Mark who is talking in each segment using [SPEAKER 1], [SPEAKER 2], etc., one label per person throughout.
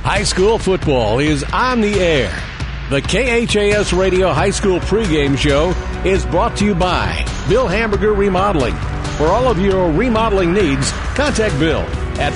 [SPEAKER 1] High school football is on the air. The KHAS Radio High School pregame show is brought to you by Bill Hamburger Remodeling. For all of your remodeling needs, contact Bill at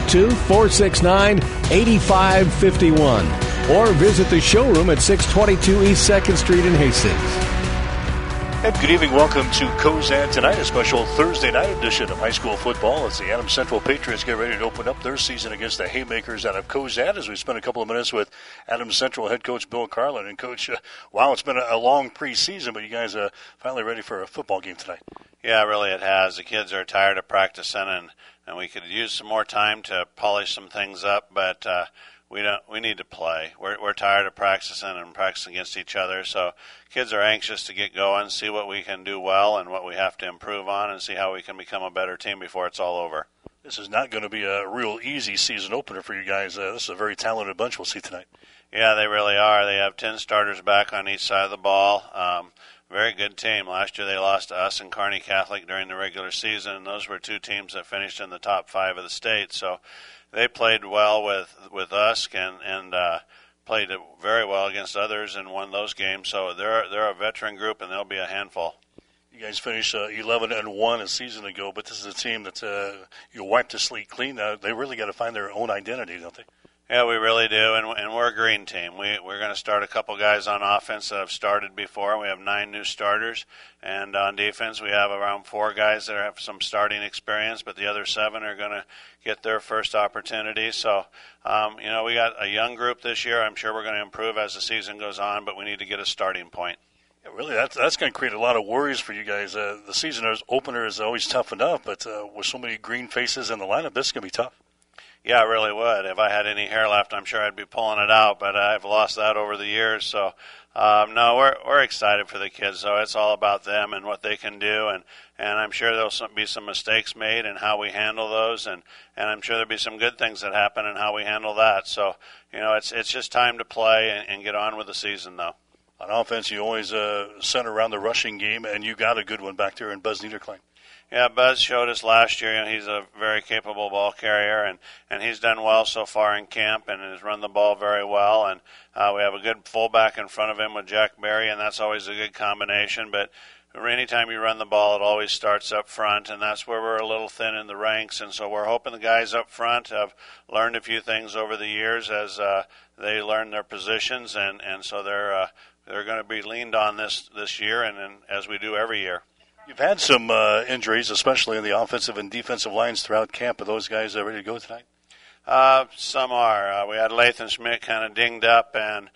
[SPEAKER 1] 402-469-8551 or visit the showroom at 622 East 2nd Street in Hastings.
[SPEAKER 2] And good evening. Welcome to Cozad Tonight, a special Thursday night edition of high school football as the Adams Central Patriots get ready to open up their season against the Haymakers out of Cozad as we spend a couple of minutes with Adams Central head coach Bill Carlin. And, Coach, wow, it's been a long preseason, but you guys are finally ready for a football game tonight.
[SPEAKER 3] Yeah, really it has. The kids are tired of practicing, and we could use some more time to polish some things up, but we need to play. We're tired of practicing against each other, so kids are anxious to get going, see what we can do well and what we have to improve on, and see how we can become a better team before it's all over.
[SPEAKER 2] This is not going to be a real easy season opener for you guys. This is a very talented bunch we'll see tonight.
[SPEAKER 3] Yeah, they really are. They have 10 starters back on each side of the ball. Very good team. Last year they lost to us and Kearney Catholic during the regular season, and those were two teams that finished in the top 5 of the state. So they played well with us and played very well against others and won those games. So they're a veteran group, and they'll be a handful.
[SPEAKER 2] You guys finished 11-1 a season ago, but this is a team that you wiped the slate clean. They really got to find their own identity, don't they?
[SPEAKER 3] Yeah, we really do, and we're a green team. We're going to start a couple guys on offense that have started before. We have 9 new starters, and on defense we have around 4 guys that have some starting experience, but the other 7 are going to get their first opportunity. So, we got a young group this year. I'm sure we're going to improve as the season goes on, but we need to get a starting point.
[SPEAKER 2] Yeah, really, that's going to create a lot of worries for you guys. The season opener is always tough enough, but with so many green faces in the lineup, this is going to be tough.
[SPEAKER 3] Yeah, it really would. If I had any hair left, I'm sure I'd be pulling it out, but I've lost that over the years. So, no, we're excited for the kids, though. It's all about them and what they can do, and I'm sure there'll be some mistakes made in how we handle those, and I'm sure there'll be some good things that happen in how we handle that. So, it's just time to play and get on with the season, though.
[SPEAKER 2] On offense, you always center around the rushing game, and you got a good one back there in Buzz Niederklein.
[SPEAKER 3] Yeah, Buzz showed us last year, he's a very capable ball carrier, and he's done well so far in camp and has run the ball very well. And we have a good fullback in front of him with Jack Berry, and that's always a good combination. But anytime you run the ball, it always starts up front, and that's where we're a little thin in the ranks. And so we're hoping the guys up front have learned a few things over the years as they learn their positions, and so they're going to be leaned on this year, and as we do every year.
[SPEAKER 2] You've had some injuries, especially in the offensive and defensive lines throughout camp. Are those guys ready to go tonight?
[SPEAKER 3] Some are. We had Lathan Schmidt kind of dinged up, and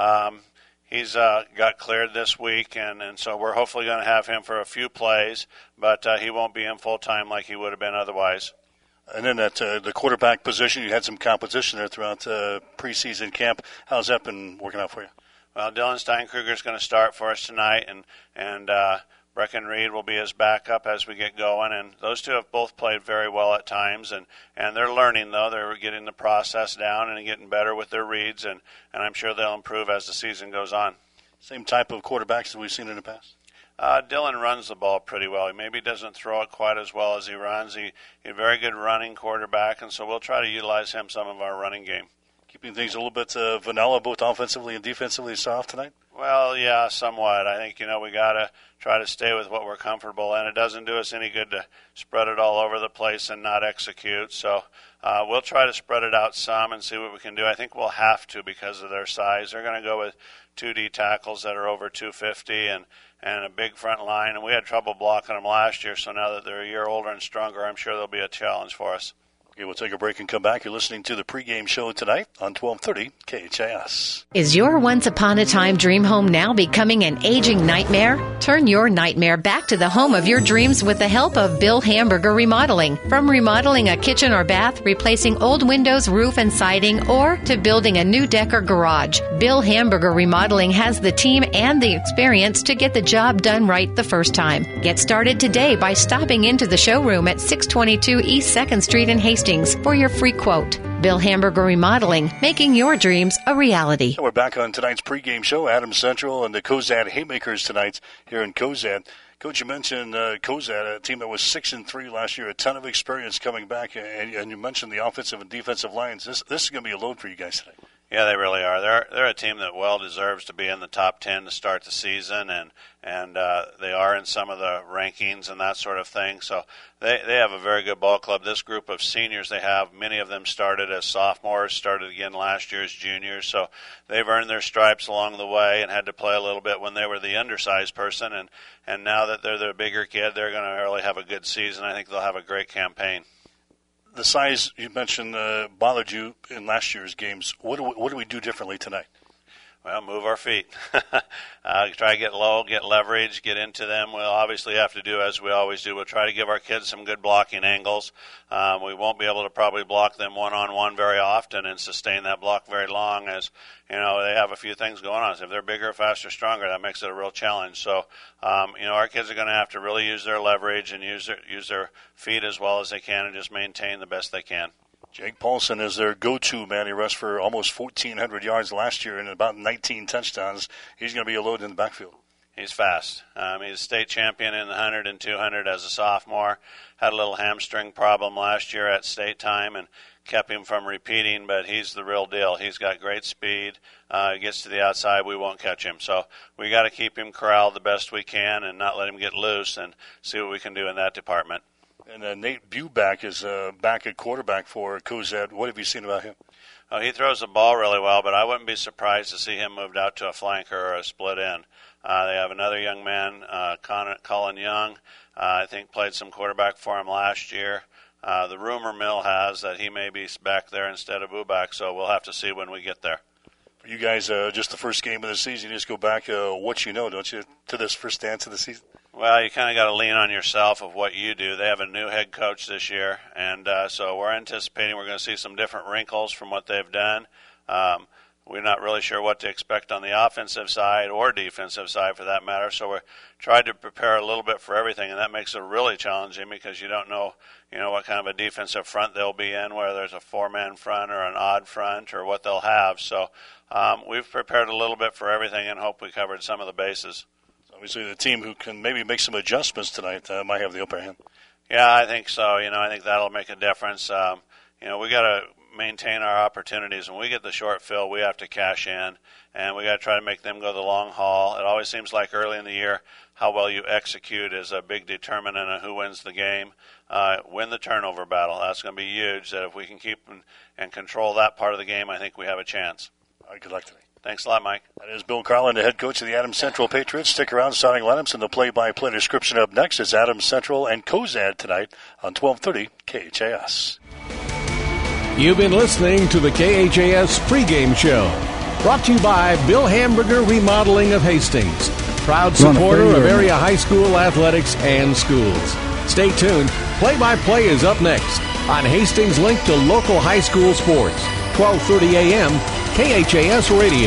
[SPEAKER 3] he's got cleared this week, and so we're hopefully going to have him for a few plays, but he won't be in full-time like he would have been otherwise.
[SPEAKER 2] And then at the quarterback position, you had some competition there throughout preseason camp. How's that been working out for you?
[SPEAKER 3] Well, Dylan Steinkruger is going to start for us tonight, and Brecken Reed will be his backup as we get going, and those two have both played very well at times, and they're learning, though. They're getting the process down and getting better with their reads, and I'm sure they'll improve as the season goes on.
[SPEAKER 2] Same type of quarterbacks that we've seen in the past?
[SPEAKER 3] Dylan runs the ball pretty well. He maybe doesn't throw it quite as well as he runs. He's a very good running quarterback, and so we'll try to utilize him some of our running game.
[SPEAKER 2] Keeping things a little bit vanilla, both offensively and defensively, soft tonight?
[SPEAKER 3] Well, yeah, somewhat. I think, we got to try to stay with what we're comfortable in. It doesn't do us any good to spread it all over the place and not execute. So we'll try to spread it out some and see what we can do. I think we'll have to because of their size. They're going to go with 2D tackles that are over 250 and a big front line. And we had trouble blocking them last year, so now that they're a year older and stronger, I'm sure they'll be a challenge for us.
[SPEAKER 2] Okay, we'll take a break and come back. You're listening to the pregame show tonight on 1230 KHAS.
[SPEAKER 4] Is your once-upon-a-time dream home now becoming an aging nightmare? Turn your nightmare back to the home of your dreams with the help of Bill Hamburger Remodeling. From remodeling a kitchen or bath, replacing old windows, roof, and siding, or to building a new deck or garage, Bill Hamburger Remodeling has the team and the experience to get the job done right the first time. Get started today by stopping into the showroom at 622 East 2nd Street in Hastings for your free quote. Bill Hamburger Remodeling, making your dreams a reality.
[SPEAKER 2] So we're back on tonight's pregame show. Adams Central and the Cozad Haymakers tonight here in Cozad. Coach, you mentioned Cozad, a team that was 6-3 last year, a ton of experience coming back, and you mentioned the offensive and defensive lines. This is going to be a load for you guys today.
[SPEAKER 3] Yeah, they really are. They're a team that well deserves to be in the top 10 to start the season, and they are in some of the rankings and that sort of thing. So they have a very good ball club. This group of seniors they have, many of them started as sophomores, started again last year as juniors. So they've earned their stripes along the way and had to play a little bit when they were the undersized person. And now that they're the bigger kid, they're going to really have a good season. I think they'll have a great campaign.
[SPEAKER 2] The size you mentioned bothered you in last year's games. What do we do differently tonight?
[SPEAKER 3] Well, move our feet. Try to get low, get leverage, get into them. We'll obviously have to do as we always do. We'll try to give our kids some good blocking angles. We won't be able to probably block them one-on-one very often and sustain that block very long, as they have a few things going on. So if they're bigger, faster, stronger, that makes it a real challenge. So our kids are going to have to really use their leverage and use their feet as well as they can and just maintain the best they can.
[SPEAKER 2] Jake Paulson is their go-to man. He rushed for almost 1,400 yards last year and about 19 touchdowns. He's going to be a load in the backfield.
[SPEAKER 3] He's fast. He's a state champion in the 100 and 200 as a sophomore. Had a little hamstring problem last year at state time and kept him from repeating, but he's the real deal. He's got great speed. He gets to the outside, we won't catch him. So we got to keep him corralled the best we can and not let him get loose and see what we can do in that department.
[SPEAKER 2] And Nate Buback is back at quarterback for Cozad. What have you seen about him?
[SPEAKER 3] Oh, he throws the ball really well, but I wouldn't be surprised to see him moved out to a flanker or a split end. They have another young man, Colin Young, I think played some quarterback for him last year. The rumor mill has that he may be back there instead of Buback, so we'll have to see when we get there.
[SPEAKER 2] For you guys, just the first game of the season, you just go back what you know, don't you, to this first dance of the season?
[SPEAKER 3] Well, you kind of got to lean on yourself of what you do. They have a new head coach this year, and so we're anticipating we're going to see some different wrinkles from what they've done. We're not really sure what to expect on the offensive side or defensive side for that matter, so we're trying to prepare a little bit for everything, and that makes it really challenging because you don't know, what kind of a defensive front they'll be in, whether there's a four-man front or an odd front or what they'll have. So we've prepared a little bit for everything and hope we covered some of the bases.
[SPEAKER 2] Obviously, the team who can maybe make some adjustments tonight might have the upper hand.
[SPEAKER 3] Yeah, I think so. I think that'll make a difference. We got to maintain our opportunities. When we get the short fill, we have to cash in, and we got to try to make them go the long haul. It always seems like early in the year, how well you execute is a big determinant of who wins the game. Win the turnover battle. That's going to be huge. That if we can keep and control that part of the game, I think we have a chance.
[SPEAKER 2] All right, good luck today.
[SPEAKER 3] Thanks a lot, Mike.
[SPEAKER 2] That is Bill Carlin, the head coach of the Adams Central Patriots. Stick around, starting lineups and the play-by-play description up next is Adams Central and Cozad tonight on 1230 KHAS.
[SPEAKER 1] You've been listening to the KHAS pregame show, brought to you by Bill Hamburger Remodeling of Hastings, proud supporter of area high school athletics and schools. Stay tuned. Play-by-play is up next on Hastings' link to local high school sports, 1230 a.m., KHAS Radio.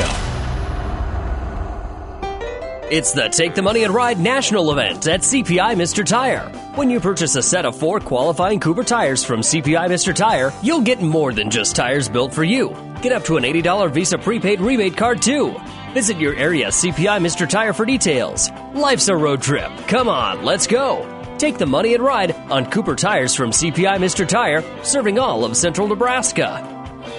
[SPEAKER 5] It's the Take the Money and Ride national event at CPI Mr. Tire. When you purchase a set of 4 qualifying Cooper tires from CPI Mr. Tire, you'll get more than just tires built for you. Get up to an $80 Visa prepaid rebate card, too. Visit your area CPI Mr. Tire for details. Life's a road trip. Come on, let's go. Take the money and ride on Cooper tires from CPI Mr. Tire, serving all of central Nebraska.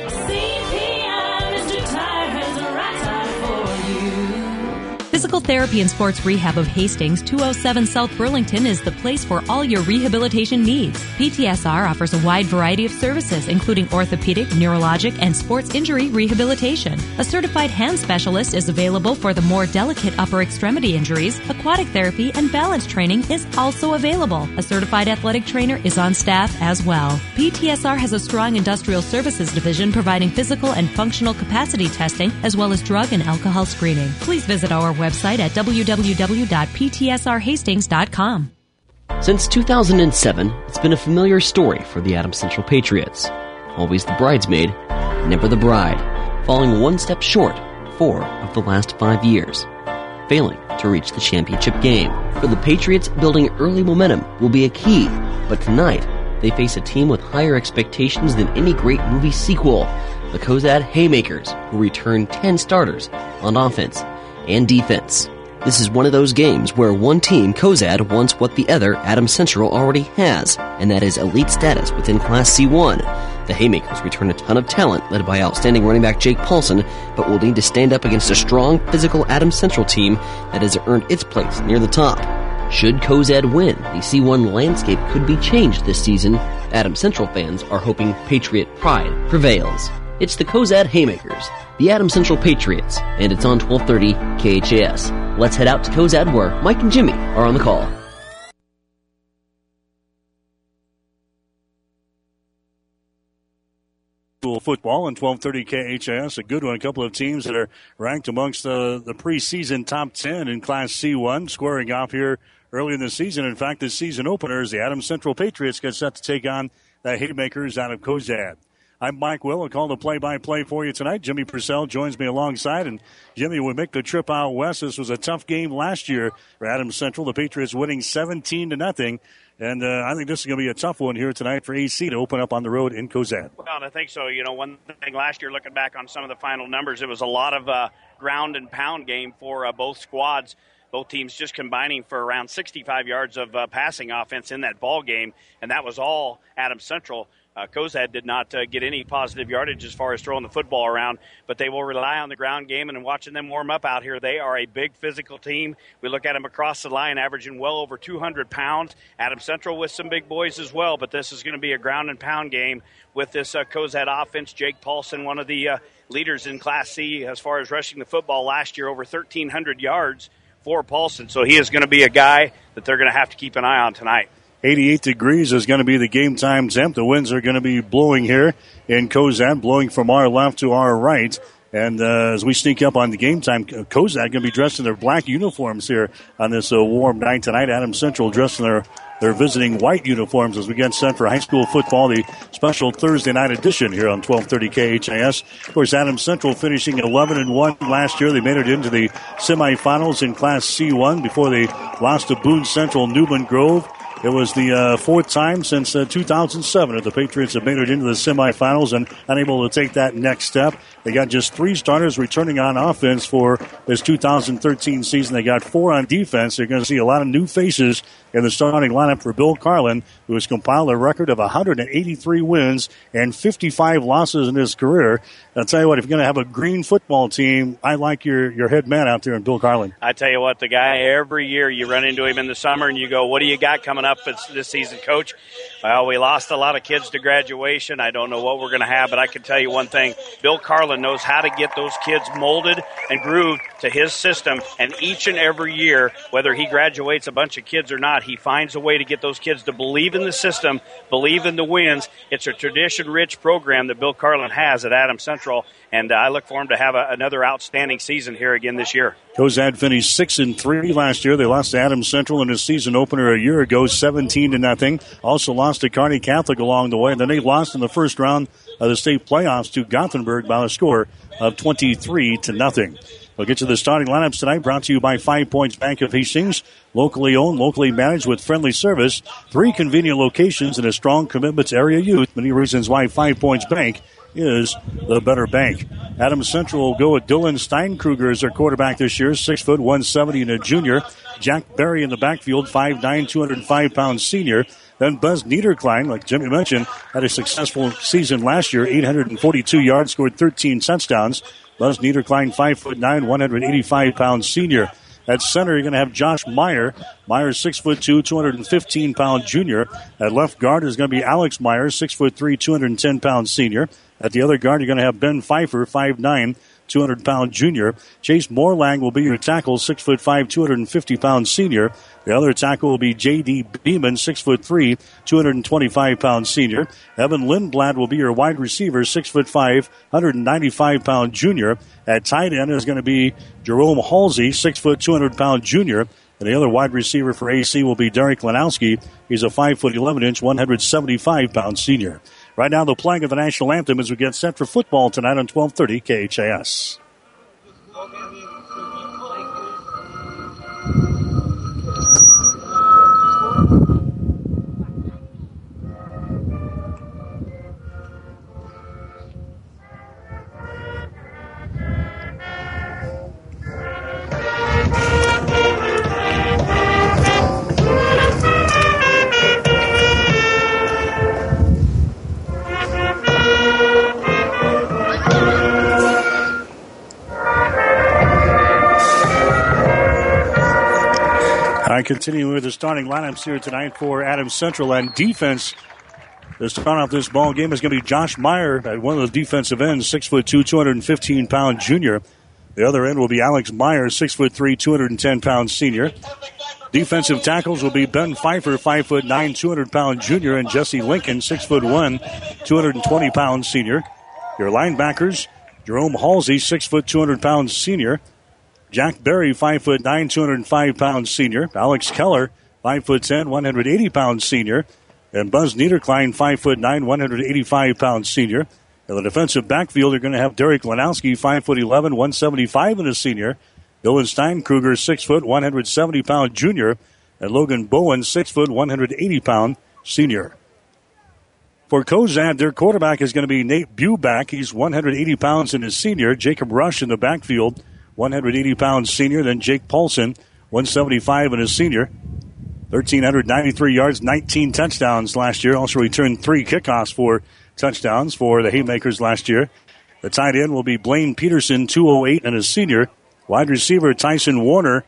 [SPEAKER 6] Physical Therapy and Sports Rehab of Hastings, 207 South Burlington is the place for all your rehabilitation needs. PTSR offers a wide variety of services, including orthopedic, neurologic, and sports injury rehabilitation. A certified hand specialist is available for the more delicate upper extremity injuries. Aquatic therapy and balance training is also available. A certified athletic trainer is on staff as well. PTSR has a strong industrial services division providing physical and functional capacity testing, as well as drug and alcohol screening. Please visit our website at www.ptsrhastings.com.
[SPEAKER 7] Since 2007, it's been a familiar story for the Adams Central Patriots. Always the bridesmaid, never the bride, falling one step short 4 of the last 5 years, failing to reach the championship game. For the Patriots, building early momentum will be a key, but tonight they face a team with higher expectations than any great movie sequel, the Cozad Haymakers, who return 10 starters on offense and defense. This is one of those games where one team, Cozad, wants what the other, Adams Central, already has, and that is elite status within Class C1. The Haymakers return a ton of talent, led by outstanding running back Jake Paulson, but will need to stand up against a strong, physical Adams Central team that has earned its place near the top. Should Cozad win, the C1 landscape could be changed this season. Adams Central fans are hoping Patriot pride prevails. It's the Cozad Haymakers, the Adams Central Patriots, and it's on 1230 KHAS. Let's head out to Cozad where Mike and Jimmy are on the call.
[SPEAKER 2] Football on 1230 KHAS, a good one. A couple of teams that are ranked amongst the preseason top 10 in Class C1, squaring off here early in the season. In fact, this season openers, the Adams Central Patriots get set to take on the Haymakers out of Cozad. I'm Mike Will. I'll call the play-by-play for you tonight. Jimmy Purcell joins me alongside. And Jimmy, we make the trip out west. This was a tough game last year for Adams Central. The Patriots winning 17-0. And I think this is going to be a tough one here tonight for AC to open up on the road in Cozad.
[SPEAKER 8] Well, I think so. You know, one thing last year, looking back on some of the final numbers, it was a lot of ground and pound game for both squads. Both teams just combining for around 65 yards of passing offense in that ball game, and that was all Adams Central. Cozad did not get any positive yardage as far as throwing the football around, but they will rely on the ground game, and watching them warm up out here, they are a big physical team. We look at them across the line, averaging well over 200 pounds. Adams Central with some big boys as well, but this is going to be a ground and pound game with this Cozad offense. Jake Paulson, one of the leaders in Class C as far as rushing the football last year, over 1,300 yards for Paulson. So he is going to be a guy that they're going to have to keep an eye on tonight.
[SPEAKER 2] 88 degrees is going to be the game time temp. The winds are going to be blowing here in Cozad, blowing from our left to our right. And as we sneak up on the game time, Cozad going to be dressed in their black uniforms here on this warm night tonight. Adams Central dressed in their visiting white uniforms as we get set for high school football, the special Thursday night edition here on 1230 KHAS. Of course, Adams Central finishing 11-1 last year. They made it into the semifinals in Class C1 before they lost to Boone Central Newman Grove. It was the fourth time since 2007 that the Patriots have made it into the semifinals and unable to take that next step. They got just 3 starters returning on offense for this 2013 season. They got 4 on defense. They're going to see a lot of new faces in the starting lineup for Bill Carlin, who has compiled a record of 183 wins and 55 losses in his career. I'll tell you what, if you're going to have a green football team, I like your head man out there in Bill Carlin.
[SPEAKER 8] I tell you what, the guy, every year you run into him in the summer and you go, what do you got coming up this season, Coach? Well, we lost a lot of kids to graduation. I don't know what we're going to have, but I can tell you one thing. Bill Carlin knows how to get those kids molded and grooved to his system, and each and every year, whether he graduates a bunch of kids or not, he finds a way to get those kids to believe in the system, believe in the wins. It's a tradition-rich program that Bill Carlin has at Adams Central, and I look for him to have another outstanding season here again this year.
[SPEAKER 2] Cozad finished 6-3 last year. They lost to Adams Central in his season opener a year ago, 17-0. Also lost to Kearney Catholic along the way, and then they lost in the first round of the state playoffs to Gothenburg by a score of 23-0. We'll get to the starting lineups tonight, brought to you by 5 Points Bank of Hastings. Locally owned, locally managed with friendly service. 3 convenient locations and a strong commitment to area youth. Many reasons why 5 Points Bank is the better bank. Adams Central will go with Dylan Steinkruger as their quarterback this year, 6 foot, 170 and a junior. Jack Berry in the backfield, 5'9", 205-pound senior. Then Buzz Niederklein, like Jimmy mentioned, had a successful season last year, 842 yards, scored 13 touchdowns. Buzz Niederklein, 5'9", 185-pound senior. At center, you're going to have Josh Meyer. Meyer's 6'2", 215-pound junior. At left guard is going to be Alex Meyer, 6'3", 210-pound senior. At the other guard, you're going to have Ben Pfeiffer, 5'9", 200-pound junior. Chase Morlang will be your tackle, 6'5", 250-pound senior. The other tackle will be J.D. Beeman, 6'3", 225-pound senior. Evan Lindblad will be your wide receiver, 6'5", 195-pound junior. At tight end is going to be Jerome Halsey, 6', 200-pound junior. And the other wide receiver for AC will be Derek Lanowski. He's a 5'11", 175-pound senior. Right now, the playing of the national anthem as we get set for football tonight on 1230 KHAS. right, continuing with the starting lineups here tonight for Adams Central. And defense to start off this ball game is going to be Josh Meyer at one of the defensive ends, 6'2", 215-pound junior. The other end will be Alex Meyer, 6'3", 210-pound senior. Defensive tackles will be Ben Pfeiffer, 5'9", 200-pound junior, and Jesse Lincoln, 6'1", 220-pound senior. Your linebackers, Jerome Halsey, 6', 200-pound senior. Jack Berry, 5'9", 205-pound senior. Alex Keller, 5'10", 180-pound senior. And Buzz Niederklein, 5'9", 185-pound senior. In the defensive backfield, you're going to have Derek Lanowski, 5'11", 175 and a senior. Dylan Steinkruger, 6 foot, 170-pound junior. And Logan Bowen, 6 foot, 180-pound senior. For Cozad, their quarterback is going to be Nate Buback. He's 180 pounds and is senior. Jacob Rush in the backfield, 180-pound senior. Then Jake Paulson, 175 and is senior. 1,393 yards, 19 touchdowns last year. Also returned 3 kickoffs for touchdowns for the Haymakers last year. The tight end will be Blaine Peterson, 208 and a senior. Wide receiver Tyson Warner,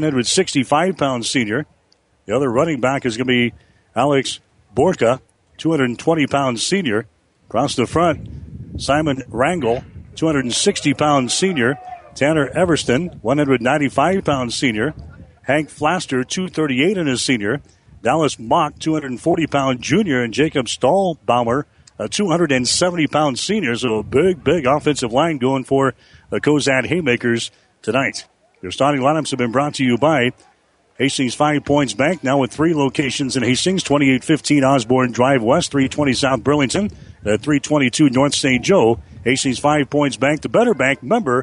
[SPEAKER 2] 165-pound senior. The other running back is going to be Alex Borka, 220-pound senior. Across the front, Simon Rangel, 260-pound senior. Tanner Everston, 195-pound senior. Hank Flaster, 238 and a senior. Dallas Mock, 240-pound junior. And Jacob Stahlbaumer, a 270-pound senior. So a big offensive line going for the Cozad Haymakers tonight. Their starting lineups have been brought to you by Hastings 5 Points Bank, now with 3 locations in Hastings, 2815 Osborne Drive West, 320 South Burlington, and 322 North St. Joe. Hastings 5 Points Bank, the better bank, member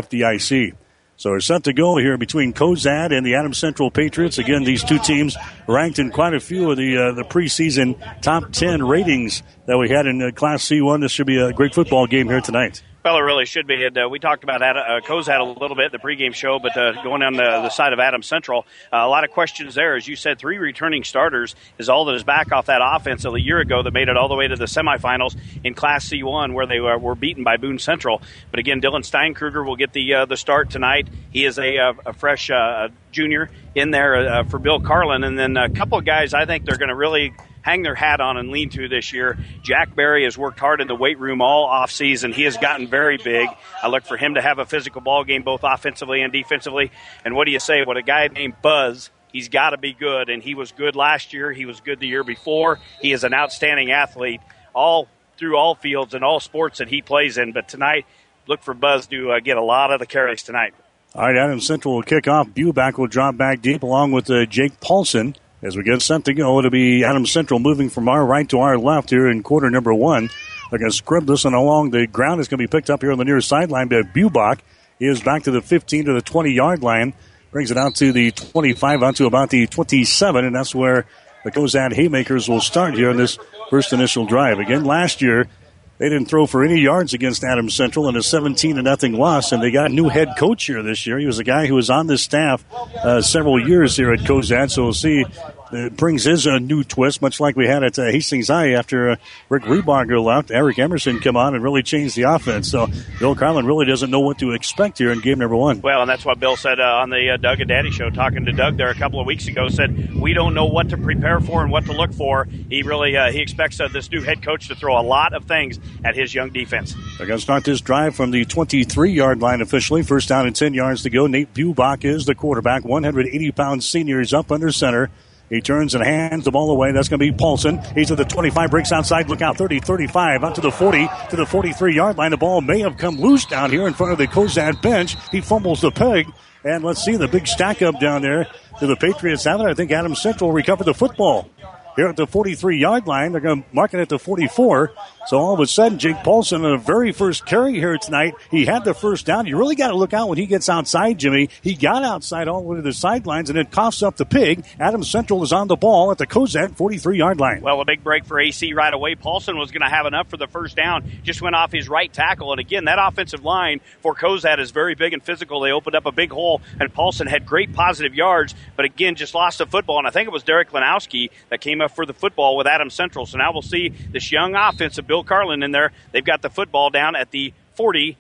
[SPEAKER 2] FDIC. So we're set to go here between Cozad and the Adams Central Patriots. Again, these two teams ranked in quite a few of the preseason top 10 ratings that we had in Class C1. This should be a great football game here tonight.
[SPEAKER 8] Well, it really should be. And we talked about Cozad a little bit in the pregame show, but going on the side of Adams Central, a lot of questions there. As you said, 3 returning starters is all that is back off that offense of a year ago that made it all the way to the semifinals in Class C1 where they were beaten by Boone Central. But again, Dylan Steinkruger will get the start tonight. He is a fresh junior in there for Bill Carlin. And then a couple of guys I think they're going to really hang their hat on and lean to this year. Jack Berry has worked hard in the weight room all offseason. He has gotten very big. I look for him to have a physical ball game both offensively and defensively. And what do you say? What a guy named Buzz, he's got to be good. And he was good last year. He was good the year before. He is an outstanding athlete all through all fields and all sports that he plays in. But tonight, look for Buzz to get a lot of the carries tonight.
[SPEAKER 2] All right, Adams Central will kick off. Buback will drop back deep along with Jake Paulson. As we get set to go, it'll be Adams Central moving from our right to our left here in quarter number 1. They're going to scrub this one along the ground. It's going to be picked up here on the near sideline by Buback. He is back to the 15 to the 20-yard line. Brings it out to the 25, out to about the 27, and that's where the Cozad Haymakers will start here on this first initial drive. Again, last year, they didn't throw for any yards against Adams Central in a 17-0 loss, and they got a new head coach here this year. He was a guy who was on this staff several years here at Cozad, so we'll see. It brings his new twist, much like we had at Hastings High after Rick Rebarger left. Eric Emerson come on and really changed the offense. So Bill Carlin really doesn't know what to expect here in game number 1.
[SPEAKER 8] Well, and that's what Bill said on the Doug and Daddy show, talking to Doug there a couple of weeks ago, said we don't know what to prepare for and what to look for. He really he expects this new head coach to throw a lot of things at his young defense.
[SPEAKER 2] They're going to start this drive from the 23-yard line officially. First down and 10 yards to go. Nate Buback is the quarterback. 180-pound senior is up under center. He turns and hands the ball away. That's going to be Paulson. He's at the 25, breaks outside. Look out, 30, 35, out to the 40, to the 43-yard line. The ball may have come loose down here in front of the Cozad bench. He fumbles the peg. And let's see the big stack up down there to the Patriots have it. I think Adams Central will recover the football. Here at the 43-yard line, they're going to mark it at the 44. So all of a sudden, Jake Paulson, on the very first carry here tonight, he had the first down. You really got to look out when he gets outside, Jimmy. He got outside all the way to the sidelines and then coughs up the pig. Adams Central is on the ball at the Cozad 43-yard line.
[SPEAKER 8] Well, a big break for AC right away. Paulson was going to have enough for the first down. Just went off his right tackle. And again, that offensive line for Cozad is very big and physical. They opened up a big hole, and Paulson had great positive yards, but again, just lost the football. And I think it was Derek Lanowski that came up for the football with Adams Central. So now we'll see this young offense of Bill Carlin in there. They've got the football down at the 44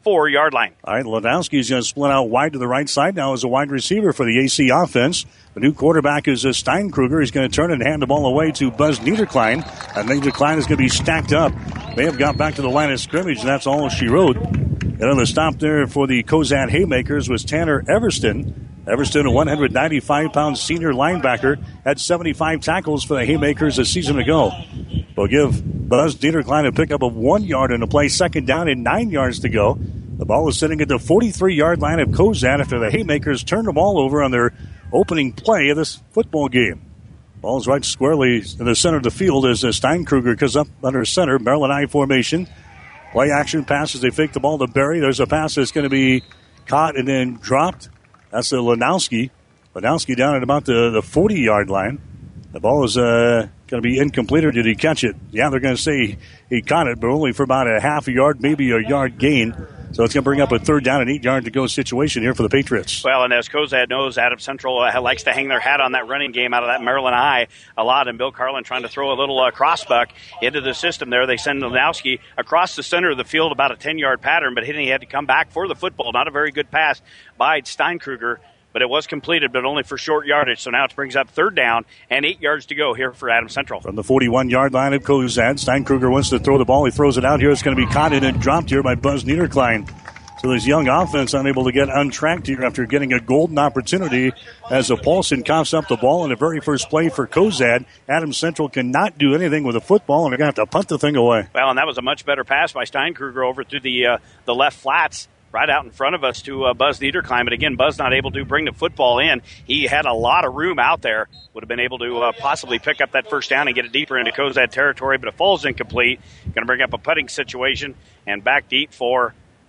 [SPEAKER 8] 4-yard line.
[SPEAKER 2] All right, Ladowski's going to split out wide to the right side now as a wide receiver for the AC offense. The new quarterback is Steinkruger. He's going to turn and hand the ball away to Buzz Niederklein. And Niederklein is going to be stacked up. May have got back to the line of scrimmage, and that's all she wrote. And on the stop there for the Cozad Haymakers was Tanner Everston. Everston, a 195-pound senior linebacker, had 75 tackles for the Haymakers a season ago. They'll give Buzz Niederklein a pickup of 1 yard in the play, second down and 9 yards to go. The ball is sitting at the 43-yard line of Cozad after the Haymakers turned the ball over on their opening play of this football game. Ball's right squarely in the center of the field as Steinkruger comes up under center, Maryland I formation. Play action passes. They fake the ball to Berry. There's a pass that's going to be caught and then dropped. That's Lanowski. Lanowski down at about the 40-yard line. The ball is going to be incomplete, or did he catch it? Yeah, they're going to say he caught it, but only for about a half a yard, maybe a yard gain. So it's going to bring up a third down and 8 yard to go situation here for the Patriots.
[SPEAKER 8] Well, and as Cozad knows, Adams Central likes to hang their hat on that running game out of that Maryland High a lot. And Bill Carlin trying to throw a little crossbuck into the system there. They send Lanowski across the center of the field, about a 10-yard pattern, but he had to come back for the football. Not a very good pass by Steinkruger, but it was completed, but only for short yardage. So now it brings up third down and 8 yards to go here for Adams Central.
[SPEAKER 2] From the 41-yard line of Cozad, Steinkruger wants to throw the ball. He throws it out here. It's going to be caught and dropped here by Buzz Niederklein. So this young offense unable to get untracked here after getting a golden opportunity as a Paulson coughs up the ball in the very first play for Cozad. Adams Central cannot do anything with the football, and they're going to have to punt the thing away.
[SPEAKER 8] Well, and that was a much better pass by Steinkruger over through the left flats, right out in front of us to Buzz Niederklein. But again, Buzz not able to bring the football in. He had a lot of room out there. Would have been able to possibly pick up that first down and get it deeper into Cozad territory, but it falls incomplete. Going to bring up a putting situation and back deep for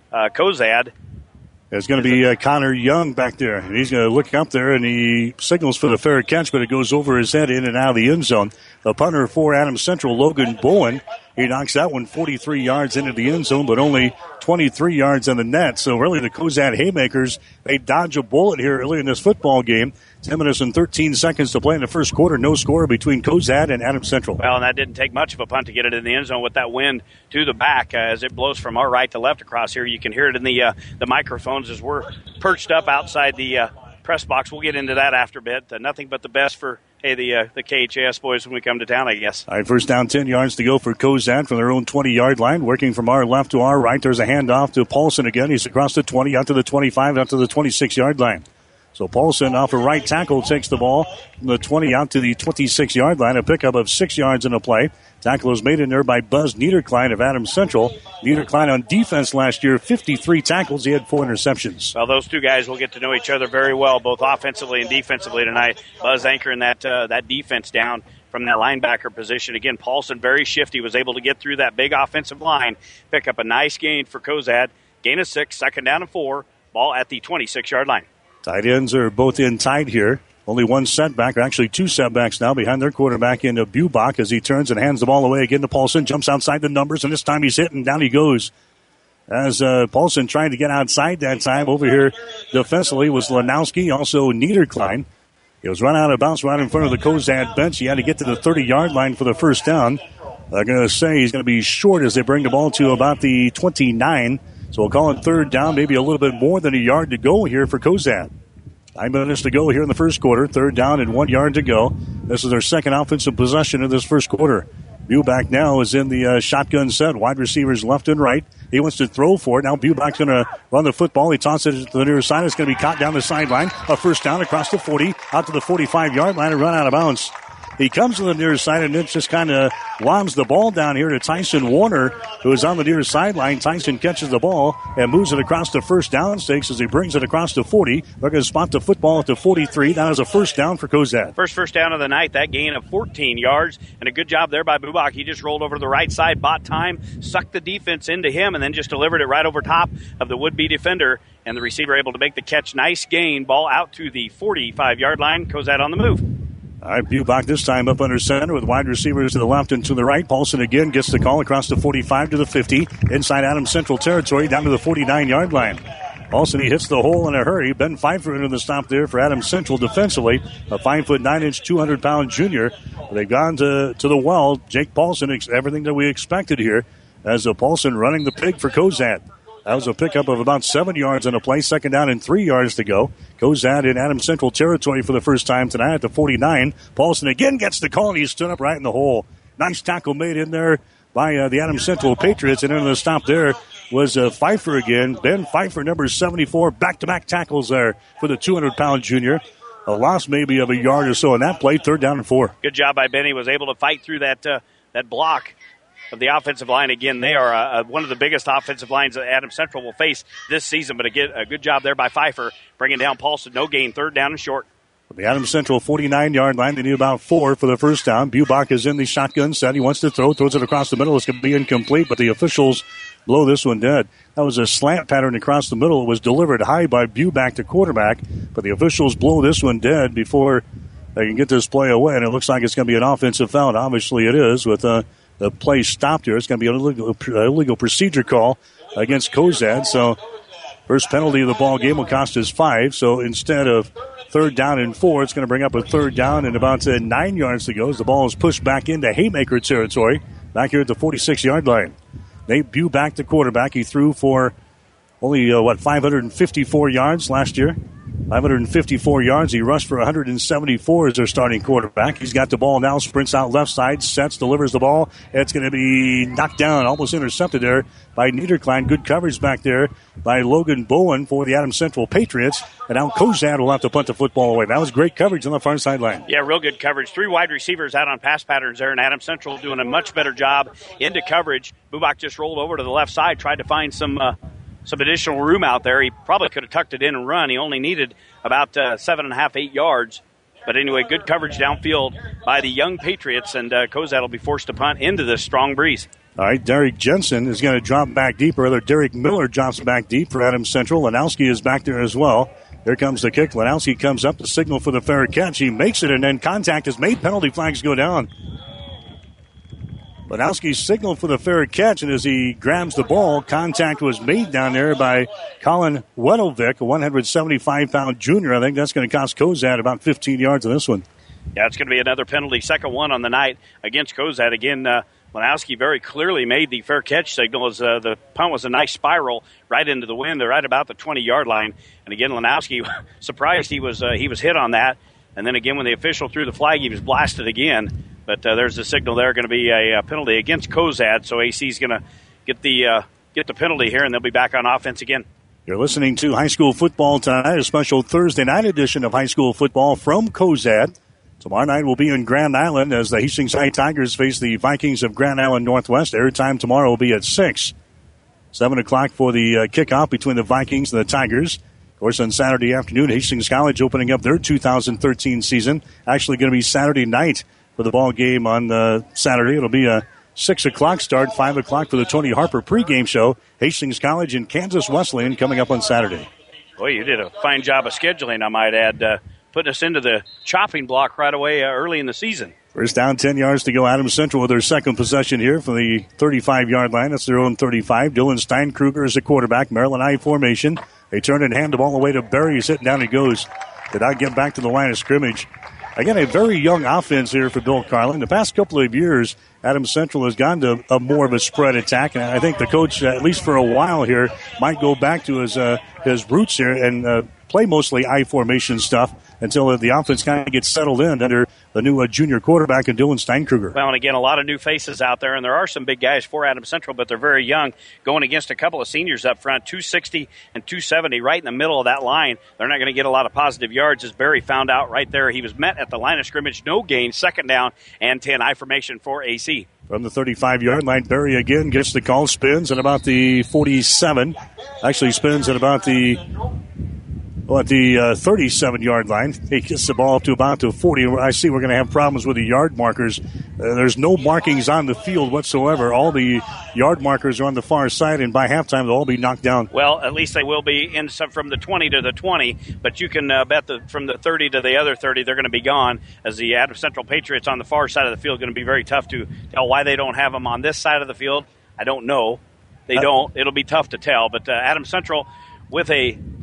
[SPEAKER 8] Cozad.
[SPEAKER 2] There's going to be Connor Young back there. And he's going to look up there, and he signals for the fair catch, but it goes over his head in and out of the end zone. The punter for Adams Central, Logan Bowen, he knocks that one 43 yards into the end zone, but only 23 yards in the net. So really the Cozad Haymakers, they dodge a bullet here early in this football game. 10 minutes and 13 seconds to play in the first quarter. No score between Cozad and Adams Central.
[SPEAKER 8] Well, and that didn't take much of a punt to get it in the end zone with that wind to the back as it blows from our right to left across here. You can hear it in the microphones as we're perched up outside the press box. We'll get into that after a bit. Nothing but the best for the KHAS boys when we come to town, I guess.
[SPEAKER 2] All right, first down, 10 yards to go for Cozad from their own 20-yard line. Working from our left to our right. There's a handoff to Paulson again. He's across the 20, out to the 25, out to the 26-yard line. So Paulson off a right tackle takes the ball from the 20 out to the 26-yard line. A pickup of 6 yards in the play. Tackle was made in there by Buzz Niederklein of Adams Central. Niederklein on defense last year, 53 tackles. He had 4 interceptions.
[SPEAKER 8] Well, those two guys will get to know each other very well, both offensively and defensively tonight. Buzz anchoring that defense down from that linebacker position. Again, Paulson very shifty, was able to get through that big offensive line, pick up a nice gain for Cozad. Gain of 6, second down and 4. Ball at the 26-yard line.
[SPEAKER 2] Tight ends are both in tight here. Only one setback, or actually 2 setbacks now behind their quarterback in Bubach as he turns and hands the ball away again to Paulson. Jumps outside the numbers, and this time he's hit, and down he goes. As Paulson trying to get outside that time. Over here defensively was Lanowski, also Niederklein. He was run out of bounds right in front of the Cozad bench. He had to get to the 30-yard line for the first down. They're going to say he's going to be short as they bring the ball to about the 29. So we'll call it third down, maybe a little bit more than a yard to go here for Cozad. 9 minutes to go here in the first quarter. Third down and 1 yard to go. This is their second offensive possession of this first quarter. Bubach now is in the shotgun set. Wide receivers left and right. He wants to throw for it. Now Bubach's going to run the football. He tosses it to the near side. It's going to be caught down the sideline. A first down across the 40, out to the 45-yard line and run out of bounds. He comes to the near side and it just kind of lobs the ball down here to Tyson Warner, who is on the near sideline. Tyson catches the ball and moves it across the first down stakes as he brings it across the 40. They're going to spot the football at the 43. That is a first down for Cozad.
[SPEAKER 8] First down of the night. That gain of 14 yards. And a good job there by Bubach. He just rolled over to the right side, bought time, sucked the defense into him, and then just delivered it right over top of the would-be defender. And the receiver able to make the catch. Nice gain. Ball out to the 45-yard line. Cozad on the move.
[SPEAKER 2] All right, Bubach this time up under center with wide receivers to the left and to the right. Paulson again gets the call across the 45 to the 50. Inside Adams Central territory down to the 49-yard line. Paulson, he hits the hole in a hurry. Ben Pfeiffer into the stop there for Adams Central defensively. A 5'9", 200-pound junior. They've gone to the well. Jake Paulson, everything that we expected here as Paulson running the pig for Cozad. That was a pickup of about 7 yards on the play. 2nd down and 3 yards to go. Cozad in Adams Central territory for the first time tonight at the 49. Paulson again gets the call, and he stood up right in the hole. Nice tackle made in there by the Adams Central Patriots. And into the stop there was Pfeiffer again. Ben Pfeiffer, number 74. Back-to-back tackles there for the 200-pound junior. A loss maybe of a yard or so in that play. 3rd down and 4.
[SPEAKER 8] Good job by Benny. Was able to fight through that block of the offensive line. Again, they are one of the biggest offensive lines that Adams Central will face this season. But again, a good job there by Pfeiffer, bringing down Paulson. No gain, 3rd down and short.
[SPEAKER 2] The Adams Central 49-yard line, they need about 4 for the first down. Bubach is in the shotgun set. He wants to throws it across the middle. It's going to be incomplete, but the officials blow this one dead. That was a slant pattern across the middle. It was delivered high by Bubach to quarterback, but the officials blow this one dead before they can get this play away, and it looks like it's going to be an offensive foul. And obviously it is with the play stopped here. It's going to be an illegal procedure call against Cozad. So first penalty of the ball game will cost us 5. So instead of 3rd down and 4, it's going to bring up a 3rd down and about 9 yards to go as the ball is pushed back into Haymaker territory back here at the 46-yard line. Nate Bubach, the quarterback, he threw for only 554 yards last year. 554 yards. He rushed for 174 as their starting quarterback. He's got the ball now, sprints out left side, sets, delivers the ball. It's going to be knocked down, almost intercepted there by Niederklein. Good coverage back there by Logan Bowen for the Adams Central Patriots. And now Cozad will have to punt the football away. That was great coverage on the far sideline.
[SPEAKER 8] Yeah, real good coverage. 3 wide receivers out on pass patterns there, and Adams Central doing a much better job into coverage. Bubach just rolled over to the left side, tried to find some additional room out there. He probably could have tucked it in and run. He only needed about 7.5, 8 yards. But anyway, good coverage downfield by the young Patriots, and Cozad will be forced to punt into this strong breeze.
[SPEAKER 2] All right, Derek Jensen is going to drop back deep, or rather Derek Miller drops back deep for Adams Central. Lanowski is back there as well. Here comes the kick. Lanowski comes up to signal for the fair catch. He makes it, and then contact is made. Penalty flags go down. Lanowski signaled for the fair catch, and as he grabs the ball, contact was made down there by Colin Wedelvick, a 175-pound junior. I think that's going to cost Cozad about 15 yards on this one.
[SPEAKER 8] Yeah, it's going to be another penalty, second one on the night against Cozad. Again, Lanowski very clearly made the fair catch signal as the punt was a nice spiral right into the wind, right about the 20-yard line. And again, Lanowski, surprised he was hit on that. And then again, when the official threw the flag, he was blasted again. But there's a signal there, going to be a penalty against Cozad. So AC's going to get the penalty here, and they'll be back on offense again.
[SPEAKER 2] You're listening to High School Football tonight, a special Thursday night edition of High School Football from Cozad. Tomorrow night we'll be in Grand Island as the Hastings High Tigers face the Vikings of Grand Island Northwest. Airtime tomorrow will be at 6. 7 o'clock for the kickoff between the Vikings and the Tigers. Of course, on Saturday afternoon, Hastings College opening up their 2013 season. Actually going to be Saturday night for the ball game on Saturday. It'll be a 6 o'clock start, 5 o'clock for the Tony Harper pregame show. Hastings College and Kansas Wesleyan coming up on Saturday.
[SPEAKER 8] Boy, you did a fine job of scheduling, I might add, putting us into the chopping block right away early in the season.
[SPEAKER 2] First down, 10 yards to go. Adams Central with their second possession here from the 35-yard line. That's their own 35. Dylan Steinkruger is the quarterback. Maryland I formation. They turn and hand the ball away to Berry. He's hitting down. He goes. Did not get back to the line of scrimmage. Again, a very young offense here for Bill Carlin. The past couple of years, Adams Central has gone to a more of a spread attack, and I think the coach, at least for a while here, might go back to his roots here and play mostly I formation stuff until the offense kind of gets settled in under the new junior quarterback and Dylan Steinkruger.
[SPEAKER 8] Well, and again, a lot of new faces out there, and there are some big guys for Adams Central, but they're very young, going against a couple of seniors up front, 260 and 270, right in the middle of that line. They're not going to get a lot of positive yards, as Barry found out right there. He was met at the line of scrimmage, no gain, second down and 10, I formation for AC.
[SPEAKER 2] From the 35-yard line, Barry again gets the call, spins at about the 47. Actually spins at about the 37-yard line. He gets the ball up to about the 40. I see we're going to have problems with the yard markers. There's no markings on the field whatsoever. All the yard markers are on the far side, and by halftime they'll all be knocked down.
[SPEAKER 8] Well, at least they will be in some from the 20 to the 20, but you can bet that from the 30 to the other 30 they're going to be gone, as the Adams Central Patriots on the far side of the field are going to be very tough to tell why they don't have them on this side of the field. I don't know. They don't. It'll be tough to tell, but Adams Central with a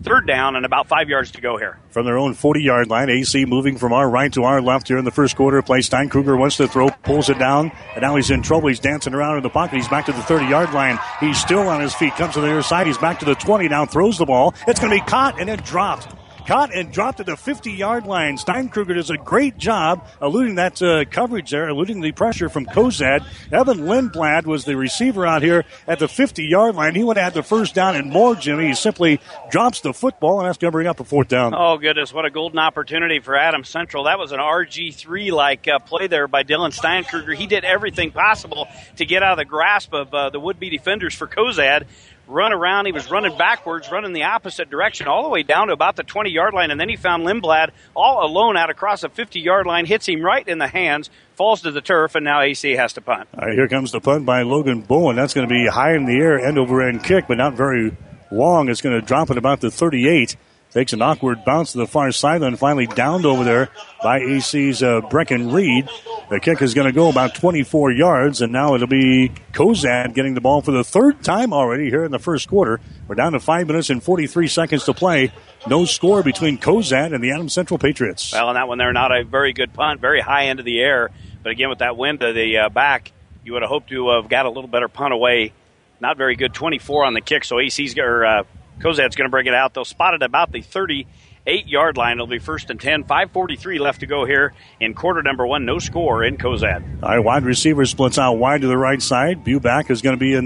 [SPEAKER 8] third down and about 5 yards to go here.
[SPEAKER 2] From their own 40-yard line, AC moving from our right to our left here in the first quarter. Play Steinkruger wants to throw, pulls it down, and now he's in trouble. He's dancing around in the pocket. He's back to the 30-yard line. He's still on his feet, comes to the other side. He's back to the 20 now, throws the ball. It's going to be caught and then dropped. Caught and dropped at the 50-yard line. Steinkruger does a great job eluding that coverage there, eluding the pressure from Cozad. Evan Lindblad was the receiver out here at the 50-yard line. He would have had the first down and more, Jimmy. He simply drops the football, and that's going to bring up a fourth down.
[SPEAKER 8] Oh, goodness, what a golden opportunity for Adams Central. That was an RG3-like play there by Dylan Steinkruger. He did everything possible to get out of the grasp of the would-be defenders for Cozad. Run around. He was running backwards, running the opposite direction, all the way down to about the 20-yard line, and then he found Lindblad all alone out across the 50-yard line, hits him right in the hands, falls to the turf, and now AC has to punt.
[SPEAKER 2] All right, here comes the punt by Logan Bowen. That's going to be high in the air, end-over-end kick, but not very long. It's going to drop at about the 38. Takes an awkward bounce to the far sideline, finally downed over there by AC's Brecken Reed. The kick is going to go about 24 yards, and now it'll be Cozad getting the ball for the third time already here in the first quarter. We're down to 5 minutes and 43 seconds to play. No score between Cozad and the Adams Central Patriots.
[SPEAKER 8] Well, on that one, they're not a very good punt, very high into the air. But again, with that wind to the back, you would have hoped to have got a little better punt away. Not very good, 24 on the kick, so Cozad's going to bring it out. They'll spot it about the 38-yard line. It'll be 1st and 10. 5:43 left to go here in quarter number one. No score in Cozad.
[SPEAKER 2] All right, wide receiver splits out wide to the right side. Buback is going to be in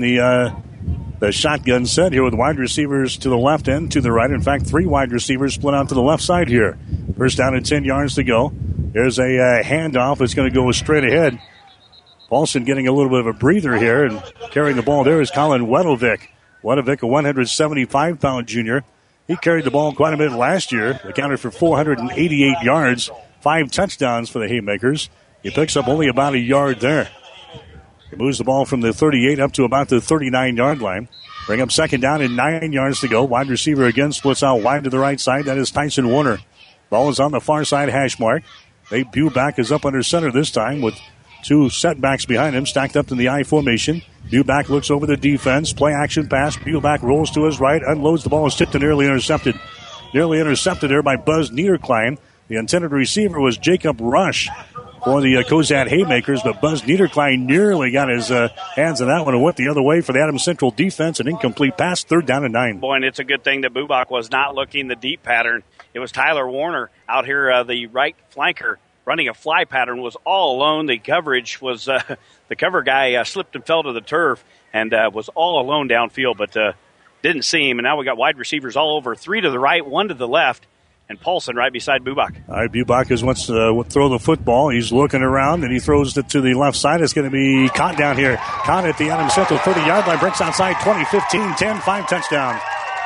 [SPEAKER 2] the shotgun set here with wide receivers to the left and to the right. In fact, 3 wide receivers split out to the left side here. First down and 10 yards to go. There's a handoff. It's going to go straight ahead. Paulson getting a little bit of a breather here, and carrying the ball there is Colin Wedovic. Wedovic, a 175-pound junior. He carried the ball quite a bit last year. Accounted for 488 yards, 5 touchdowns for the Haymakers. He picks up only about a yard there. He moves the ball from the 38 up to about the 39-yard line. Bring up second down and 9 yards to go. Wide receiver again splits out wide to the right side. That is Tyson Warner. Ball is on the far side hash mark. Nate Buback is up under center this time with 2 setbacks behind him, stacked up in the I formation. Buback looks over the defense. Play action pass. Buback rolls to his right, unloads the ball, is tipped and nearly intercepted. Nearly intercepted there by Buzz Niederklein. The intended receiver was Jacob Rush for the Cozad Haymakers, but Buzz Niederklein nearly got his hands on that one and went the other way for the Adams Central defense. An incomplete pass, 3rd down and 9.
[SPEAKER 8] Boy, and it's a good thing that Buback was not looking the deep pattern. It was Tyler Warner out here, the right flanker, running a fly pattern, was all alone. The coverage was the cover guy slipped and fell to the turf and was all alone downfield, but didn't see him. And now we got wide receivers all over, 3 to the right, 1 to the left, and Paulson right beside Buback.
[SPEAKER 2] All right, Buback wants to throw the football. He's looking around, and he throws it to the left side. It's going to be caught down here. Caught at the Adams Central 30-yard line. Breaks outside 20, 15, 10, 5 touchdown.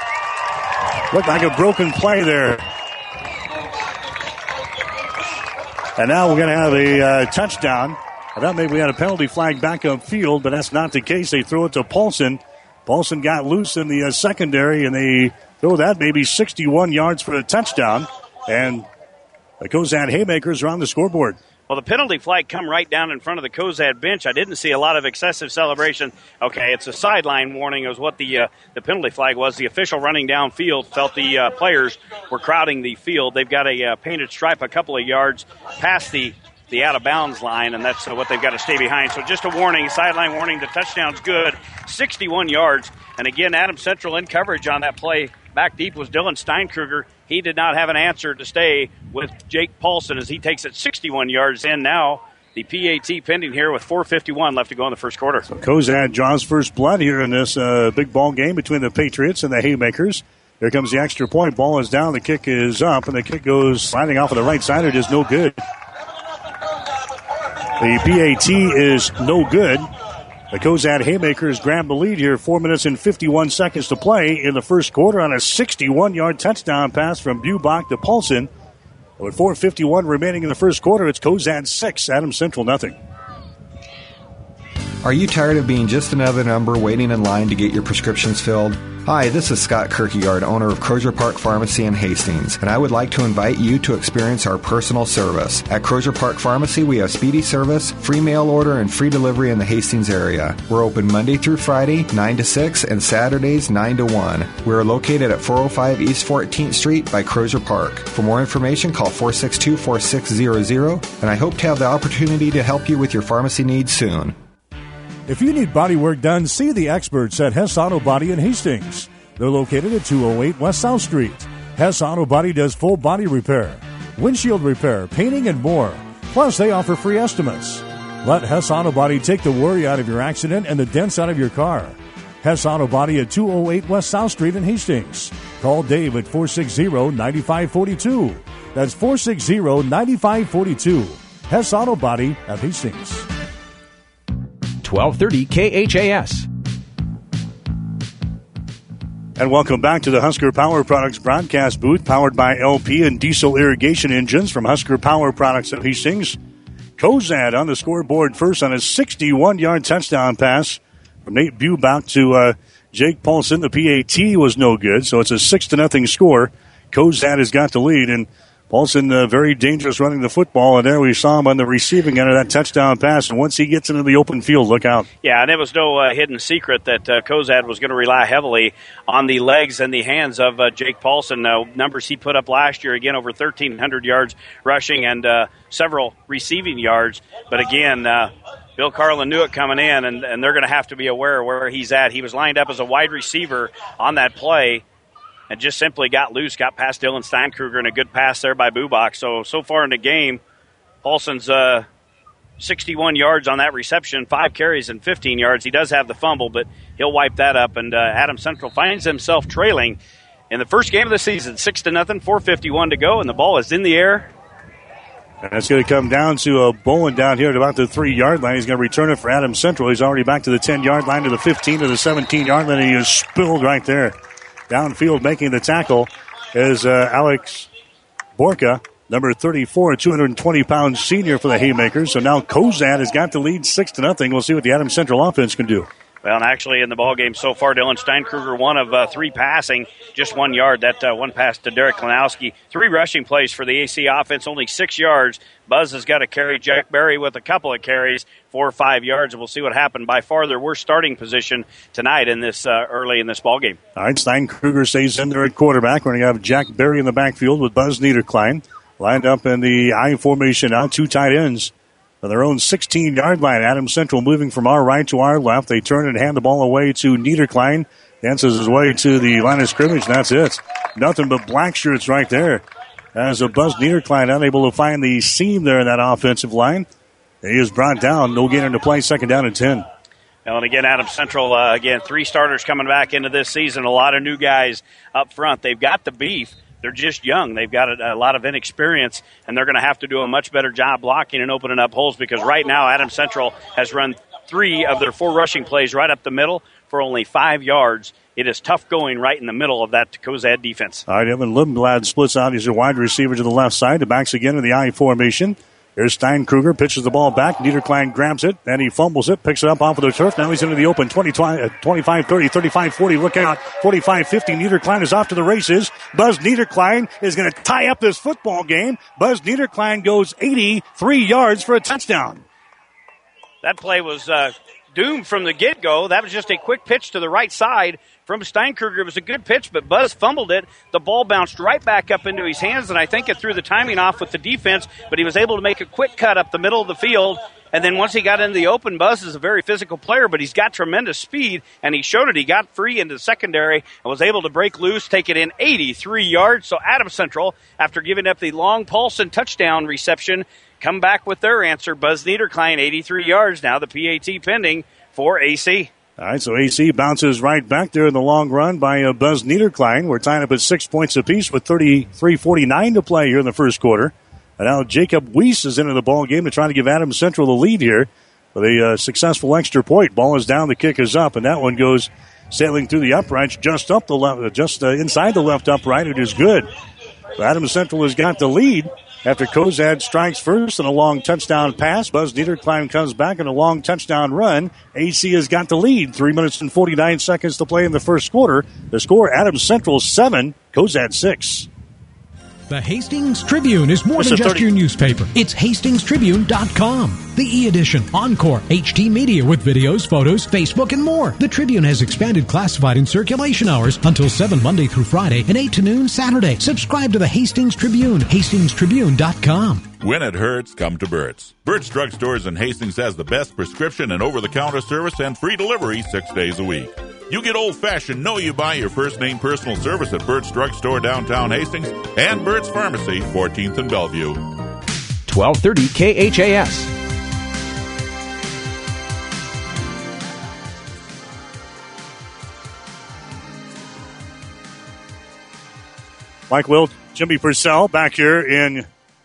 [SPEAKER 2] Looked like a broken play there. And now we're going to have a touchdown. I thought maybe we had a penalty flag back up field, but that's not the case. They throw it to Paulson. Paulson got loose in the secondary, and they throw that maybe 61 yards for a touchdown. And the Cozad Haymakers are on the scoreboard.
[SPEAKER 8] Well, the penalty flag come right down in front of the Cozad bench. I didn't see a lot of excessive celebration. Okay, it's a sideline warning is what the penalty flag was. The official running downfield felt the players were crowding the field. They've got a painted stripe a couple of yards past the out-of-bounds line, and that's what they've got to stay behind. So just a warning, sideline warning. The touchdown's good, 61 yards. And again, Adams Central in coverage on that play. Back deep was Dylan Steinkruger. He did not have an answer to stay with Jake Paulson as he takes it 61 yards in. Now the PAT pending here with 4:51 left to go in the first quarter.
[SPEAKER 2] So Cozad draws first blood here in this big ball game between the Patriots and the Haymakers. Here comes the extra point. Ball is down. The kick is up, and the kick goes sliding off of the right side. It is no good. The PAT is no good. The Cozad Haymakers grab the lead here. 4 minutes and 51 seconds to play in the first quarter on a 61-yard touchdown pass from Buback to Paulson. With 4:51 remaining in the first quarter, it's Cozad 6, Adams Central nothing.
[SPEAKER 9] Are you tired of being just another number waiting in line to get your prescriptions filled? Hi, this is Scott Kierkegaard, owner of Crozier Park Pharmacy in Hastings, and I would like to invite you to experience our personal service. At Crozier Park Pharmacy, we have speedy service, free mail order, and free delivery in the Hastings area. We're open Monday through Friday, 9 to 6, and Saturdays, 9 to 1. We're located at 405 East 14th Street by Crozier Park. For more information, call 462-4600, and I hope to have the opportunity to help you with your pharmacy needs soon.
[SPEAKER 10] If you need body work done, see the experts at Hess Auto Body in Hastings. They're located at 208 West South Street. Hess Auto Body does full body repair, windshield repair, painting, and more. Plus, they offer free estimates. Let Hess Auto Body take the worry out of your accident and the dents out of your car. Hess Auto Body at 208 West South Street in Hastings. Call Dave at 460-9542. That's 460-9542. Hess Auto Body at Hastings.
[SPEAKER 1] 1230 KHAS.
[SPEAKER 2] And welcome back to the Husker Power Products broadcast booth, powered by LP and diesel irrigation engines from Husker Power Products of Hastings. Cozad on the scoreboard first on a 61-yard touchdown pass from Nate Buback to Jake Paulson. The PAT was no good, so it's a 6-0 score. Cozad has got the lead, and Paulson very dangerous running the football, and there we saw him on the receiving end of that touchdown pass, and once he gets into the open field, look out.
[SPEAKER 8] Yeah, and it was no hidden secret that Cozad was going to rely heavily on the legs and the hands of Jake Paulson. Numbers he put up last year, again, over 1,300 yards rushing and several receiving yards. But again, Bill Carlin knew it coming in, and they're going to have to be aware of where he's at. He was lined up as a wide receiver on that play, and just simply got loose, got past Dylan Steinkruger, and a good pass there by Buback. So far in the game, Paulson's 61 yards on that reception, 5 carries and 15 yards. He does have the fumble, but he'll wipe that up, and Adams Central finds himself trailing in the first game of the season, 6-0, 4:51 to go, and the ball is in the air.
[SPEAKER 2] And it's going to come down to Bowen down here at about the 3-yard line. He's going to return it for Adams Central. He's already back to the 10-yard line, to the 15, to the 17-yard line, and he is spilled right there. Downfield making the tackle is Alex Borka, number 34, 220-pound senior for the Haymakers. So now Cozad has got the lead 6-0. We'll see what the Adams Central offense can do.
[SPEAKER 8] Well, and actually in the ballgame so far, Dylan Steinkruger, 1 of 3 passing, just 1 yard. That one pass to Derek Klanowski. 3 rushing plays for the AC offense, only 6 yards. Buzz has got to carry Jack Berry with a couple of carries, 4 or 5 yards, and we'll see what happened. By far their worst starting position tonight in this early in this ballgame.
[SPEAKER 2] All right, Steinkruger stays in there at quarterback. We're going to have Jack Berry in the backfield with Buzz Niederklein. Lined up in the I formation now, 2 tight ends. On their own 16-yard line, Adams Central moving from our right to our left. They turn and hand the ball away to Niederklein. Dances his way to the line of scrimmage, and that's it. Nothing but black shirts right there. As a Buzz Niederklein unable to find the seam there in that offensive line. He is brought down. No gain into play, 2nd down and 10.
[SPEAKER 8] Well, and again, Adams Central, 3 starters coming back into this season. A lot of new guys up front. They've got the beef. They're just young. They've got a lot of inexperience, and they're going to have to do a much better job blocking and opening up holes, because right now Adams Central has run 3 of their 4 rushing plays right up the middle for only 5 yards. It is tough going right in the middle of that Cozad defense.
[SPEAKER 2] All right, Evan Lindblad splits out. He's a wide receiver to the left side. The backs again in the I formation. Here's Steinkruger, pitches the ball back. Niederklein grabs it, and he fumbles it, picks it up off of the turf. Now he's into the open, 25, 30, 35, 40. Look out, 45, 50. Niederklein is off to the races. Buzz Niederklein is going to tie up this football game. Buzz Niederklein goes 83 yards for a touchdown.
[SPEAKER 8] That play was doomed from the get-go. That was just a quick pitch to the right side from Steinkruger. It was a good pitch, but Buzz fumbled it. The ball bounced right back up into his hands, and I think it threw the timing off with the defense, but he was able to make a quick cut up the middle of the field. And then once he got into the open, Buzz is a very physical player, but he's got tremendous speed, and he showed it. He got free into the secondary and was able to break loose, take it in 83 yards. So Adams Central, after giving up the long Paulson touchdown reception, come back with their answer. Buzz Niederklein, 83 yards. Now the PAT pending for AC.
[SPEAKER 2] All right, so AC bounces right back there in the long run by Buzz Niederklein. We're tying up at 6 points apiece with 33:49 to play here in the first quarter. And now Jacob Weiss is into the ball game to try to give Adams Central the lead here with a successful extra point. Ball is down, the kick is up, and that one goes sailing through the uprights just up the left, inside the left upright. It is good. So Adams Central has got the lead.
[SPEAKER 10] After Cozad strikes first and a long touchdown pass, Buzz Niederklein comes back and a long touchdown run. AC has got the lead. 3 minutes and 49 seconds to play in the first quarter. The score, Adams Central 7, Cozad 6.
[SPEAKER 11] The Hastings Tribune is more than just your newspaper. It's hastingstribune.com. The e-edition, Encore, HT Media with videos, photos, Facebook, and more. The Tribune has expanded classified and circulation hours until 7 Monday through Friday and 8 to noon Saturday. Subscribe to the Hastings Tribune, hastingstribune.com.
[SPEAKER 12] When it hurts, come to Burt's. Burt's Drug Stores in Hastings has the best prescription and over-the-counter service and free delivery 6 days a week. You get old-fashioned, know you buy your first-name personal service at Burt's Drug Store downtown Hastings and Burt's Pharmacy, 14th and Bellevue.
[SPEAKER 1] 1230 KHAS.
[SPEAKER 10] Mike Wilt, Jimmy Purcell back here in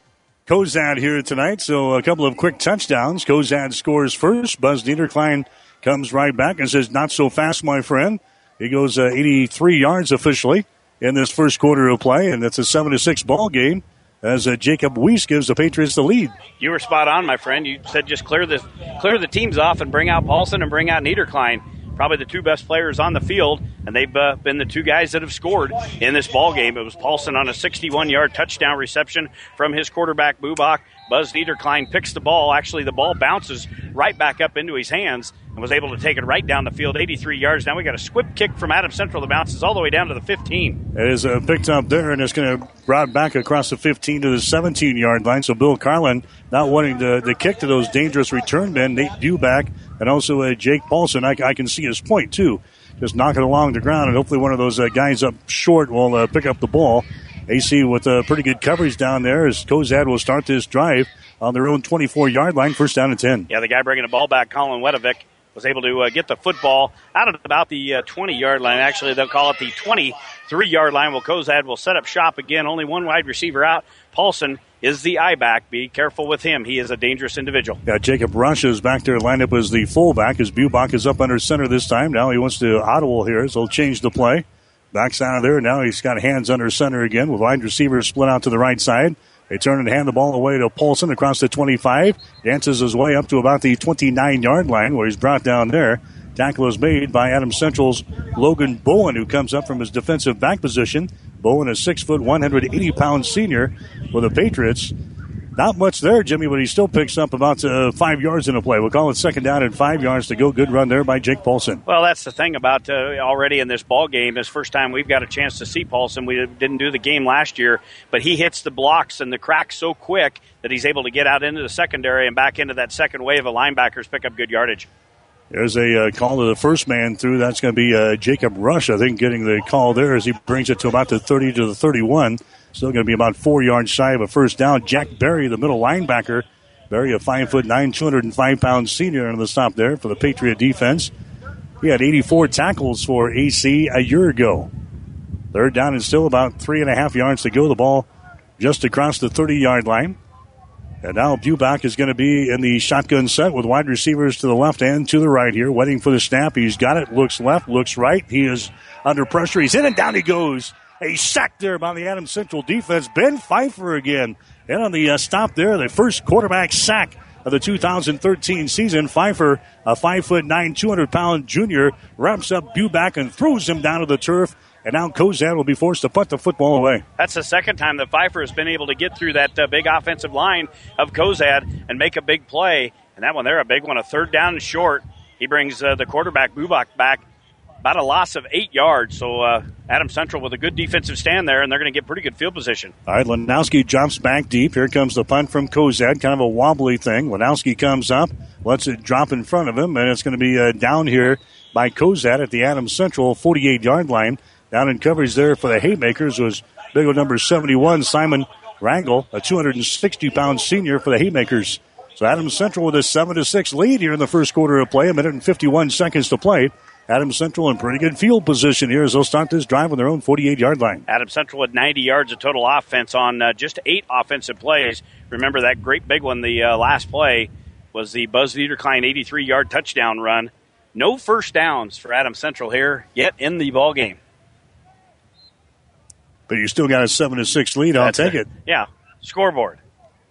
[SPEAKER 10] Cozad here tonight. So a couple of quick touchdowns. Cozad scores first. Buzz Niederklein comes right back and says, not so fast, my friend. He goes 83 yards officially in this first quarter of play, and it's a 7-6 ball game as Jacob Weiss gives the Patriots the lead.
[SPEAKER 8] You were spot on, my friend. You said just clear the teams off and bring out Paulson and bring out Niederklein. Probably the two best players on the field, and they've been the two guys that have scored in this ball game. It was Paulson on a 61-yard touchdown reception from his quarterback, Bubach. Buzz Niederklein picks the ball. Actually, the ball bounces right back up into his hands and was able to take it right down the field, 83 yards. Now we got a squib kick from Adams Central that bounces all the way down to the 15.
[SPEAKER 10] It is picked up there, and it's going to brought back across the 15 to the 17-yard line. So Bill Carlin not wanting to kick to those dangerous return men, Nate Bubach, and also Jake Paulson. I can see his point, too. Just knock it along the ground, and hopefully one of those guys up short will pick up the ball. AC with pretty good coverage down there as Cozad will start this drive on their own 24-yard line, first down and 10.
[SPEAKER 8] Yeah, the guy bringing the ball back, Colin Wedovic, was able to get the football out of about the 20-yard line. Actually, they'll call it the 23-yard line. Well, Cozad will set up shop again. Only one wide receiver out. Paulson is the I-back. Be careful with him. He is a dangerous individual.
[SPEAKER 10] Yeah, Jacob Rush is back there lined up as the fullback as Bubach is up under center this time. Now he wants to audible here, so he'll change the play. Backs out of there. Now he's got hands under center again with wide receivers split out to the right side. They turn and hand the ball away to Paulson across the 25. Dances his way up to about the 29-yard line where he's brought down there. Tackle is made by Adams Central's Logan Bowen, who comes up from his defensive back position. Bowen, a 6', 180-pound senior for the Patriots. Not much there, Jimmy, but he still picks up about 5 yards in the play. We'll call it second down and 5 yards to go. Good run there by Jake Paulson.
[SPEAKER 8] Well, that's the thing about already in this ball game. This first time we've got a chance to see Paulson. We didn't do the game last year, but he hits the blocks and the cracks so quick that he's able to get out into the secondary and back into that second wave of linebackers, pick up good yardage.
[SPEAKER 10] There's a call to the first man through. That's going to be Jacob Rush, I think, getting the call there as he brings it to about the 30 to the 31. Still going to be about 4 yards shy of a first down. Jack Berry, the middle linebacker. Berry, a 5'9", 205-pound senior on the stop there for the Patriot defense. He had 84 tackles for AC a year ago. Third down and still about 3.5 yards to go. The ball just across the 30-yard line. And now Bubach is going to be in the shotgun set with wide receivers to the left and to the right here, waiting for the snap. He's got it, looks left, looks right. He is under pressure. He's in and down he goes. A sack there by the Adams Central defense. Ben Pfeiffer again. And on the stop there, the first quarterback sack of the 2013 season. Pfeiffer, a 5'9", 200-pound junior, wraps up Bubach and throws him down to the turf. And now Cozad will be forced to punt the football away.
[SPEAKER 8] That's the second time that Pfeiffer has been able to get through that big offensive line of Cozad and make a big play. And that one there, a big one, a third down and short. He brings the quarterback, Bubach, back. About a loss of 8 yards. So Adams Central with a good defensive stand there, and they're going to get pretty good field position.
[SPEAKER 10] All right, Lanowski jumps back deep. Here comes the punt from Cozad, kind of a wobbly thing. Lanowski comes up, lets it drop in front of him, and it's going to be down here by Cozad at the Adams Central 48-yard line. Down in coverage there for the Haymakers was big old number 71, Simon Rangel, a 260-pound senior for the Haymakers. So Adams Central with a 7-6 lead here in the first quarter of play, a minute and 51 seconds to play. Adams Central in pretty good field position here as they'll start this drive on their own 48-yard line.
[SPEAKER 8] Adams Central with 90 yards of total offense on just 8 offensive plays. Remember that great big one, the last play was the Buzz Niederklein 83-yard touchdown run. No first downs for Adams Central here yet in the ball game.
[SPEAKER 10] But you still got a 7-6 lead. I'll take it.
[SPEAKER 8] Yeah, scoreboard.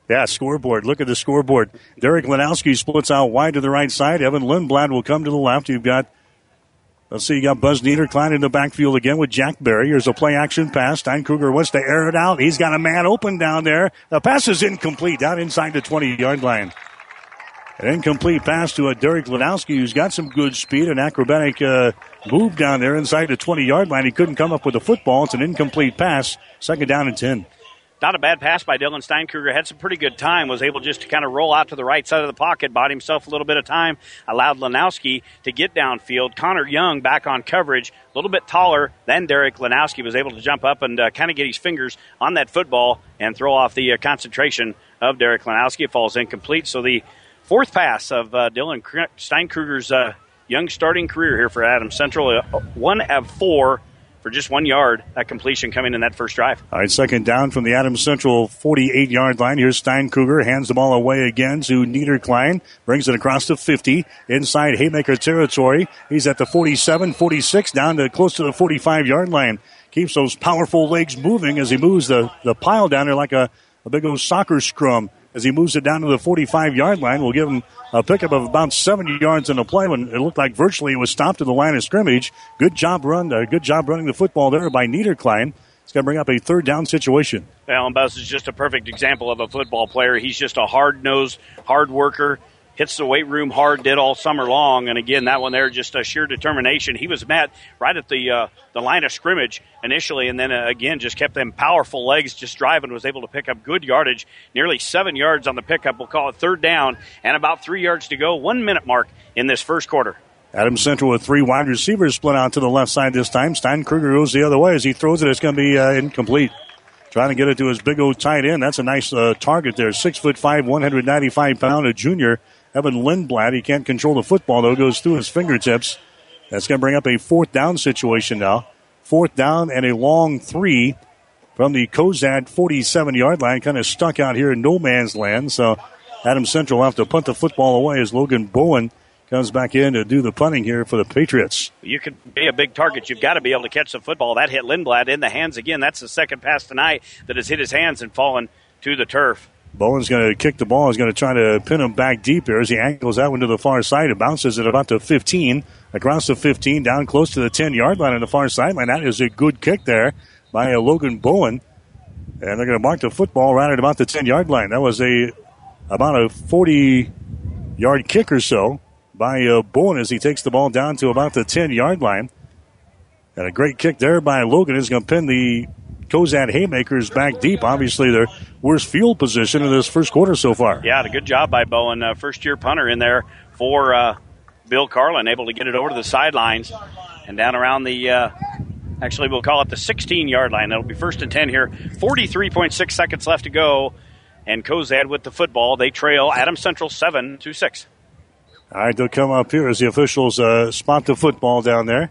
[SPEAKER 13] Yeah, scoreboard. Look at the scoreboard. Derek Lanowski splits out wide to the right side. Evan Lindblad will come to the left. You got Buzz Niederklein in the backfield again with Jack Berry. Here's a play-action pass. Steinkruger wants to air it out. He's got a man open down there. The pass is incomplete down inside the 20-yard line. An incomplete pass to Derek Lanowski, who's got some good speed, an acrobatic move down there inside the 20-yard line. He couldn't come up with the football. It's an incomplete pass. 2nd down and 10.
[SPEAKER 8] Not a bad pass by Dylan Steinkruger. Had some pretty good time. Was able just to kind of roll out to the right side of the pocket. Bought himself a little bit of time. Allowed Lanowski to get downfield. Connor Young back on coverage. A little bit taller than Derek Lanowski. Was able to jump up and kind of get his fingers on that football and throw off the concentration of Derek Lanowski. It falls incomplete. So the 4th pass of Dylan Steinkruger's young starting career here for Adams Central. 1 of 4. For just 1 yard, that completion coming in that first drive.
[SPEAKER 13] All right, 2nd down from the Adams Central 48-yard line. Here's Steinkruger, hands the ball away again to Niederklein, brings it across the 50, inside Haymaker territory. He's at the 47, 46, down to close to the 45-yard line. Keeps those powerful legs moving as he moves the pile down there like a big old soccer scrum. As he moves it down to the 45-yard line, we'll give him a pickup of about 70 yards in the play when it looked like virtually it was stopped at the line of scrimmage. Good job running the football there by Niederklein. It's going to bring up a 3rd down situation.
[SPEAKER 8] Alan Buzz is just a perfect example of a football player. He's just a hard-nosed, hard worker. Hits the weight room hard, did all summer long. And again, that one there, just a sheer determination. He was met right at the line of scrimmage initially, and then again, just kept them powerful legs just driving, was able to pick up good yardage, nearly 7 yards on the pickup. We'll call it 3rd down, and about 3 yards to go, 1 minute mark in this first quarter.
[SPEAKER 13] Adams Central with 3 wide receivers split out to the left side this time. Steinkruger goes the other way. As he throws it, it's going to be incomplete. Trying to get it to his big old tight end. That's a nice target there. 6'5", 195-pound, junior. Evan Lindblad, he can't control the football, though. It goes through his fingertips. That's going to bring up a 4th down situation now. 4th down and a long 3 from the Cozad 47-yard line. Kind of stuck out here in no man's land. So Adams Central will have to punt the football away as Logan Bowen comes back in to do the punting here for the Patriots.
[SPEAKER 8] You could be a big target. You've got to be able to catch the football. That hit Lindblad in the hands again. That's the 2nd pass tonight that has hit his hands and fallen to the turf.
[SPEAKER 13] Bowen's going to kick the ball. He's going to try to pin him back deep here as he angles that one to the far side. It bounces at about the 15, across the 15, down close to the 10-yard line on the far sideline. That is a good kick there by Logan Bowen. And they're going to mark the football right at about the 10-yard line. That was about a 40-yard kick or so by Bowen as he takes the ball down to about the 10-yard line. And a great kick there by Logan is going to pin the Cozad Haymakers back deep. Obviously, their worst field position in this first quarter so far.
[SPEAKER 8] Yeah, a good job by Bowen. First-year punter in there for Bill Carlin, able to get it over to the sidelines and down around the, actually we'll call it the 16-yard line. That'll be 1st and 10 here. 43.6 seconds left to go. And Cozad with the football. They trail Adams Central 7-6.
[SPEAKER 13] All right, they'll come up here as the officials spot the football down there.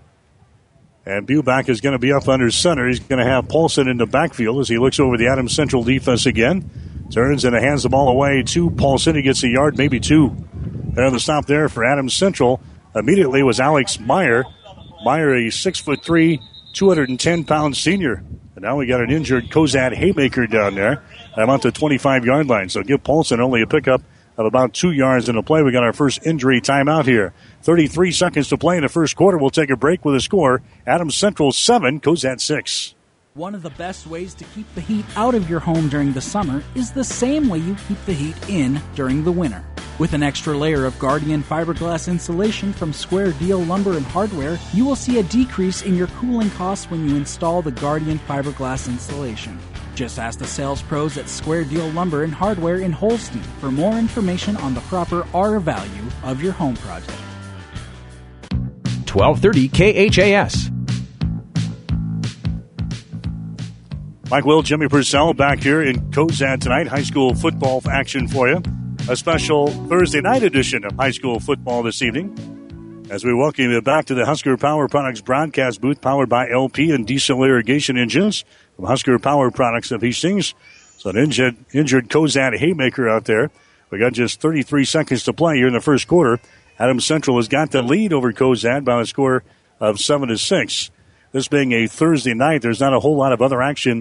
[SPEAKER 13] And Buback is going to be up under center. He's going to have Paulson in the backfield as he looks over the Adams Central defense again. Turns and hands the ball away to Paulson. He gets a yard, maybe 2. There, the stop there for Adams Central immediately was Alex Meyer. Meyer, a 6'3", 210-pound senior. And now we got an injured Cozad Haymaker down there. I'm out to 25-yard line. So give Paulson only a pickup of about 2 yards in the play. We got our first injury timeout here. 33 seconds to play in the first quarter. We'll take a break with a score. Adams Central 7, Cozad 6.
[SPEAKER 14] One of the best ways to keep the heat out of your home during the summer is the same way you keep the heat in during the winter. With an extra layer of Guardian fiberglass insulation from Square Deal Lumber and Hardware, you will see a decrease in your cooling costs when you install the Guardian fiberglass insulation. Just ask the sales pros at Square Deal Lumber and Hardware in Holstein for more information on the proper R value of your home project.
[SPEAKER 11] 1230 KHAS.
[SPEAKER 13] Mike Will, Jimmy Purcell back here in Cozad tonight. High school football action for you. A special Thursday night edition of high school football this evening. As we welcome you back to the Husker Power Products broadcast booth, powered by LP and diesel irrigation engines from Husker Power Products of Hastings. So an injured Cozad Haymaker out there. We got just 33 seconds to play here in the first quarter. Adams Central has got the lead over Cozad by a score of 7-6. This being a Thursday night, there's not a whole lot of other action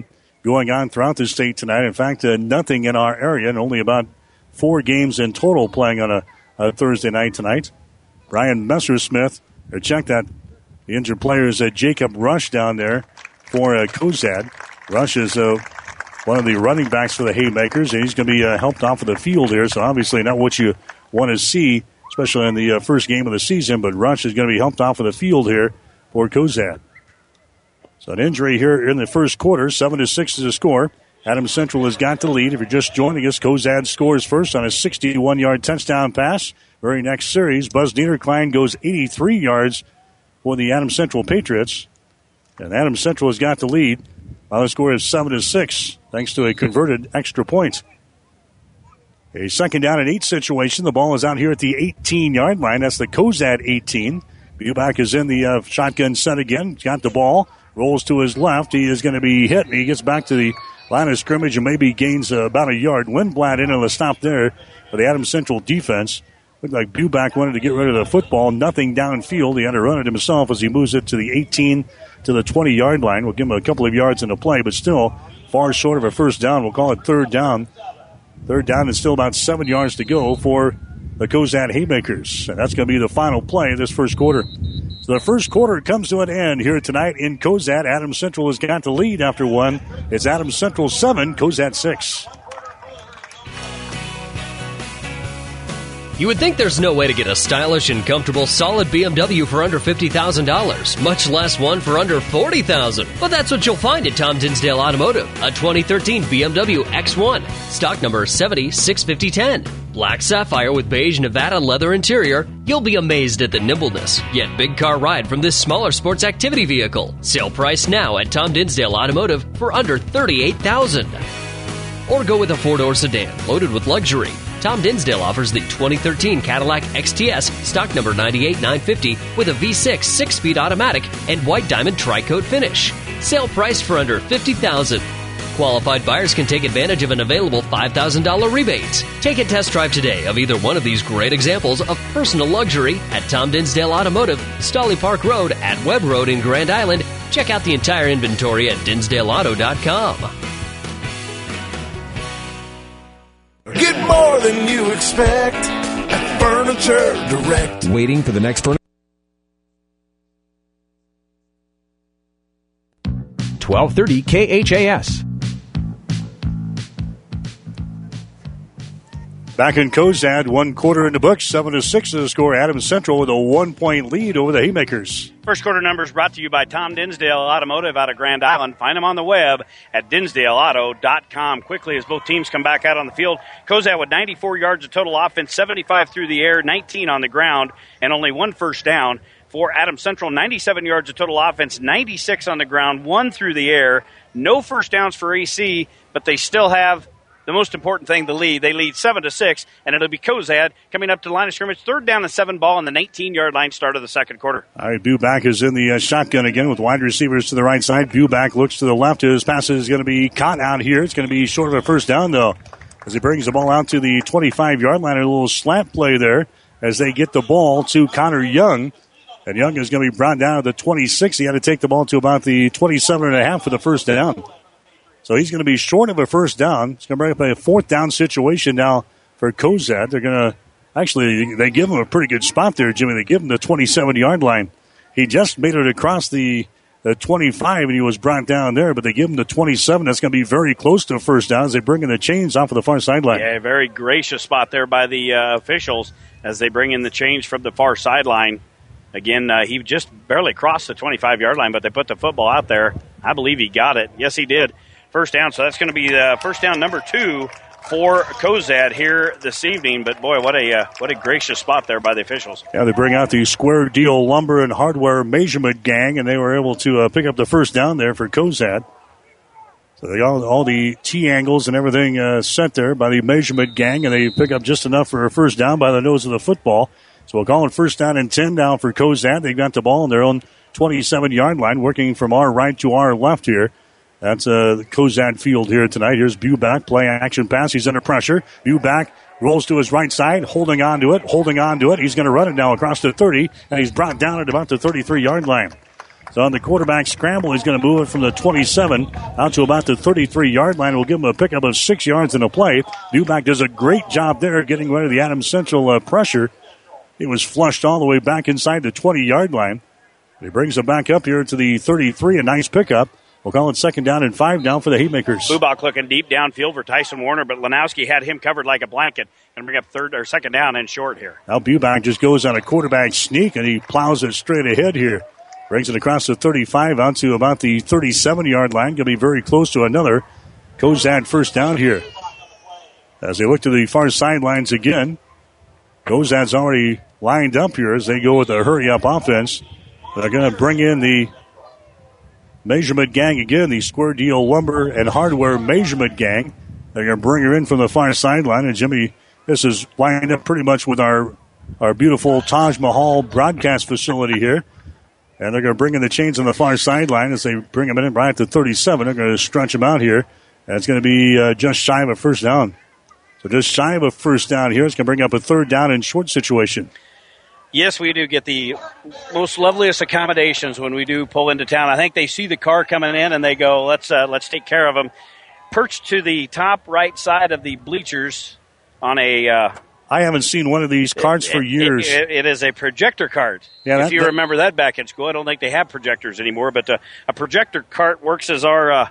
[SPEAKER 13] going on throughout the state tonight. In fact, nothing in our area, and only about 4 games in total playing on a Thursday night tonight. Brian Messersmith, or check that. The injured player is Jacob Rush down there for Cozad. Rush is one of the running backs for the Haymakers, and he's going to be helped off of the field here, so obviously not what you want to see, especially in the first game of the season, but Rush is going to be helped off of the field here for Cozad. So an injury here in the first quarter, 7-6 is the score. Adams Central has got the lead. If you're just joining us, Cozad scores first on a 61-yard touchdown pass. Very next series, Buzz Niederklein goes 83 yards for the Adams Central Patriots. And Adams Central has got the lead. The score is 7-6, thanks to a converted extra point. A 2nd down and 8 situation. The ball is out here at the 18-yard line. That's the Cozad 18. Buback is in the shotgun set again. He's got the ball. Rolls to his left. He is going to be hit. He gets back to the line of scrimmage and maybe gains about a yard. Windblad into the stop there for the Adams Central defense. Looked like Buback wanted to get rid of the football. Nothing downfield. He had to run it himself as he moves it to the 18 to the 20-yard line. We'll give him a couple of yards in the play, but still far short of a first down. We'll call it 3rd down. 3rd down and still about 7 yards to go for the Cozad Haymakers. And that's going to be the final play of this first quarter. So the first quarter comes to an end here tonight in Cozad. Adams Central has got the lead after one. It's Adams Central 7, Cozad 6.
[SPEAKER 5] You would think there's no way to get a stylish and comfortable solid BMW for under $50,000, much less one for under $40,000. But that's what you'll find at Tom Dinsdale Automotive. A 2013 BMW X1, stock number 7065010. Black sapphire with beige Nevada leather interior. You'll be amazed at the nimbleness, yet big car ride from this smaller sports activity vehicle. Sale price now at Tom Dinsdale Automotive for under $38,000. Or go with a 4-door sedan loaded with luxury. Tom Dinsdale offers the 2013 Cadillac XTS, stock number 98950, with a V6 6-speed automatic and white diamond tri-coat finish. Sale price for under $50,000. Qualified buyers can take advantage of an available $5,000 rebate. Take a test drive today of either one of these great examples of personal luxury at Tom Dinsdale Automotive, Stolly Park Road at Webb Road in Grand Island. Check out the entire inventory at DinsdaleAuto.com.
[SPEAKER 15] Get more than you expect at Furniture Direct.
[SPEAKER 16] Waiting for the next furniture. 1230 KHAS.
[SPEAKER 13] Back in Cozad, 1 quarter in the books, 7-6 is the score. Adams Central with a 1-point lead over the Haymakers.
[SPEAKER 8] First quarter numbers brought to you by Tom Dinsdale Automotive out of Grand Island. Find them on the web at DinsdaleAuto.com. Quickly as both teams come back out on the field, Cozad with 94 yards of total offense, 75 through the air, 19 on the ground, and only 1 first down. For Adams Central, 97 yards of total offense, 96 on the ground, 1 through the air. No first downs for AC, but they still have the most important thing, the lead. They lead 7-6, and it'll be Cozad coming up to the line of scrimmage. 3rd down and 7 ball on the 19-yard line, start of the second quarter.
[SPEAKER 13] All right, Buback is in the shotgun again with wide receivers to the right side. Buback looks to the left. His pass is going to be caught out here. It's going to be short of a first down, though, as he brings the ball out to the 25-yard line. A little slant play there as they get the ball to Connor Young. And Young is going to be brought down to the 26. He had to take the ball to about the 27.5 for the first down. So he's going to be short of a first down. It's going to bring up a 4th down situation now for Cozad. They're going to, actually, they give him a pretty good spot there, Jimmy. They give him the 27-yard line. He just made it across the 25, and he was brought down there, but they give him the 27. That's going to be very close to a first down as they bring in the chains off of the far sideline.
[SPEAKER 8] Yeah, very gracious spot there by the officials as they bring in the change from the far sideline. Again, he just barely crossed the 25-yard line, but they put the football out there. I believe he got it. Yes, he did. First down, so that's going to be first down number 2 for Cozad here this evening. But, boy, what a gracious spot there by the officials.
[SPEAKER 13] Yeah, they bring out the Square Deal Lumber and Hardware Measurement Gang, and they were able to pick up the first down there for Cozad. So they got all the T-angles and everything set there by the Measurement Gang, and they pick up just enough for a first down by the nose of the football. So we'll call it first down and 10 down for Cozad. They've got the ball on their own 27-yard line, working from our right to our left here. That's the Cozad field here tonight. Here's Buback, play action pass. He's under pressure. Buback rolls to his right side, holding on to it. He's going to run it now across the 30, and he's brought down at about the 33-yard line. So on the quarterback scramble, he's going to move it from the 27 out to about the 33-yard line. We'll give him a pickup of 6 yards in the play. Buback does a great job there getting rid of the Adams Central pressure. It was flushed all the way back inside the 20-yard line. He brings it back up here to the 33, a nice pickup. We'll call it 2nd down and 5 now for the Haymakers.
[SPEAKER 8] Buback looking deep downfield for Tyson Warner, but Lanowski had him covered like a blanket. Going to bring up 2nd down and short here.
[SPEAKER 13] Now Buback just goes on a quarterback sneak, and he plows it straight ahead here. Brings it across the 35 out to about the 37-yard line. Going to be very close to another Cozad first down here. As they look to the far sidelines again, Cozad's already lined up here as they go with a hurry-up offense. They're going to bring in the measurement gang again, the Square Deal Lumber and Hardware measurement gang. They're going to bring her in from the far sideline. And Jimmy, this is lined up pretty much with our beautiful Taj Mahal broadcast facility here. And they're going to bring in the chains on the far sideline as they bring them in right at the 37. They're going to stretch them out here. And it's going to be just shy of a first down. So just shy of a first down here. It's going to bring up a 3rd down and short situation.
[SPEAKER 8] Yes, we do get the most loveliest accommodations when we do pull into town. I think they see the car coming in and they go, let's take care of them. Perched to the top right side of the bleachers on a...
[SPEAKER 13] I haven't seen one of these cards for years.
[SPEAKER 8] It is a projector card.
[SPEAKER 13] Yeah,
[SPEAKER 8] if you remember that back in school, I don't think they have projectors anymore, but a projector cart works as our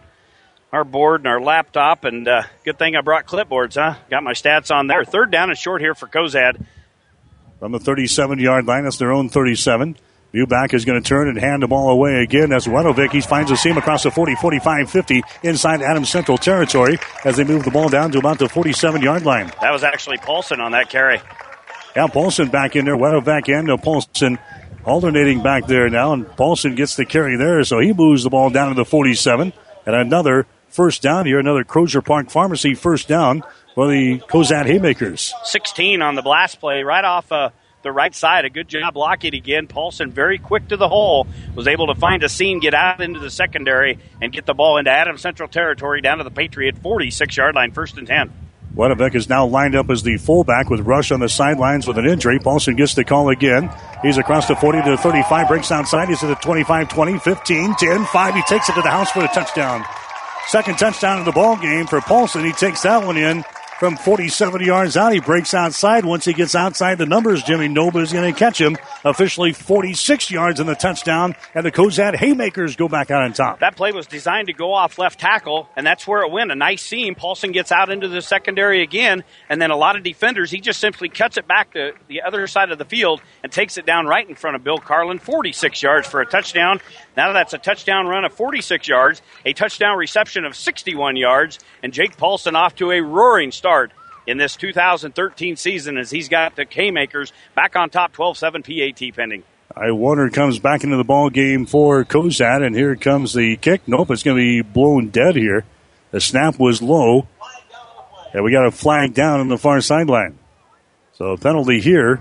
[SPEAKER 8] board and our laptop, and good thing I brought clipboards, huh? Got my stats on there. 3rd down and short here for Cozad.
[SPEAKER 13] From the 37-yard line, that's their own 37. Buback is going to turn and hand the ball away again. That's Wadovic. He finds a seam across the 40, 45, 50 inside Adams Central territory as they move the ball down to about the 47-yard line.
[SPEAKER 8] That was actually Paulson on that carry.
[SPEAKER 13] Yeah, Paulson back in there. Wadovic and Paulson alternating back there now, and Paulson gets the carry there, so he moves the ball down to the 47. And another first down here, another Crozier Park Pharmacy first down for the Cozad Haymakers.
[SPEAKER 8] 16 on the blast play right off the right side. A good job blocking again. Paulson very quick to the hole. Was able to find a seam, get out into the secondary, and get the ball into Adams Central territory down to the Patriot 46-yard line, 1st and 10.
[SPEAKER 13] Wadovic is now lined up as the fullback with Rush on the sidelines with an injury. Paulson gets the call again. He's across the 40 to the 35, breaks outside. He's at the 25, 20, 15, 10, 5. He takes it to the house for a touchdown. 2nd touchdown of the ball game for Paulson. He takes that one in from 47 yards out. He breaks outside. Once he gets outside the numbers, Jimmy, nobody's going to catch him. Officially 46 yards in the touchdown, and the Cozad Haymakers go back out on top.
[SPEAKER 8] That play was designed to go off left tackle, and that's where it went. A nice seam. Paulson gets out into the secondary again, and then a lot of defenders, he just simply cuts it back to the other side of the field and takes it down right in front of Bill Carlin. 46 yards for a touchdown. Now that's a touchdown run of 46 yards, a touchdown reception of 61 yards, and Jake Paulson off to a roaring start in this 2013 season as he's got the Haymakers back on top, 12-7 PAT pending.
[SPEAKER 13] Warner comes back into the ball game for Cozad, and here comes the kick. Nope, it's going to be blown dead here. The snap was low, and we got a flag down on the far sideline. So a penalty here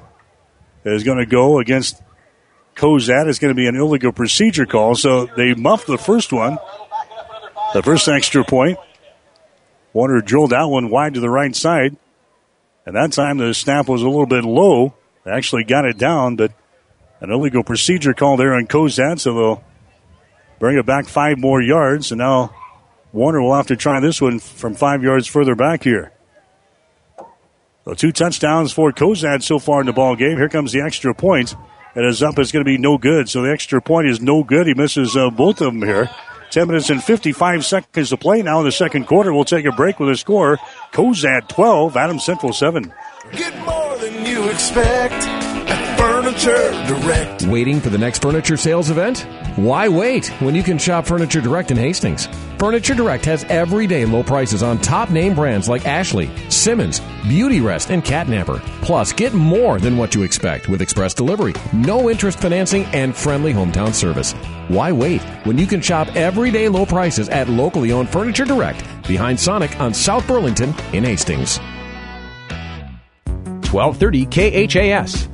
[SPEAKER 13] is going to go against Cozad. It's going to be an illegal procedure call, so they muffed the first one, the first extra point. Warner drilled that one wide to the right side. And that time the snap was a little bit low. They actually got it down, but an illegal procedure call there on Cozad, so they'll bring it back 5 more yards. And now Warner will have to try this one from 5 yards further back here. So 2 touchdowns for Cozad so far in the ball game. Here comes the extra point. It is up. It's going to be no good. So the extra point is no good. He misses both of them here. 10 minutes and 55 seconds to play now in the second quarter. We'll take a break with a score. Cozad 12, Adams Central 7.
[SPEAKER 15] Get more than you expect at Furniture Direct.
[SPEAKER 16] Waiting for the next furniture sales event? Why wait when you can shop Furniture Direct in Hastings? Furniture Direct has everyday low prices on top name brands like Ashley, Simmons, Beautyrest, and Catnapper. Plus, get more than what you expect with express delivery, no interest financing, and friendly hometown service. Why wait when you can shop everyday low prices at locally owned Furniture Direct behind Sonic on South Burlington in Hastings.
[SPEAKER 11] 1230 KHAS.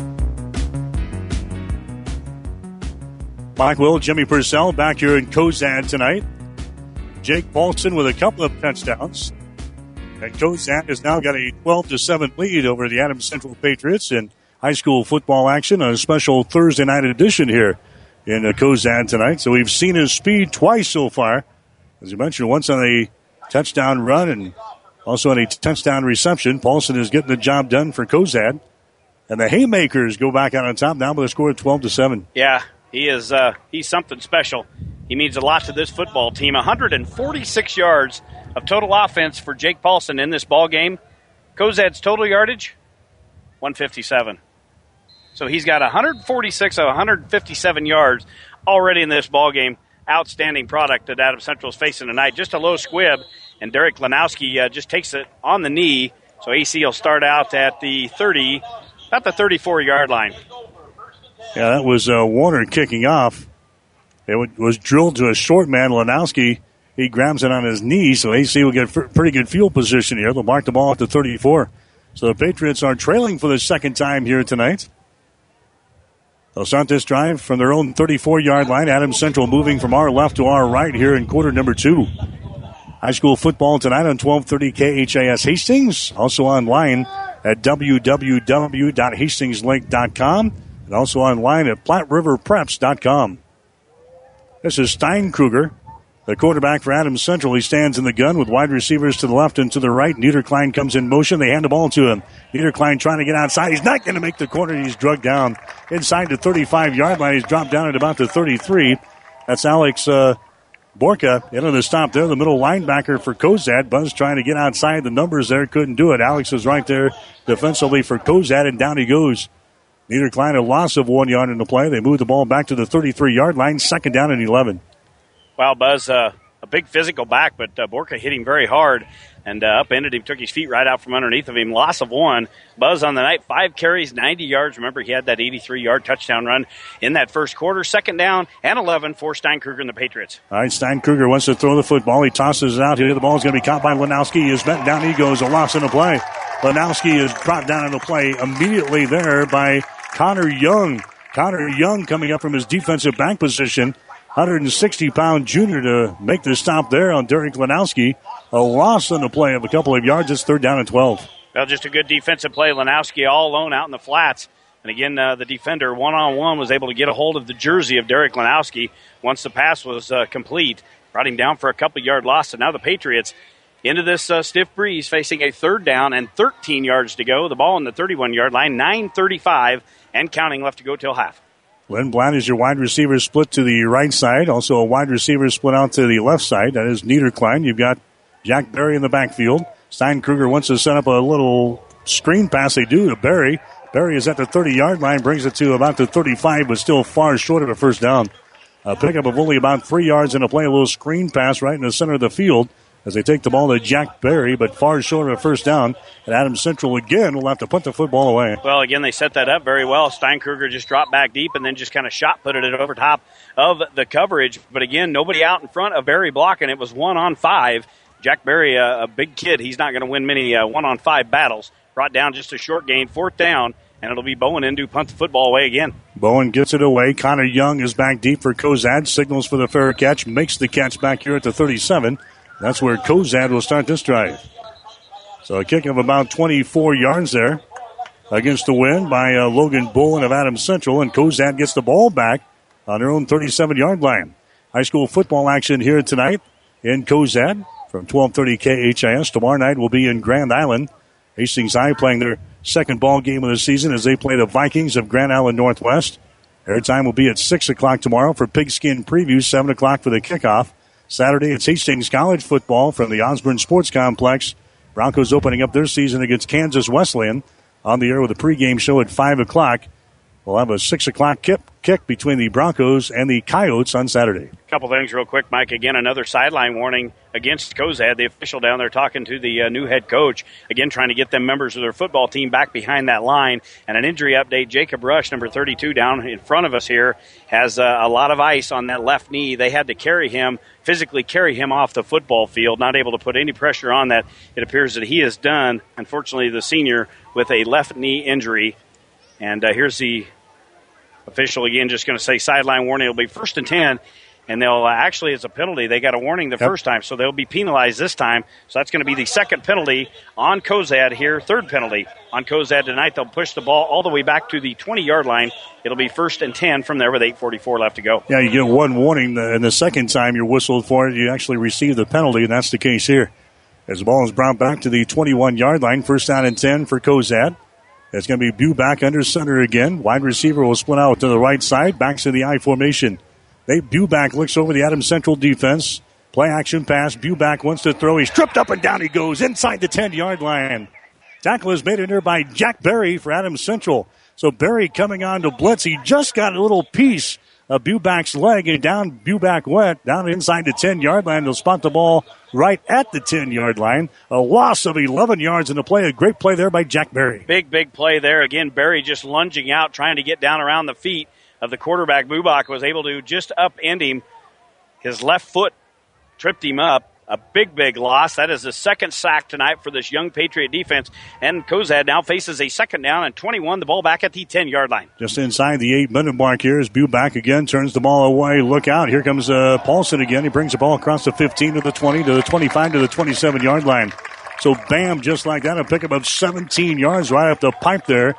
[SPEAKER 13] Mike Will, Jimmy Purcell back here in Cozad tonight. Jake Paulson with a couple of touchdowns. And Cozad has now got a 12-7 lead over the Adams Central Patriots in high school football action on a special Thursday night edition here in Cozad tonight. So we've seen his speed twice so far. As you mentioned, once on a touchdown run and also on a touchdown reception. Paulson is getting the job done for Cozad. And the Haymakers go back out on top now with a score of 12-7.
[SPEAKER 8] Yeah, he is. He's something special. He means a lot to this football team. 146 yards of total offense for Jake Paulson in this ball game. Cozad's total yardage, 157. So he's got 146 of 157 yards already in this ball game. Outstanding product that Adams Central is facing tonight. Just a low squib, and Derek Lanowski just takes it on the knee. So AC will start out at the 30, about the 34-yard line.
[SPEAKER 13] Yeah, that was Warner kicking off. It was drilled to a short man, Lanowski. He grabs it on his knee, so AC will get pretty good field position here. They'll mark the ball at the 34. So the Patriots are trailing for the second time here tonight. They'll start this drive from their own 34-yard line. Adams Central moving from our left to our right here in quarter number 2. High school football tonight on 1230 KHAS Hastings. Also online at www.hastingslake.com and also online at PlatteRiverPreps.com. This is Steinkruger, the quarterback for Adams Central. He stands in the gun with wide receivers to the left and to the right. Niederklein comes in motion. They hand the ball to him. Niederklein trying to get outside. He's not going to make the corner. He's drugged down inside the 35-yard line. He's dropped down at about the 33. That's Alex Borka into the stop there, the middle linebacker for Cozad. Buzz trying to get outside the numbers there. Couldn't do it. Alex was right there defensively for Cozad, and down he goes. Niederklein a loss of 1 yard in the play. They move the ball back to the 33-yard line. Second down and 11.
[SPEAKER 8] Wow, Buzz, a big physical back, but Borka hit him very hard and upended him, took his feet right out from underneath of him. Loss of 1. Buzz on the night, 5 carries, 90 yards. Remember, he had that 83-yard touchdown run in that first quarter. Second down and 11 for Steinkruger and the Patriots.
[SPEAKER 13] All right, Steinkruger wants to throw the football. He tosses it out here. The ball is going to be caught by Lanowski. He is bent down. He goes. A loss in the play. Lanowski is brought down in the play immediately there by Connor Young. Connor Young coming up from his defensive back position. 160-pound junior to make the stop there on Derek Lanowski. A loss on the play of a couple of yards. It's third down and 12.
[SPEAKER 8] Well, just a good defensive play. Lanowski all alone out in the flats. And again, the defender one-on-one was able to get a hold of the jersey of Derek Lanowski once the pass was complete. Brought him down for a couple-yard loss. And now the Patriots into this stiff breeze facing a third down and 13 yards to go. The ball on the 31-yard line, 9:35 and counting left to go till half.
[SPEAKER 13] Len Blatt is your wide receiver split to the right side. Also a wide receiver split out to the left side. That is Niederklein. You've got Jack Berry in the backfield. Steinkruger wants to set up a little screen pass. They do to Berry. Berry is at the 30-yard line, brings it to about the 35, but still far short of a first down. A pickup of only about 3 yards in a play. A little screen pass right in the center of the field as they take the ball to Jack Berry, but far short of a first down. And Adams Central again will have to put the football away.
[SPEAKER 8] Well, again, they set that up very well. Steinkruger just dropped back deep and then just kind of shot put it over top of the coverage. But again, nobody out in front of Berry blocking. It was 1-on-5. Jack Berry, a big kid, he's not going to win many 1-on-5 battles. Brought down just a short gain, fourth down, and it'll be Bowen in to punt the football away again.
[SPEAKER 13] Bowen gets it away. Connor Young is back deep for Cozad. Signals for the fair catch. Makes the catch back here at the 37. That's where Cozad will start this drive. So a kick of about 24 yards there against the wind by Logan Bowen of Adams Central. And Cozad gets the ball back on their own 37-yard line. High school football action here tonight in Cozad from 1230 KHIS. Tomorrow night will be in Grand Island. Hastings High playing their second ball game of the season as they play the Vikings of Grand Island Northwest. Airtime will be at 6 o'clock tomorrow for Pigskin Preview, 7 o'clock for the kickoff. Saturday, it's Hastings College football from the Osborne Sports Complex. Broncos opening up their season against Kansas Wesleyan. On the air with a pregame show at 5 o'clock. We'll have a 6 o'clock kick between the Broncos and the Coyotes on Saturday.
[SPEAKER 8] A couple things real quick, Mike. Again, another sideline warning against Cozad. The official down there talking to the new head coach. Again, trying to get them members of their football team back behind that line. And an injury update, Jacob Rush, number 32, down in front of us here, has a lot of ice on that left knee. They had to physically carry him off the football field, not able to put any pressure on that. It appears that he is done, unfortunately, the senior, with a left knee injury. And here's the official again, just going to say sideline warning. It'll be 1st and 10 and they'll actually, it's a penalty. They got a warning the first time, so they'll be penalized this time. So that's going to be the second penalty on Cozad here, third penalty on Cozad tonight. They'll push the ball all the way back to the 20-yard line. It'll be 1st and 10 from there with 8:44 left to go.
[SPEAKER 13] Yeah, you get one warning, and the second time you're whistled for it, you actually receive the penalty, and that's the case here. As the ball is brought back to the 21-yard line, 1st down and 10 for Cozad. It's going to be Buback under center again. Wide receiver will split out to the right side, backs to the I formation. Buback looks over the Adams Central defense. Play action pass. Buback wants to throw. He's tripped up and down he goes inside the 10-yard line. Tackle is made in there by Jack Berry for Adams Central. So Berry coming on to blitz. He just got a little piece of Buback's leg, and down Buback went down inside the 10-yard line. They'll spot the ball right at the 10-yard line. A loss of 11 yards in the play. A great play there by Jack Berry.
[SPEAKER 8] Big play there. Again, Berry just lunging out, trying to get down around the feet of the quarterback. Buback was able to just upend him. His left foot tripped him up. A big loss. That is the second sack tonight for this young Patriot defense. And Cozad now faces a 2nd down and 21. The ball back at the 10-yard line.
[SPEAKER 13] Just inside the 8-minute mark here as Buback again turns the ball away. Look out. Here comes Paulson again. He brings the ball across the 15 to the 20 to the 25 to the 27-yard line. So bam, just like that, a pickup of 17 yards right up the pipe there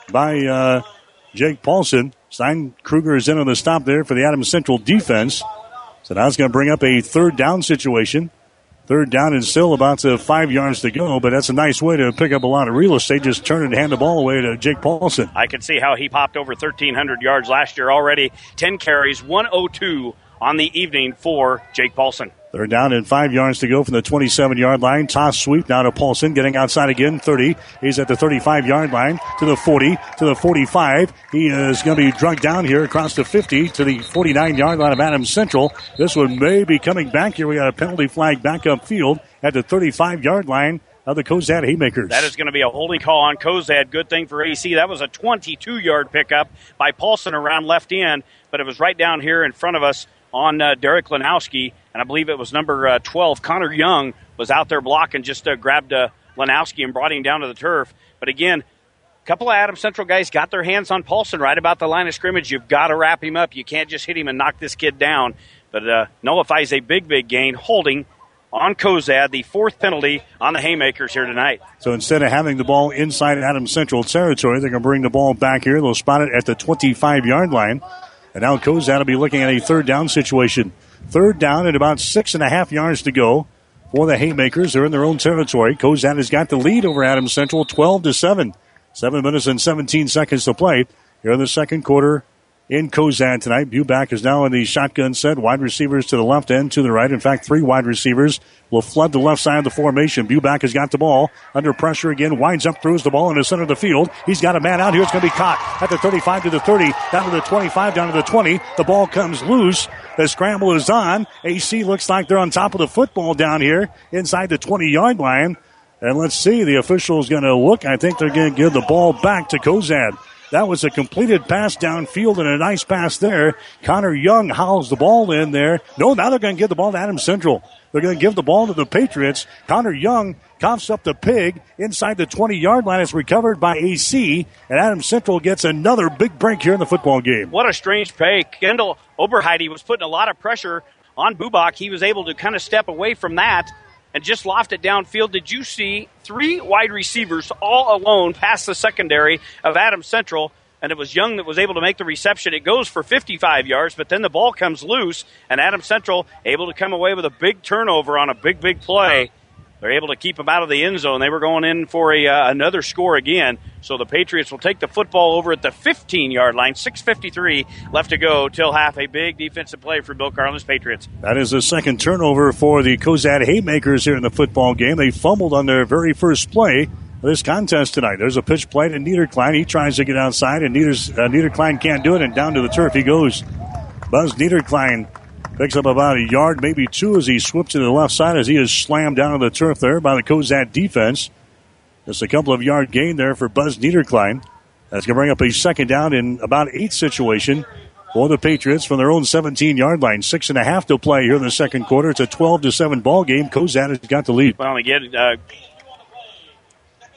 [SPEAKER 13] by Jake Paulson. Steinkruger is in on the stop there for the Adams Central defense. So now it's going to bring up a 3rd down situation. 3rd down and still about 5 yards to go, but that's a nice way to pick up a lot of real estate. Just turn it and hand the ball away to Jake Paulson.
[SPEAKER 8] I can see how he popped over 1,300 yards last year already. 10 carries, 102 on the evening for Jake Paulson.
[SPEAKER 13] 3rd down and 5 yards to go from the 27-yard line. Toss sweep now to Paulson, getting outside again, 30. He's at the 35-yard line to the 40, to the 45. He is going to be drugged down here across the 50 to the 49-yard line of Adams Central. This one may be coming back here. We got a penalty flag back upfield at the 35-yard line of the Cozad Haymakers.
[SPEAKER 8] That is going to be a holding call on Cozad. Good thing for AC. That was a 22-yard pickup by Paulson around left end, but it was right down here in front of us on Derek Lanowski, and I believe it was number 12. Connor Young was out there blocking, just grabbed Lanowski and brought him down to the turf. But again, a couple of Adams Central guys got their hands on Paulson right about the line of scrimmage. You've got to wrap him up. You can't just hit him and knock this kid down. But nullifies a big gain, holding on Cozad, the 4th penalty on the Haymakers here tonight.
[SPEAKER 13] So instead of having the ball inside Adams Central territory, they're going to bring the ball back here. They'll spot it at the 25-yard line. And now Cozad will be looking at a 3rd down situation. 3rd down and about 6.5 yards to go for the Haymakers. They're in their own territory. Cozad has got the lead over Adams Central, 12-7. 7 minutes and 17 seconds to play here in the second quarter in Cozad tonight. Buback is now in the shotgun set. Wide receivers to the left and to the right. In fact, 3 wide receivers will flood the left side of the formation. Buback has got the ball under pressure again. Winds up, throws the ball in the center of the field. He's got a man out here. It's going to be caught at the 35 to the 30, down to the 25, down to the 20. The ball comes loose. The scramble is on. AC looks like they're on top of the football down here inside the 20-yard line. And let's see, the official is going to look. I think they're going to give the ball back to Cozad. That was a completed pass downfield and a nice pass there. Connor Young howls the ball in there. No, now they're going to give the ball to Adams Central. They're going to give the ball to the Patriots. Connor Young coughs up the pig inside the 20-yard line. It's recovered by AC, and Adams Central gets another big break here in the football game.
[SPEAKER 8] What a strange play. Kendall Oberheide was putting a lot of pressure on Buback. He was able to kind of step away from that and just loft it downfield. Did you see 3 wide receivers all alone past the secondary of Adams Central? And it was Young that was able to make the reception. It goes for 55 yards, but then the ball comes loose, and Adams Central able to come away with a big turnover on a big play. They're able to keep them out of the end zone. They were going in for another score again. So the Patriots will take the football over at the 15-yard line. 6:53 left to go till half. A big defensive play for Bill Carlin's Patriots.
[SPEAKER 13] That is the second turnover for the Cozad Haymakers here in the football game. They fumbled on their very first play of this contest tonight. There's a pitch play to Niederklein. He tries to get outside, and Niederklein can't do it, and down to the turf he goes. Buzz Niederklein picks up about a yard, maybe 2, as he swoops to the left side as he is slammed down on the turf there by the Cozad defense. Just a couple of yard gain there for Buzz Niederklein. That's going to bring up a 2nd down in about 8 situation for the Patriots from their own 17-yard line. 6.5 to play here in the second quarter. It's a 12-7 ball game. Cozad has got the lead.
[SPEAKER 8] Well, again,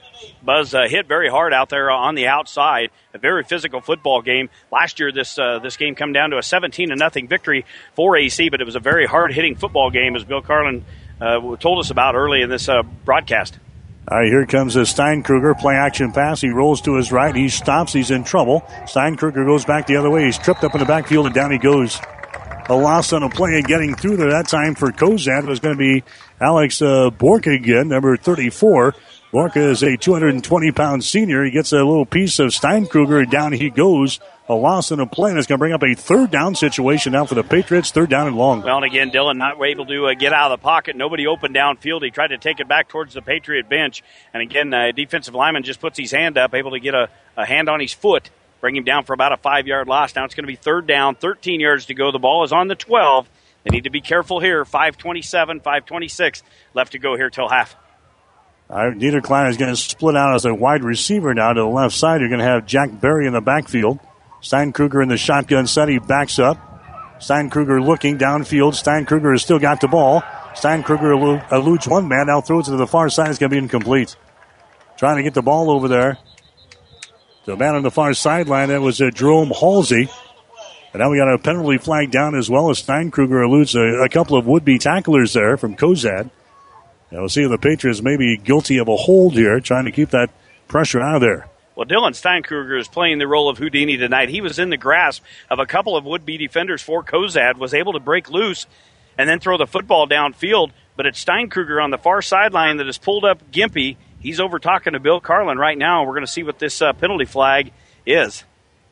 [SPEAKER 8] Buzz hit very hard out there on the outside. A very physical football game. Last year, this game come down to a 17-0 victory for AC, but it was a very hard-hitting football game, as Bill Carlin told us about early in this broadcast.
[SPEAKER 13] All right, here comes a Steinkruger play-action pass. He rolls to his right. He stops. He's in trouble. Steinkruger goes back the other way. He's tripped up in the backfield, and down he goes. A loss on a play, and getting through there that time for Cozad was going to be Alex Borka again, number 34. Borka is a 220-pound senior. He gets a little piece of Steinkruger, and down he goes. A loss in a play, and it's going to bring up a third down situation now for the Patriots, third down and long.
[SPEAKER 8] Well, and again, Dillon not able to get out of the pocket. Nobody open downfield. He tried to take it back towards the Patriot bench. And again, defensive lineman just puts his hand up, able to get a hand on his foot, bring him down for about a 5-yard loss. Now it's going to be third down, 13 yards to go. The ball is on the 12. They need to be careful here. 5:27, 5:26 left to go here till half.
[SPEAKER 13] Niederklein is going to split out as a wide receiver now to the left side. You're going to have Jack Berry in the backfield. Steinkruger in the shotgun set. He backs up. Steinkruger looking downfield. Steinkruger has still got the ball. Steinkruger eludes one man. Now throws it to the far side. It's going to be incomplete. Trying to get the ball over there. The man on the far sideline, that was Jerome Halsey. And now we got a penalty flag down as well as Steinkruger eludes a couple of would-be tacklers there from Cozad. Now we'll see if the Patriots may be guilty of a hold here, trying to keep that pressure out of there.
[SPEAKER 8] Well, Dylan Steinkruger is playing the role of Houdini tonight. He was in the grasp of a couple of would-be defenders for Cozad, was able to break loose and then throw the football downfield. But it's Steinkruger on the far sideline that has pulled up Gimpy. He's over talking to Bill Carlin right now. We're going to see what this penalty flag is.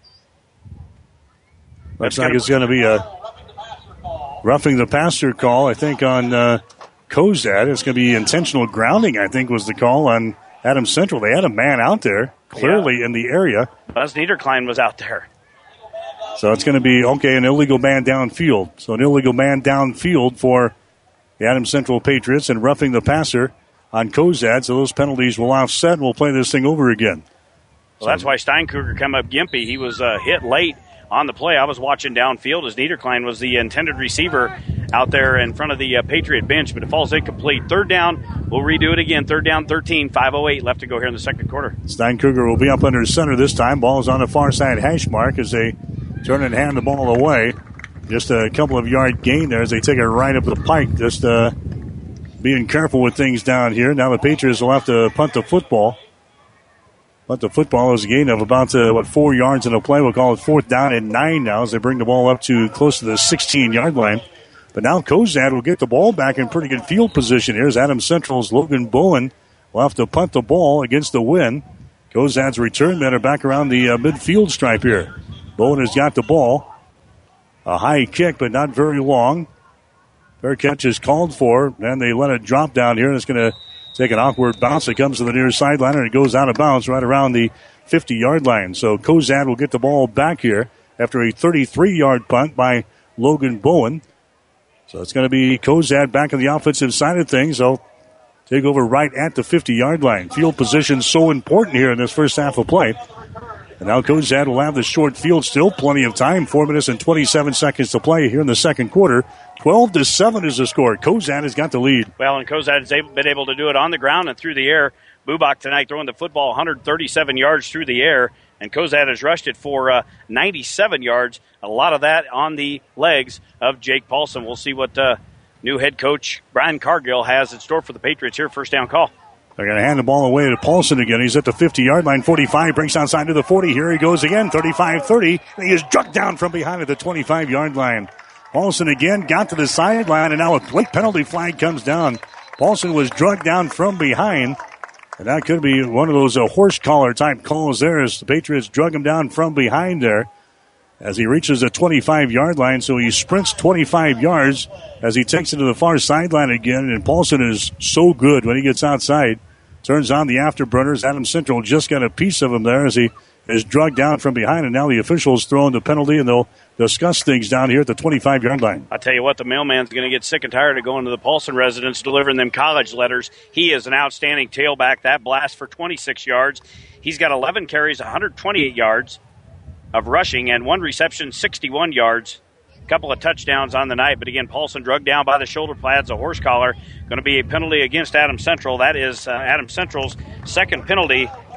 [SPEAKER 13] Looks like it's going to be a roughing the passer call, I think, on Cozad. It's going to be intentional grounding, I think, was the call on Adams Central. They had a man out there, clearly in the area.
[SPEAKER 8] Buzz Niederklein was out there.
[SPEAKER 13] So it's going to be, an illegal man downfield. So an illegal man downfield for the Adams Central Patriots and roughing the passer on Cozad. So those penalties will offset, and we'll play this thing over again.
[SPEAKER 8] Well, that's why Steinkruger come up gimpy. He was hit late on the play. I was watching downfield as Niederklein was the intended receiver out there in front of the Patriot bench, but it falls incomplete. Third down, we'll redo it again. Third down, 13, 5:08 left to go here in the second quarter.
[SPEAKER 13] Steinkruger will be up under center this time. Ball is on the far side hash mark as they turn and hand the ball away. Just a couple of yard gain there as they take it right up the pike. Just being careful with things down here. Now the Patriots will have to punt the football. But the football is a gain of about 4 yards in a play. We'll call it fourth down and 9 now as they bring the ball up to close to the 16-yard line. But now Cozad will get the ball back in pretty good field position. Here's Adams Central's Logan Bowen. Will have to punt the ball against the wind. Cozad's return men are back around the midfield stripe here. Bowen has got the ball. A high kick, but not very long. Fair catch is called for, and they let it drop down here, and it's going to take an awkward bounce. It comes to the near sideline, and it goes out of bounds right around the 50-yard line. So Cozad will get the ball back here after a 33-yard punt by Logan Bowen. So it's going to be Cozad back on the offensive side of things. They'll take over right at the 50-yard line. Field position so important here in this first half of play. And now Cozad will have the short field. Still plenty of time. 4 minutes and 27 seconds to play here in the second quarter. 12-7 is the score. Cozad has got the lead.
[SPEAKER 8] Well, and Cozad has been able to do it on the ground and through the air. Bubak tonight throwing the football 137 yards through the air. And Cozad has rushed it for 97 yards. A lot of that on the legs of Jake Paulson. We'll see what new head coach Brian Cargill has in store for the Patriots here. First down call.
[SPEAKER 13] They're going to hand the ball away to Paulson again. He's at the 50-yard line, 45, breaks outside to the 40. Here he goes again, 35-30. And he is struck down from behind at the 25-yard line. Paulson again got to the sideline, and now a late penalty flag comes down. Paulson was drugged down from behind, and that could be one of those horse collar type calls there as the Patriots drug him down from behind there as he reaches the 25-yard line. So he sprints 25 yards as he takes it to the far sideline again, and Paulson is so good when he gets outside. Turns on the afterburners. Adams Central just got a piece of him there as he is drugged down from behind, and now the officials throwing the penalty, and they'll discuss things down here at the 25-yard line.
[SPEAKER 8] I tell you what, the mailman's going to get sick and tired of going to the Paulson residence delivering them college letters. He is an outstanding tailback. That blast for 26 yards. He's got 11 carries, 128 yards of rushing, and 1 reception, 61 yards. A couple of touchdowns on the night, but again, Paulson drugged down by the shoulder pads, a horse collar. Going to be a penalty against Adams Central. That is Adams Central's second penalty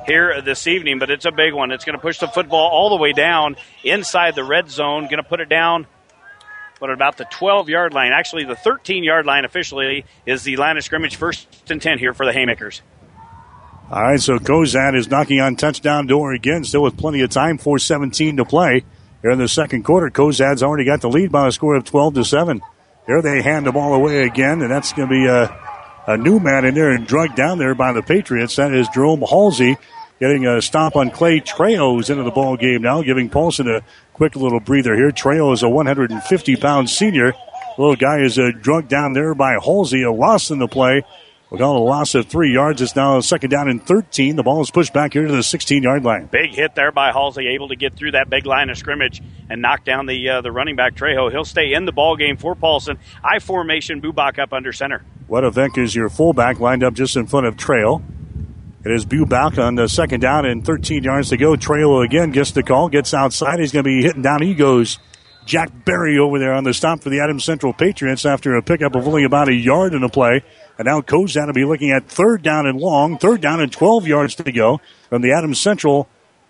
[SPEAKER 8] here this evening, but it's a big one. It's going to push the football all the way down inside the red zone. Going to put it down, about the 12-yard line. Actually, the 13-yard line officially is the line of scrimmage, 1st and 10 here for the Haymakers.
[SPEAKER 13] All right, so Cozad is knocking on touchdown door again, still with plenty of time, 4:17 to play. Here in the second quarter, Cozad's already got the lead by a score of 12-7. Here they hand the ball away again, and that's going to be a new man in there and drugged down there by the Patriots. That is Jerome Halsey getting a stop on Clay Trejo's into the ball game now, giving Paulson a quick little breather here. Trejo is a 150-pound senior. Little guy is drugged down there by Halsey, a loss in the play. We call it a loss of 3 yards. It's now 2nd down and 13. The ball is pushed back here to the 16-yard line.
[SPEAKER 8] Big hit there by Halsey, able to get through that big line of scrimmage and knock down the running back Trejo. He'll stay in the ball game for Paulson. I formation, Bubak up under center.
[SPEAKER 13] Wedevec is your fullback, lined up just in front of Trejo. It is Bubak on the 2nd down and 13 yards to go. Trejo again gets the call, gets outside. He's going to be hitting down. He goes Jack Berry over there on the stop for the Adams Central Patriots after a pickup of only about a yard in the play. And now Cozad will be looking at 3rd down and long, 3rd down and 12 yards to go from the Adams Central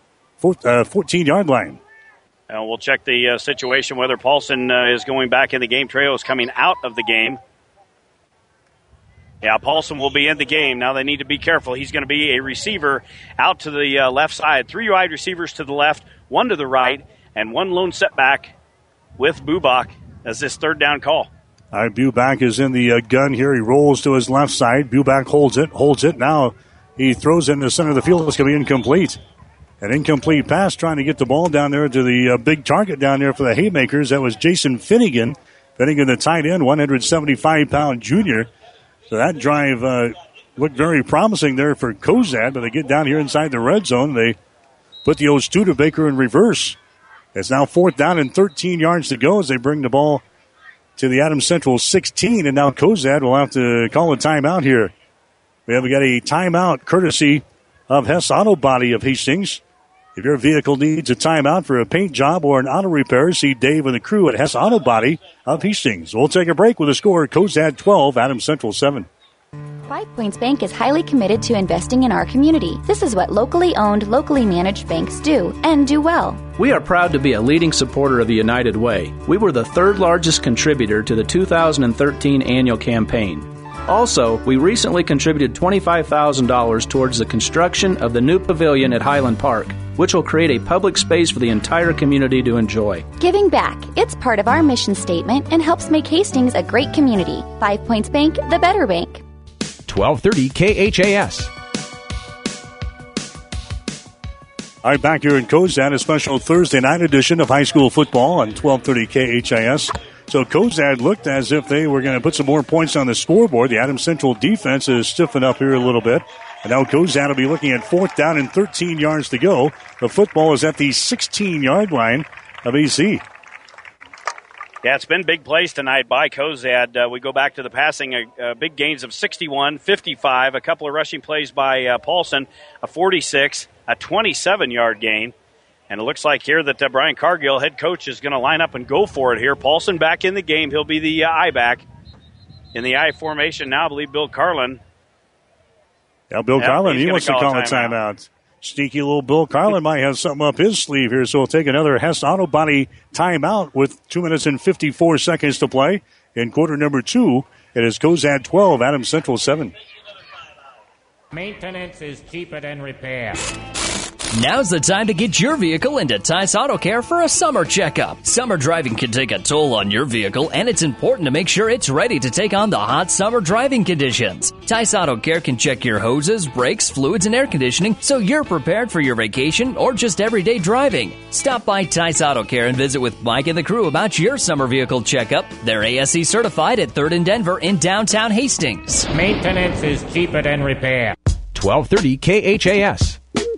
[SPEAKER 13] 14-yard line.
[SPEAKER 8] And we'll check the situation, whether Paulson is going back in the game. Trejo is coming out of the game. Yeah, Paulson will be in the game. Now they need to be careful. He's going to be a receiver out to the left side. 3 wide receivers to the left, 1 to the right, and 1 lone setback with Bubak as this 3rd down call.
[SPEAKER 13] All right, Bubak is in the gun here. He rolls to his left side. Bubak holds it. Now he throws it in the center of the field. It's going to be incomplete. An incomplete pass trying to get the ball down there to the big target down there for the Haymakers. That was Jason Finnegan. Finnegan, the tight end, 175-pound junior. So that drive looked very promising there for Cozad, but they get down here inside the red zone. They put the old Studebaker in reverse. It's now 4th down and 13 yards to go as they bring the ball to the Adams Central 16, and now Cozad will have to call a timeout here. We have got a timeout courtesy of Hess Auto Body of Hastings. If your vehicle needs a timeout for a paint job or an auto repair, see Dave and the crew at Hess Auto Body of Hastings. We'll take a break with a score: Cozad 12, Adams Central 7.
[SPEAKER 17] 5 Points Bank is highly committed to investing in our community. This is what locally owned, locally managed banks do, and do well.
[SPEAKER 18] We are proud to be a leading supporter of the United Way. We were the 3rd largest contributor to the 2013 annual campaign. Also, we recently contributed $25,000 towards the construction of the new pavilion at Highland Park, which will create a public space for the entire community to enjoy.
[SPEAKER 17] Giving back, it's part of our mission statement and helps make Hastings a great community. 5 Points Bank, the better bank.
[SPEAKER 11] 1230 KHAS.
[SPEAKER 13] All right, back here in Cozad, a special Thursday night edition of high school football on 1230 KHAS. So Cozad looked as if they were going to put some more points on the scoreboard. The Adams Central defense is stiffened up here a little bit. And now Cozad will be looking at 4th down and 13 yards to go. The football is at the 16-yard line of AC.
[SPEAKER 8] Yeah, it's been big plays tonight by Cozad. We go back to the passing, big gains of 61, 55, a couple of rushing plays by Paulson, a 46, a 27-yard gain. And it looks like here that Brian Cargill, head coach, is going to line up and go for it here. Paulson back in the game. He'll be the I back. In the I formation now, I believe Bill Carlin.
[SPEAKER 13] Yeah, Bill Carlin, he wants to call a timeout. Sneaky little Bill Carlin might have something up his sleeve here, so we'll take another Hess Auto Body timeout with 2 minutes and 54 seconds to play. In quarter number 2, it is Cozad 12, Adams Central 7.
[SPEAKER 19] Maintenance is cheaper than repair.
[SPEAKER 5] Now's the time to get your vehicle into Tice Auto Care for a summer checkup. Summer driving can take a toll on your vehicle, and it's important to make sure it's ready to take on the hot summer driving conditions. Tice Auto Care can check your hoses, brakes, fluids, and air conditioning so you're prepared for your vacation or just everyday driving. Stop by Tice Auto Care and visit with Mike and the crew about your summer vehicle checkup. They're ASE certified at 3rd and Denver in downtown Hastings.
[SPEAKER 19] Maintenance is cheaper than repair.
[SPEAKER 11] 1230 KHAS.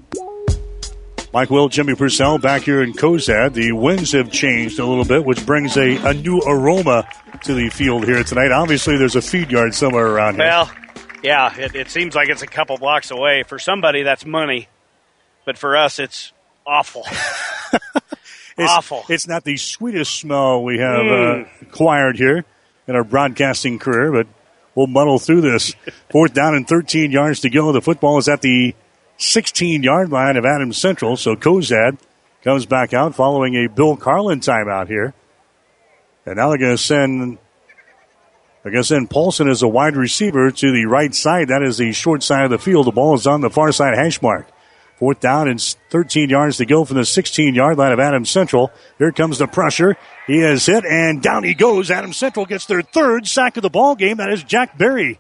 [SPEAKER 13] Mike Will, Jimmy Purcell back here in Cozad. The winds have changed a little bit, which brings a new aroma to the field here tonight. Obviously, there's a feed yard somewhere around here.
[SPEAKER 8] Well, yeah, it seems like it's a couple blocks away. For somebody, that's money. But for us, it's awful.
[SPEAKER 13] Awful. It's not the sweetest smell we have acquired here in our broadcasting career, but we'll muddle through this. 4th down and 13 yards to go. The football is at the 16-yard line of Adams Central. So Cozad comes back out following a Bill Carlin timeout here. And now they're going to send Paulson as a wide receiver to the right side. That is the short side of the field. The ball is on the far side hash mark. 4th down and 13 yards to go from the 16-yard line of Adams Central. Here comes the pressure. He is hit, and down he goes. Adams Central gets their 3rd sack of the ball game. That is Jack Berry.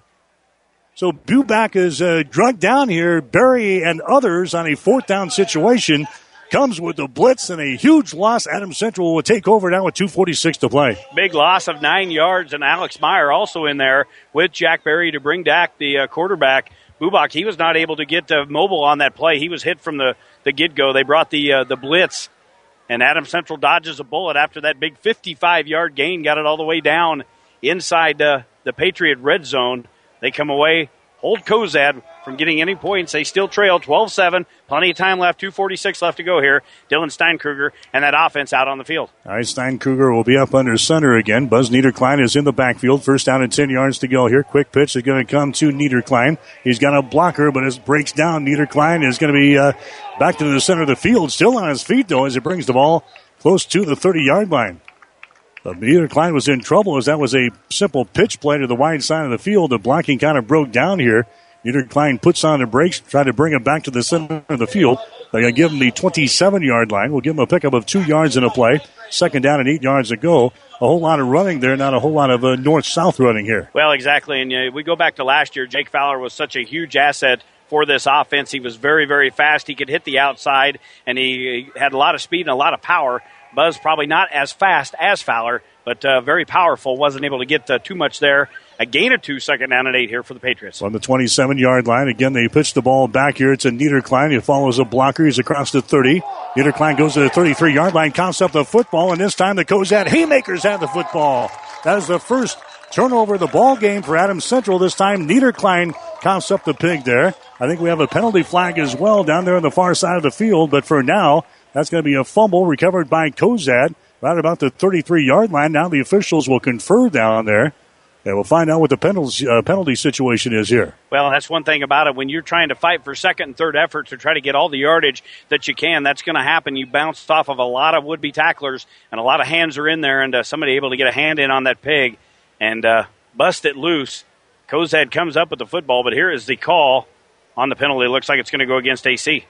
[SPEAKER 13] So Buback is drugged down here. Berry and others on a 4th down situation. Comes with the blitz and a huge loss. Adams Central will take over now with 2:46 to play.
[SPEAKER 8] Big loss of 9 yards, and Alex Meyer also in there with Jack Berry to bring back the quarterback. Buback, he was not able to get mobile on that play. He was hit from the get-go. They brought the blitz, and Adams Central dodges a bullet after that big 55-yard gain, got it all the way down inside the Patriot red zone. They come away, hold Cozad from getting any points. They still trail 12-7. Plenty of time left. 2:46 left to go here. Dylan Steinkruger and that offense out on the field.
[SPEAKER 13] All right, Steinkruger will be up under center again. Buzz Niederklein is in the backfield. 1st down and 10 yards to go here. Quick pitch is going to come to Niederklein. He's got a blocker, but as it breaks down, Niederklein is going to be back to the center of the field. Still on his feet, though, as it brings the ball close to the 30-yard line. But Niederklein was in trouble as that was a simple pitch play to the wide side of the field. The blocking kind of broke down here. Niederklein puts on the brakes, try to bring him back to the center of the field. They're going to give him the 27-yard line. We'll give him a pickup of 2 yards in a play. 2nd down and 8 yards to go. A whole lot of running there, not a whole lot of north-south running here.
[SPEAKER 8] Well, exactly. And we go back to last year. Jake Fowler was such a huge asset for this offense. He was very, very fast. He could hit the outside, and he had a lot of speed and a lot of power. Buzz probably not as fast as Fowler, but very powerful. Wasn't able to get too much there. A gain of 2, 2nd down and 8 here for the Patriots.
[SPEAKER 13] On the 27-yard line, again, they pitch the ball back here to Niederklein. He follows a blocker. He's across the 30. Niederklein goes to the 33-yard line, counts up the football, and this time the Cozad Haymakers have the football. That is the first turnover of the ball game for Adams Central. This time, Niederklein counts up the pig there. I think we have a penalty flag as well down there on the far side of the field, but for now, that's going to be a fumble recovered by Cozad right about the 33-yard line. Now the officials will confer down there. And we'll find out what the penalty situation is here.
[SPEAKER 8] Well, that's one thing about it. When you're trying to fight for 2nd and 3rd efforts to try to get all the yardage that you can, that's going to happen. You bounced off of a lot of would-be tacklers, and a lot of hands are in there, and somebody able to get a hand in on that pig and bust it loose. Cozad comes up with the football, but here is the call on the penalty. It looks like it's going to go against AC.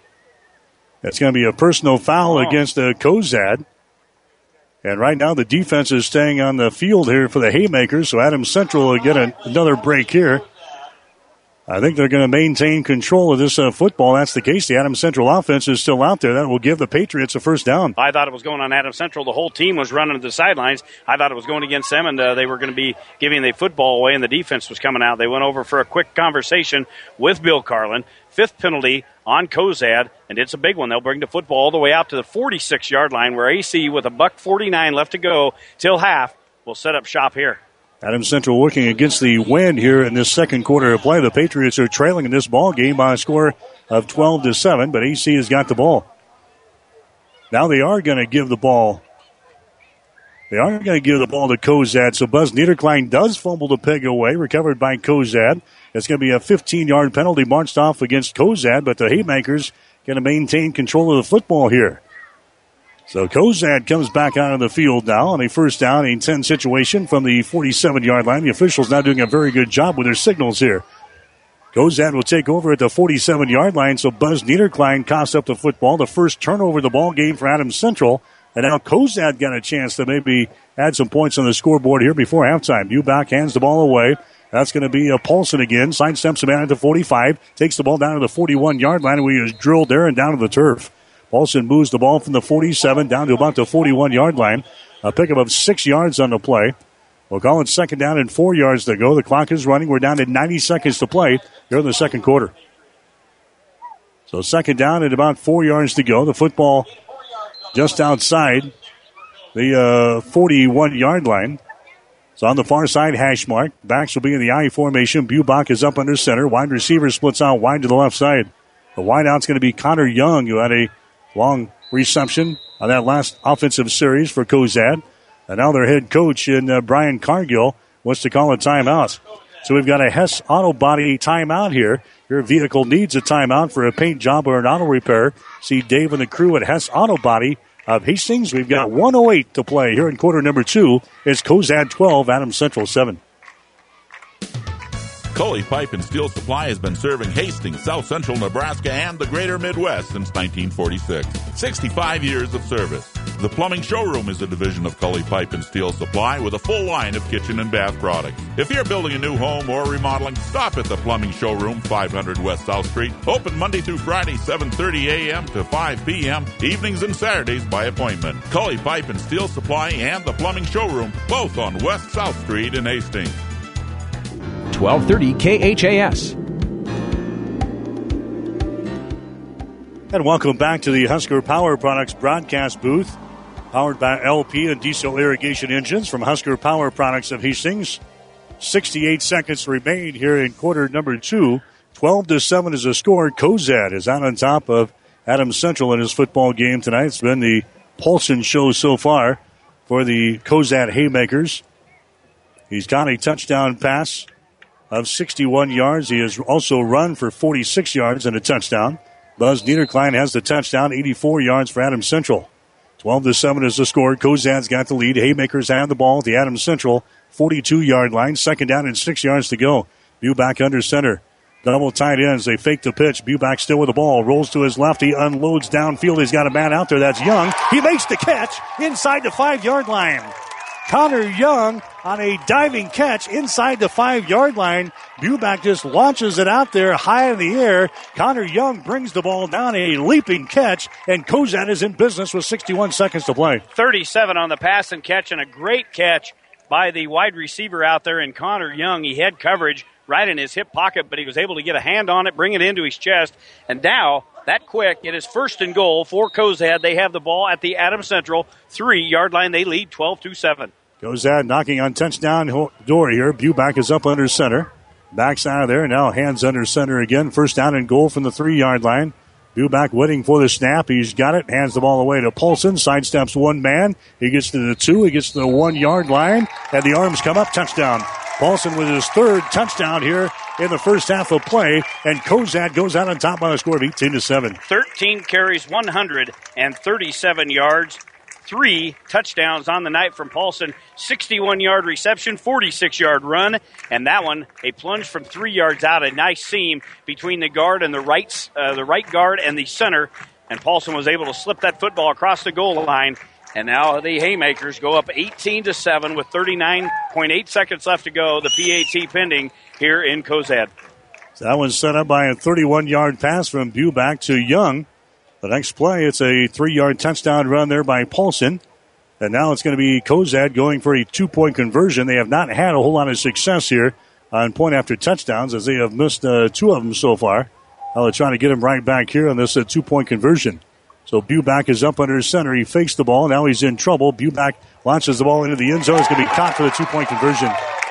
[SPEAKER 13] It's going to be a personal foul against Cozad. And right now the defense is staying on the field here for the Haymakers, so Adams Central will get another break here. I think they're going to maintain control of this football. That's the case. The Adams Central offense is still out there. That will give the Patriots a 1st down.
[SPEAKER 8] I thought it was going on Adams Central. The whole team was running to the sidelines. I thought it was going against them, and they were going to be giving the football away, and the defense was coming out. They went over for a quick conversation with Bill Carlin. 5th penalty on Cozad, and it's a big one. They'll bring the football all the way out to the 46-yard line where AC, with $1:49 left to go till half, will set up shop here.
[SPEAKER 13] Adams Central working against the wind here in this 2nd quarter of play. The Patriots are trailing in this ball game by a score of 12-7, but AC has got the ball. Now they are going to give the ball. They are going to give the ball to Cozad. So Buzz Niederklein does fumble the pig away, recovered by Cozad. It's going to be a 15-yard penalty marched off against Cozad, but the Haymakers going to maintain control of the football here. So Cozad comes back out of the field now on a 1st down and 10 situation from the 47-yard line. The officials now doing a very good job with their signals here. Cozad will take over at the 47-yard line, so Buzz Niederklein coughs up the football. The first turnover of the ball game for Adams Central. And now Cozad got a chance to maybe add some points on the scoreboard here before halftime. Buback hands the ball away. That's going to be Paulson again. Sidesteps him out at the 45. Takes the ball down to the 41-yard line. We is drilled there and down to the turf. Paulson moves the ball from the 47 down to about the 41-yard line. A pickup of 6 yards on the play. We'll call it 2nd down and 4 yards to go. The clock is running. We're down to 90 seconds to play here in the 2nd quarter. So 2nd down and about 4 yards to go. The football just outside the 41-yard line. So on the far side, hash mark. Backs will be in the I formation. Buback is up under center. Wide receiver splits out wide to the left side. The wideout's going to be Connor Young, who had a long reception on that last offensive series for Cozad. And now their head coach, Brian Cargill, wants to call a timeout. So we've got a Hess Auto Body timeout here your vehicle needs a timeout for a paint job or an auto repair, see Dave and the crew at Hess Auto Body of Hastings. We've got 1:08 to play here in quarter number 2. It's Cozad 12, Adams Central 7.
[SPEAKER 12] Cully Pipe and Steel Supply has been serving Hastings, South Central Nebraska, and the greater Midwest since 1946. 65 years of service. The Plumbing Showroom is a division of Cully Pipe and Steel Supply with a full line of kitchen and bath products. If you're building a new home or remodeling, stop at the Plumbing Showroom, 500 West South Street. Open Monday through Friday, 7:30 a.m. to 5 p.m., evenings and Saturdays by appointment. Cully Pipe and Steel Supply and the Plumbing Showroom, both on West South Street in Hastings.
[SPEAKER 20] 1230 KHAS.
[SPEAKER 13] And welcome back to the Husker Power Products broadcast booth, powered by LP and diesel irrigation engines from Husker Power Products of Hastings. 68 seconds remain here in quarter number 2. 12-7 is the score. Cozad is out on top of Adams Central in his football game tonight. It's been the Paulson show so far for the Cozad Haymakers. He's got a touchdown pass of 61 yards. He has also run for 46 yards and a touchdown. Buzz Niederklein has the touchdown, 84 yards for Adams Central. 12-7 is the score. Cozad's got the lead. Haymakers have the ball at the Adams Central 42-yard line. Second down and 6 yards to go. Buback under center. Double tight ends. They fake the pitch. Buback still with the ball. Rolls to his left. He unloads downfield. He's got a man out there. That's Young. He makes the catch inside the 5-yard line. Connor Young on a diving catch inside the 5-yard line. Buback just launches it out there high in the air. Connor Young brings the ball down, a leaping catch, and Cozad is in business with 61 seconds to play.
[SPEAKER 8] 37 on the pass and catch, and a great catch by the wide receiver out there in Connor Young. He had coverage right in his hip pocket, but he was able to get a hand on it, bring it into his chest, and now that quick, it is first and goal for Cozad. They have the ball at the Adams Central 3-yard line. They lead 12-7.
[SPEAKER 13] Cozad knocking on touchdown door here. Buback is up under center. Backs out of there. Now hands under center again. First down and goal from the 3-yard line. Buback waiting for the snap. He's got it. Hands the ball away to Paulson. Sidesteps one man. He gets to the 2. He gets to the 1-yard line. And the arms come up. Touchdown. Paulson with his third touchdown here in the first half of play. And Cozad goes out on top by a score of 18-7.
[SPEAKER 8] 13 carries, 137 yards. 3 touchdowns on the night from Paulson. 61-yard reception, 46-yard run, and that one a plunge from 3 yards out. A nice seam between the guard and the right guard and the center, and Paulson was able to slip that football across the goal line. And now the Haymakers go up 18-7 with 39.8 seconds left to go. The PAT pending here in Cozad.
[SPEAKER 13] So that was set up by a 31-yard pass from Buback to Young. The next play, it's a 3-yard touchdown run there by Paulson. And now it's going to be Cozad going for a 2-point conversion. They have not had a whole lot of success here on point after touchdowns, as they have missed 2 of them so far. Now they're trying to get them right back here on this 2-point conversion. So Buback is up under center. He fakes the ball. Now he's in trouble. Buback launches the ball into the end zone. It's going to be caught for the 2-point conversion.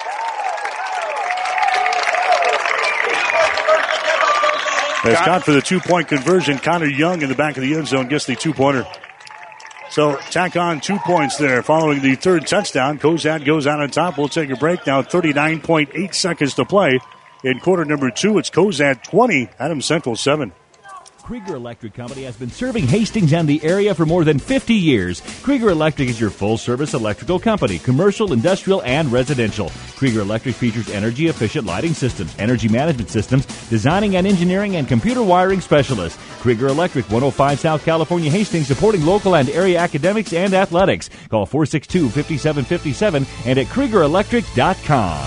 [SPEAKER 13] It's caught for the 2-point conversion. Connor Young in the back of the end zone gets the 2-pointer. So tack on 2 points there following the third touchdown. Cozad goes out on top. We'll take a break now. 39.8 seconds to play in quarter number 2. It's Cozad 20, Adams Central 7.
[SPEAKER 21] Krieger Electric Company has been serving Hastings and the area for more than 50 years. Krieger Electric is your full-service electrical company, commercial, industrial, and residential. Krieger Electric features energy-efficient lighting systems, energy management systems, designing and engineering, and computer wiring specialists. Krieger Electric, 105 South California, Hastings, supporting local and area academics and athletics. Call 462-5757 and at KriegerElectric.com.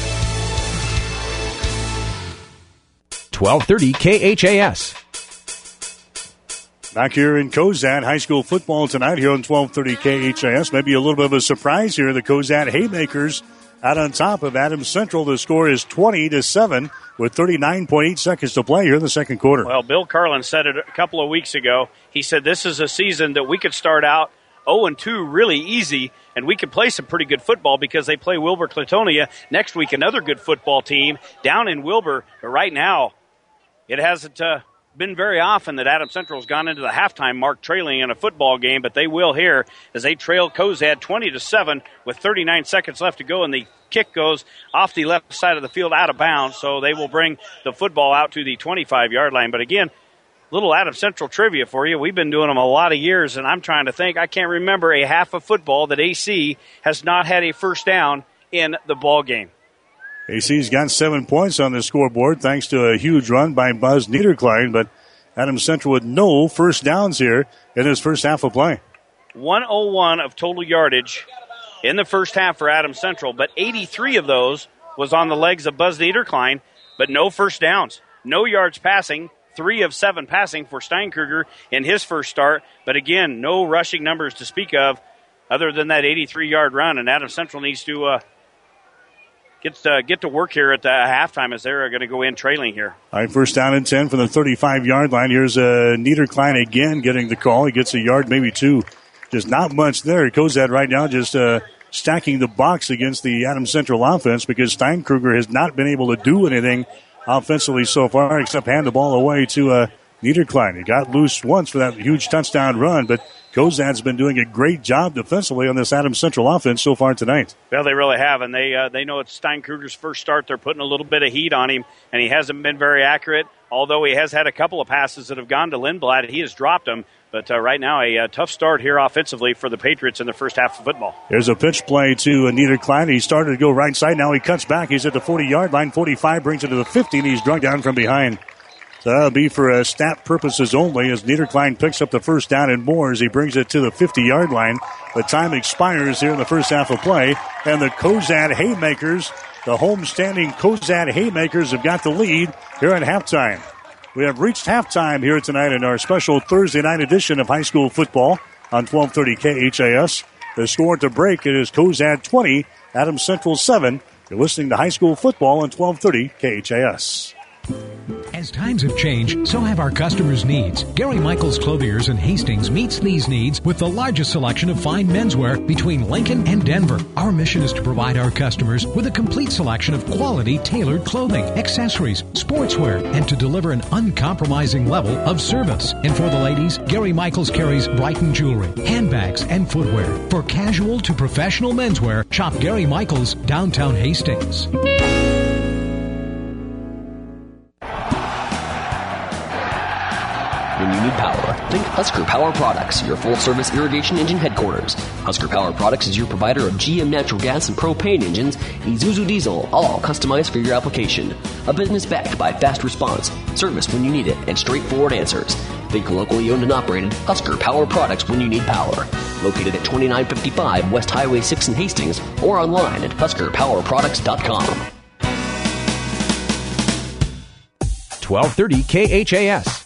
[SPEAKER 20] 1230 KHAS.
[SPEAKER 13] Back here in Cozad, high school football tonight here on 1230 KHAS. Maybe a little bit of a surprise here. The Cozad Haymakers out on top of Adams Central. The score is 20-7 with 39.8 seconds to play here in the second quarter.
[SPEAKER 8] Well, Bill Carlin said it a couple of weeks ago. He said this is a season that we could start out 0-2 really easy, and we could play some pretty good football because they play Wilber-Clatonia next week, another good football team down in Wilber. But right now, it hasn't been very often that Adams Central has gone into the halftime mark trailing in a football game, but they will here as they trail Cozad 20-7 with 39 seconds left to go in the kick goes off the left side of the field out of bounds, so they will bring the football out to the 25-yard line. But again, little Adams Central trivia for you. We've been doing them a lot of years, and I'm trying to think. I can't remember a half of football that AC has not had a first down in the ball game.
[SPEAKER 13] AC's got 7 points on the scoreboard thanks to a huge run by Buzz Niederklein, but Adams Central with no first downs here in his first half of play.
[SPEAKER 8] 101 of total yardage in the first half for Adams Central, but 83 of those was on the legs of Buzz Niederklein, but no first downs, no yards passing. 3 of 7 passing for Steinkruger in his first start. But again, no rushing numbers to speak of other than that 83-yard run. And Adams Central needs to get to work here at the halftime as they're going to go in trailing here.
[SPEAKER 13] All right, first down and 10 from the 35-yard line. Here's Niederklein again getting the call. He gets a yard, maybe 2. Just not much there. Cozad right now just stacking the box against the Adams Central offense because Steinkruger has not been able to do anything offensively so far, except hand the ball away to Niederklein. He got loose once for that huge touchdown run, but Cozad's been doing a great job defensively on this Adams Central offense so far tonight.
[SPEAKER 8] Well, they really have, and they know it's Steinkruger's first start. They're putting a little bit of heat on him, and he hasn't been very accurate. Although he has had a couple of passes that have gone to Lindblad, he has dropped them. But right now, a tough start here offensively for the Patriots in the first half of football.
[SPEAKER 13] There's a pitch play to Niederklein. He started to go right side. Now he cuts back. He's at the 40-yard line. 45 brings it to the 50, and he's drug down from behind. So that'll be for stat purposes only as Niederklein picks up the first down and more as he brings it to the 50-yard line. The time expires here in the first half of play, and the Cozad Haymakers, the homestanding Cozad Haymakers, have got the lead here at halftime. We have reached halftime here tonight in our special Thursday night edition of high school football on 1230 KHAS. The score at the break, it is Cozad 20, Adams Central 7. You're listening to high school football on 1230 KHAS.
[SPEAKER 11] As times have changed, so have our customers' needs. Gary Michaels Clothiers in Hastings meets these needs with the largest selection of fine menswear between Lincoln and Denver. Our mission is to provide our customers with a complete selection of quality tailored clothing, accessories, sportswear, and to deliver an uncompromising level of service. And for the ladies, Gary Michaels carries Brighton jewelry, handbags, and footwear. For casual to professional menswear, shop Gary Michaels, downtown Hastings.
[SPEAKER 7] When you need power, think Husker Power Products, your full-service irrigation engine headquarters. Husker Power Products is your provider of GM natural gas and propane engines, Isuzu diesel, all customized for your application. A business backed by fast response, service when you need it, and straightforward answers. Think locally owned and operated Husker Power Products when you need power. Located at 2955 West Highway 6 in Hastings or online at HuskerPowerProducts.com.
[SPEAKER 20] 1230 KHAS.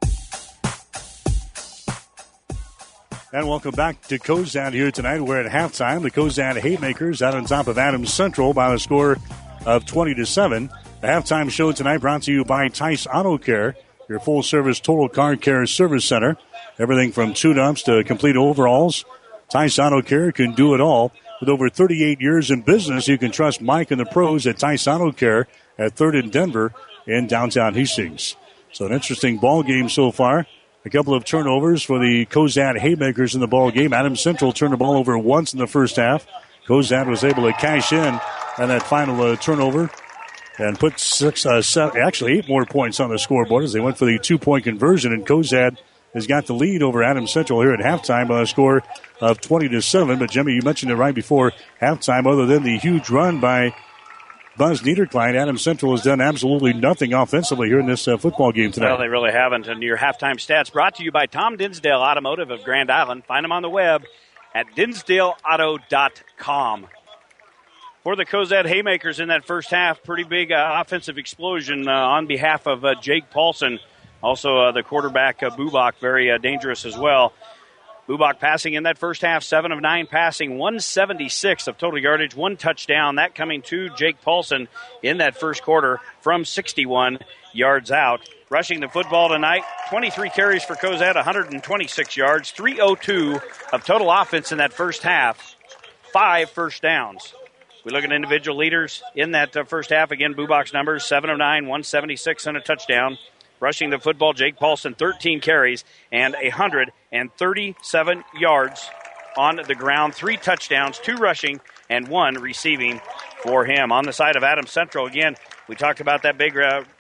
[SPEAKER 13] And welcome back to Cozad here tonight. We're at halftime. The Cozad Haymakers out on top of Adams Central by a score of 20-7. The halftime show tonight brought to you by Tice Auto Care, your full-service total car care service center. Everything from tune-ups to complete overhauls. Tice Auto Care can do it all. With over 38 years in business, you can trust Mike and the pros at Tice Auto Care at 3rd and Denver in downtown Hastings. So an interesting ball game so far. A couple of turnovers for the Cozad Haymakers in the ball game. Adams Central turned the ball over once in the first half. Cozad was able to cash in on that final turnover and put 8 more points on the scoreboard as they went for the 2-point conversion. And Cozad has got the lead over Adams Central here at halftime by a score of 20-7. But Jimmy, you mentioned it right before halftime. Other than the huge run by Buzz Niederklein, Adams Central has done absolutely nothing offensively here in this football game tonight.
[SPEAKER 8] Well, they really haven't. And your halftime stats brought to you by Tom Dinsdale Automotive of Grand Island. Find them on the web at dinsdaleauto.com. For the Cozad Haymakers in that first half, pretty big offensive explosion on behalf of Jake Paulson. Also, the quarterback, Bubak, very dangerous as well. Bubak passing in that first half, 7 of 9 passing, 176 of total yardage, 1 touchdown. That coming to Jake Paulson in that first quarter from 61 yards out. Rushing the football tonight, 23 carries for Cozad, 126 yards, 302 of total offense in that first half, 5 first downs. We look at individual leaders in that first half. Again, Bubak's numbers, 7 of 9, 176 and a touchdown. Rushing the football, Jake Paulson, 13 carries and 137 yards on the ground. 3 touchdowns, 2 rushing, and 1 receiving for him. On the side of Adams Central, again, we talked about that big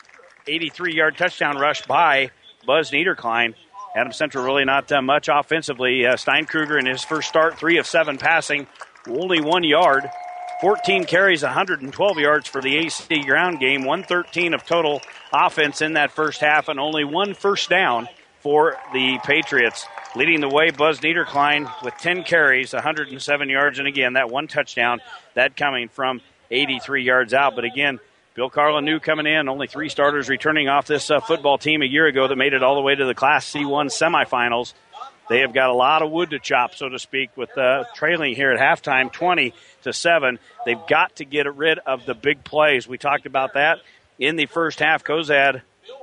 [SPEAKER 8] 83-yard touchdown rush by Buzz Niederklein. Adams Central really not much offensively. Steinkruger in his first start, 3 of 7 passing, only 1 yard. 14 carries, 112 yards for the AC ground game. 113 of total offense in that first half, and only 1 first down for the Patriots. Leading the way, Buzz Niederklein with 10 carries, 107 yards, and again, that 1 touchdown, that coming from 83 yards out. But again, Bill Carlin new coming in, only 3 starters returning off this football team a year ago that made it all the way to the Class C1 semifinals. They have got a lot of wood to chop, so to speak, with trailing here at halftime, 20-7. They've got to get rid of the big plays. We talked about that in the first half. Cozad,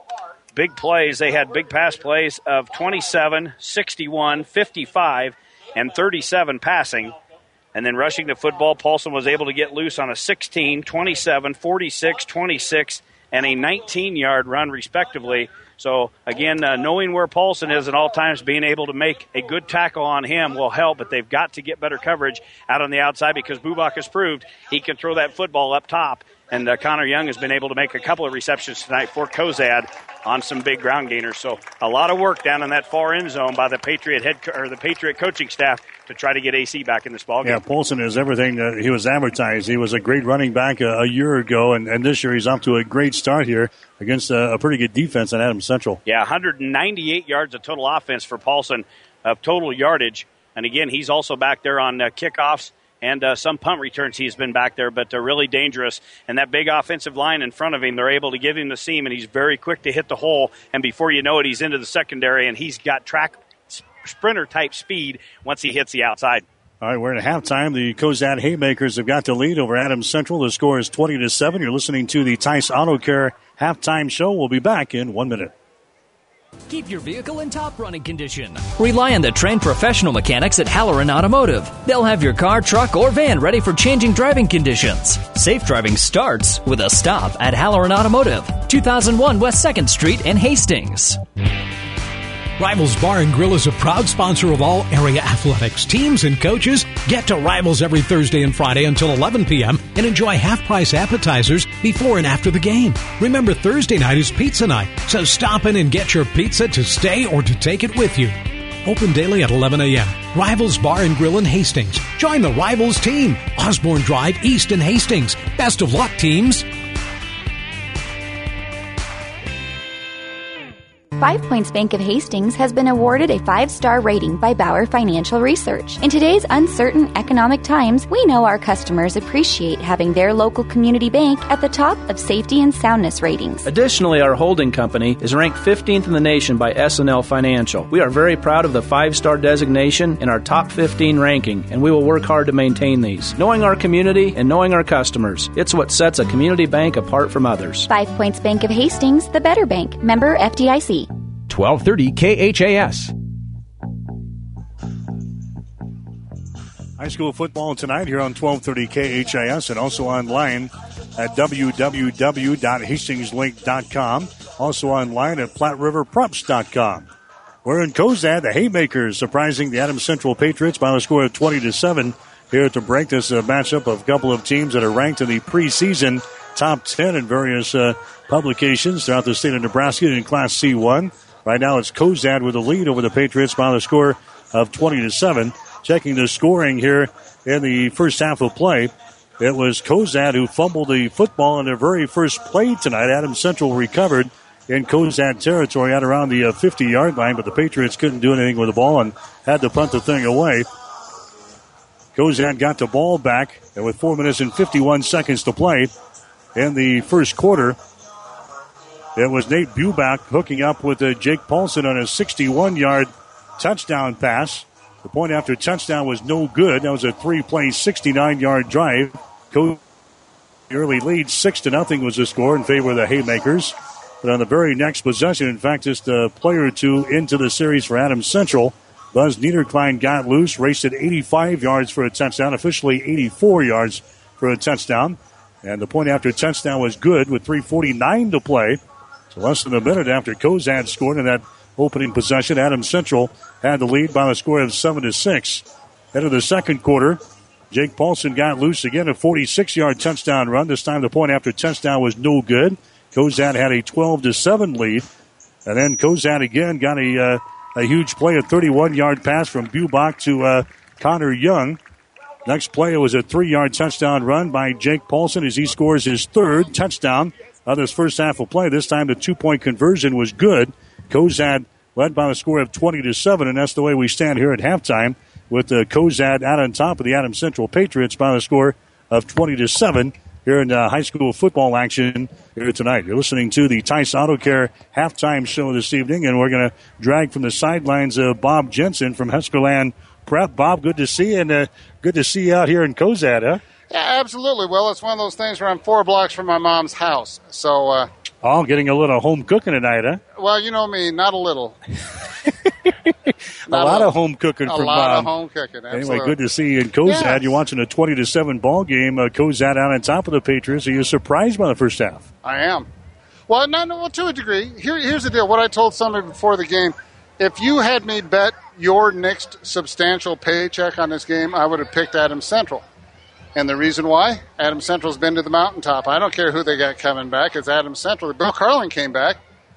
[SPEAKER 8] big plays. They had big pass plays of 27, 61, 55, and 37 passing. And then rushing the football, Paulson was able to get loose on a 16, 27, 46, 26, and a 19-yard run, respectively. So, again, knowing where Paulson is at all times, being able to make a good tackle on him will help, but they've got to get better coverage out on the outside because Bubach has proved he can throw that football up top. And Connor Young has been able to make a couple of receptions tonight for Cozad on some big ground gainers. So a lot of work down in that far end zone by the Patriot Patriot coaching staff to try to get AC back in this ballgame.
[SPEAKER 13] Yeah, Paulson is everything that he was advertised. He was a great running back a year ago, and this year he's off to a great start here against a pretty good defense at Adams Central.
[SPEAKER 8] Yeah, 198 yards of total offense for Paulson of total yardage. And again, he's also back there on kickoffs and some punt returns. He's been back there, but really dangerous. And that big offensive line in front of him, they're able to give him the seam, and he's very quick to hit the hole. And before you know it, he's into the secondary, and he's got track sprinter-type speed once he hits the outside.
[SPEAKER 13] All right, we're at halftime. The Cozad Haymakers have got the lead over Adams Central. The score is 20-7. You're listening to the Tice Auto Care halftime show. We'll be back in 1 minute.
[SPEAKER 5] Keep your vehicle in top running condition. Rely on the trained professional mechanics at Halloran Automotive. They'll have your car, truck, or van ready for changing driving conditions. Safe driving starts with a stop at Halloran Automotive, 2001 West 2nd Street in Hastings.
[SPEAKER 11] Rivals Bar and Grill is a proud sponsor of all area athletics. Teams and coaches get to Rivals every Thursday and Friday until 11 p.m. and enjoy half-price appetizers before and after the game. Remember, Thursday night is pizza night, so stop in and get your pizza to stay or to take it with you. Open daily at 11 a.m. Rivals Bar and Grill in Hastings. Join the Rivals team. Osborne Drive East in Hastings. Best of luck, teams.
[SPEAKER 17] 5 Points Bank of Hastings has been awarded a 5-star rating by Bauer Financial Research. In today's uncertain economic times, we know our customers appreciate having their local community bank at the top of safety and soundness ratings.
[SPEAKER 18] Additionally, our holding company is ranked 15th in the nation by S&L Financial. We are very proud of the 5-star designation in our top 15 ranking, and we will work hard to maintain these. Knowing our community and knowing our customers, it's what sets a community bank apart from others.
[SPEAKER 17] 5 Points Bank of Hastings, the better bank. Member FDIC.
[SPEAKER 20] 1230 KHAS.
[SPEAKER 13] High school football tonight here on 1230 KHAS and also online at www.hastingslink.com. Also online at PlatteRiverPreps.com. We're in Cozad. The Haymakers surprising the Adams Central Patriots by a score of 20-7 here to break this matchup of a couple of teams that are ranked in the preseason top 10 in various publications throughout the state of Nebraska in Class C1. Right now it's Cozad with the lead over the Patriots by the score of 20-7. Checking the scoring here in the first half of play. It was Cozad who fumbled the football in their very first play tonight. Adams Central recovered in Cozad territory at around the 50-yard line, but the Patriots couldn't do anything with the ball and had to punt the thing away. Cozad got the ball back, and with 4 minutes and 51 seconds to play in the first quarter, it was Nate Bubach hooking up with Jake Paulson on a 61-yard touchdown pass. The point after touchdown was no good. That was a 3-play, 69-yard drive. The early lead, 6-0 was the score in favor of the Haymakers. But on the very next possession, in fact, just a play or two into the series for Adams Central, Buzz Niederklein got loose, raced at 85 yards for a touchdown, officially 84 yards for a touchdown. And the point after touchdown was good with 3:49 to play. So less than a minute after Cozad scored in that opening possession, Adams Central had the lead by a score of 7-6. Into the second quarter, Jake Paulson got loose again, a 46-yard touchdown run. This time the point after touchdown was no good. Cozad had a 12-7 lead. And then Cozad again got a huge play, a 31-yard pass from Bubach to Connor Young. Next play, it was a 3-yard touchdown run by Jake Paulson as he scores his third touchdown of this first half of play. This time the 2-point conversion was good. Cozad led by a score of 20-7, and that's the way we stand here at halftime with Cozad out on top of the Adams Central Patriots by a score of 20-7 here in high school football action here tonight. You're listening to the Tice Auto Care halftime show this evening, and we're going to drag from the sidelines Bob Jensen from Heskerland Prep. Bob, good to see you, and good to see you out here in Cozad, huh?
[SPEAKER 4] Yeah, absolutely. Well, it's one of those things where I'm 4 blocks from my mom's house. So,
[SPEAKER 13] getting a little home cooking tonight, huh?
[SPEAKER 4] Well, you know me, not a little.
[SPEAKER 13] a lot of home cooking from Mom.
[SPEAKER 4] A lot of home cooking, absolutely.
[SPEAKER 13] Anyway, good to see you in Cozad. Yes. You're watching a 20-7 ball game. Cozad out on top of the Patriots. Are you surprised by the first half?
[SPEAKER 4] I am. Well, no, to a degree. Here's the deal. What I told somebody before the game, if you had me bet your next substantial paycheck on this game, I would have picked Adams Central. And the reason why? Adams Central's been to the mountaintop. I don't care who they got coming back. It's Adams Central. Bill Carlin came back.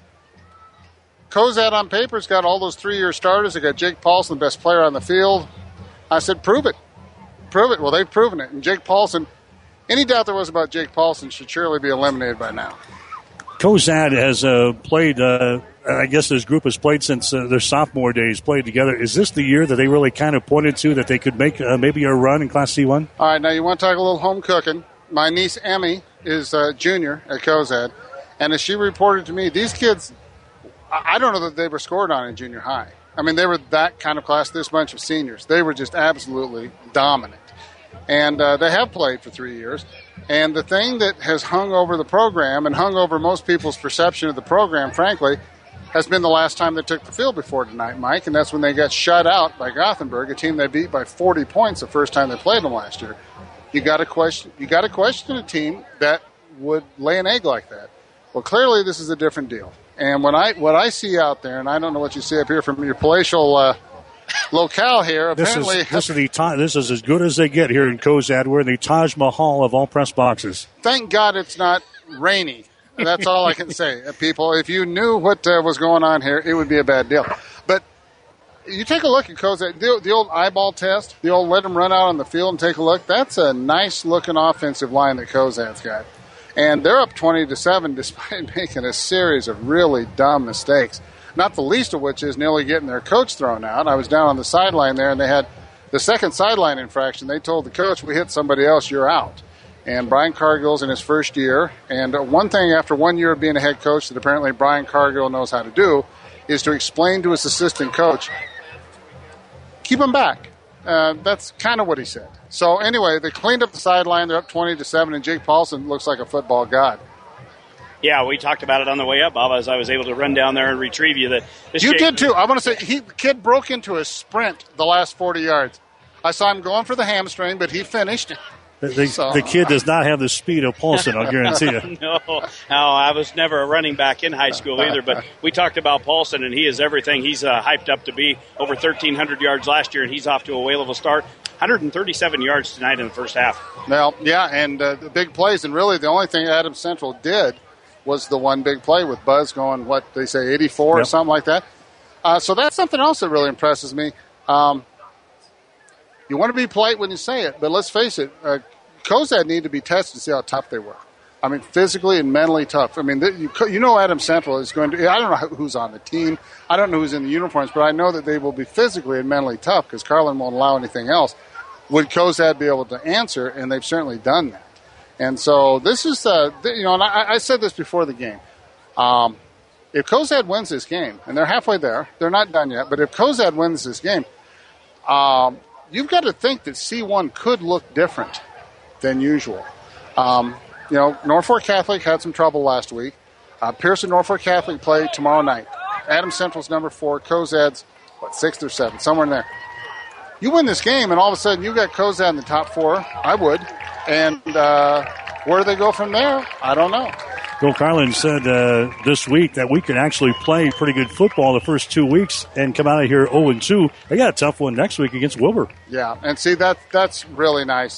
[SPEAKER 4] Cozad on paper's got all those 3-year starters. They got Jake Paulson, the best player on the field. I said, prove it. Prove it. Well, they've proven it. And Jake Paulson, any doubt there was about Jake Paulson should surely be eliminated by now.
[SPEAKER 13] Cozad has played, I guess this group has played since their sophomore days, played together. Is this the year that they really kind of pointed to that they could make maybe a run in Class C1?
[SPEAKER 4] All right, now you want to talk a little home cooking. My niece Emmy is a junior at Cozad, and as she reported to me, these kids, I don't know that they were scored on in junior high. I mean, they were that kind of class, this bunch of seniors. They were just absolutely dominant. And they have played for 3 years. And the thing that has hung over the program and hung over most people's perception of the program, frankly, has been the last time they took the field before tonight, Mike, and that's when they got shut out by Gothenburg, a team they beat by 40 points the first time they played them last year. You got to question a team that would lay an egg like that. Well, clearly this is a different deal. And what I see out there, and I don't know what you see up here from your palatial locale here. Apparently,
[SPEAKER 13] this is as good as they get here in Cozad. We're in the Taj Mahal of all press boxes.
[SPEAKER 4] Thank God it's not rainy. That's all I can say. People, if you knew what was going on here, it would be a bad deal. But you take a look at Cozad, the old eyeball test, the old let them run out on the field and take a look. That's a nice-looking offensive line that Cozad's got. And they're up 20-7 despite making a series of really dumb mistakes. Not the least of which is nearly getting their coach thrown out. I was down on the sideline there, and they had the second sideline infraction. They told the coach, we hit somebody else, you're out. And Brian Cargill's in his first year. And one thing after 1 year of being a head coach that apparently Brian Cargill knows how to do is to explain to his assistant coach, keep him back. That's kind of what he said. So anyway, they cleaned up the sideline. They're up 20-7, and Jake Paulson looks like a football god.
[SPEAKER 8] Yeah, we talked about it on the way up, Bob, as I was able to run down there and retrieve you.
[SPEAKER 4] You did, too. I want to say, the kid broke into a sprint the last 40 yards. I saw him going for the hamstring, but he finished.
[SPEAKER 13] The kid does not have the speed of Paulson, I'll guarantee you.
[SPEAKER 8] No, I was never a running back in high school either, but we talked about Paulson, and he is everything. He's hyped up to be over 1,300 yards last year, and he's off to a whale of a start. 137 yards tonight in the first half.
[SPEAKER 4] Well, yeah, and the big plays, and really the only thing Adams Central did was the one big play with Buzz going, what they say, 84 or something like that. So that's something else that really impresses me. You want to be polite when you say it, but let's face it, Cozad need to be tested to see how tough they were. I mean, physically and mentally tough. I mean, you know Adams Central is going to – I don't know who's on the team. I don't know who's in the uniforms, but I know that they will be physically and mentally tough because Carlin won't allow anything else. Would Cozad be able to answer? And they've certainly done that. And so this is, and I said this before the game. If Cozad wins this game, and they're halfway there, they're not done yet, but if Cozad wins this game, you've got to think that C1 could look different than usual. Norfolk Catholic had some trouble last week. Pearson Norfolk Catholic play tomorrow night. Adams Central's number 4, Cozad's, 6th or 7th, somewhere in there. You win this game, and all of a sudden you've got Cozad in the top 4. I would. And where do they go from there? I don't know.
[SPEAKER 13] Bill Carlin said this week that we can actually play pretty good football the first 2 weeks and come out of here 0-2. They got a tough one next week against Wilbur.
[SPEAKER 4] Yeah, and see, that's really nice.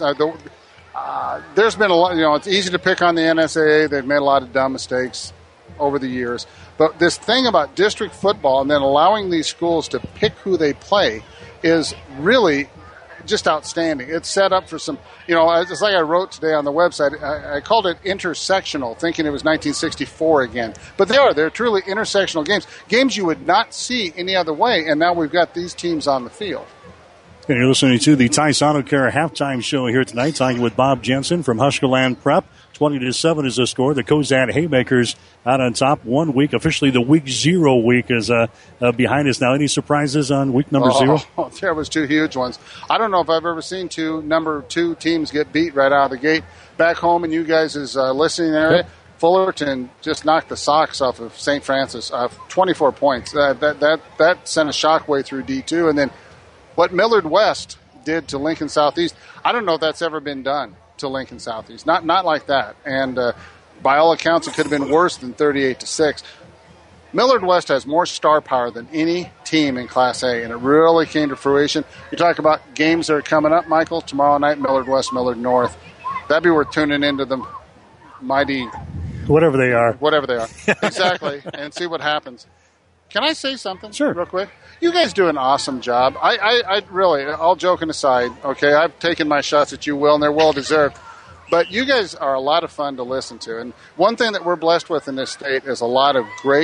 [SPEAKER 4] There's been a lot, it's easy to pick on the NSAA. They've made a lot of dumb mistakes over the years. But this thing about district football and then allowing these schools to pick who they play is really just outstanding. It's set up for some, it's like I wrote today on the website. I called it intersectional, thinking it was 1964 again. But they're truly intersectional games you would not see any other way. And now we've got these teams on the field.
[SPEAKER 13] And you're listening to the Tice Auto Care halftime show here tonight, talking with Bob Jensen from Huskland Prep. 20-7 is the score. The Cozad Haymakers out on top 1 week. Officially, the week 0 week is behind us now. Any surprises on week number 0?
[SPEAKER 4] Oh, there was 2 huge ones. I don't know if I've ever seen number 2 teams get beat right out of the gate. Back home in you guys' listening area, yep. Fullerton just knocked the socks off of St. Francis, 24 points. That sent a shockwave through D2. And then what Millard West did to Lincoln Southeast, I don't know if that's ever been done to Lincoln Southeast. Not like that. And by all accounts, it could have been worse than 38-6. Millard West has more star power than any team in Class A, and it really came to fruition. You talk about games that are coming up, Michael. Tomorrow night, Millard West, Millard North. That'd be worth tuning into the mighty...
[SPEAKER 13] Whatever they are.
[SPEAKER 4] Exactly. And see what happens. Can I say something?
[SPEAKER 13] Sure.
[SPEAKER 4] Real quick? You guys do an awesome job. I really, all joking aside, okay, I've taken my shots at you, Will, and they're well-deserved. But you guys are a lot of fun to listen to. And one thing that we're blessed with in this state is a lot of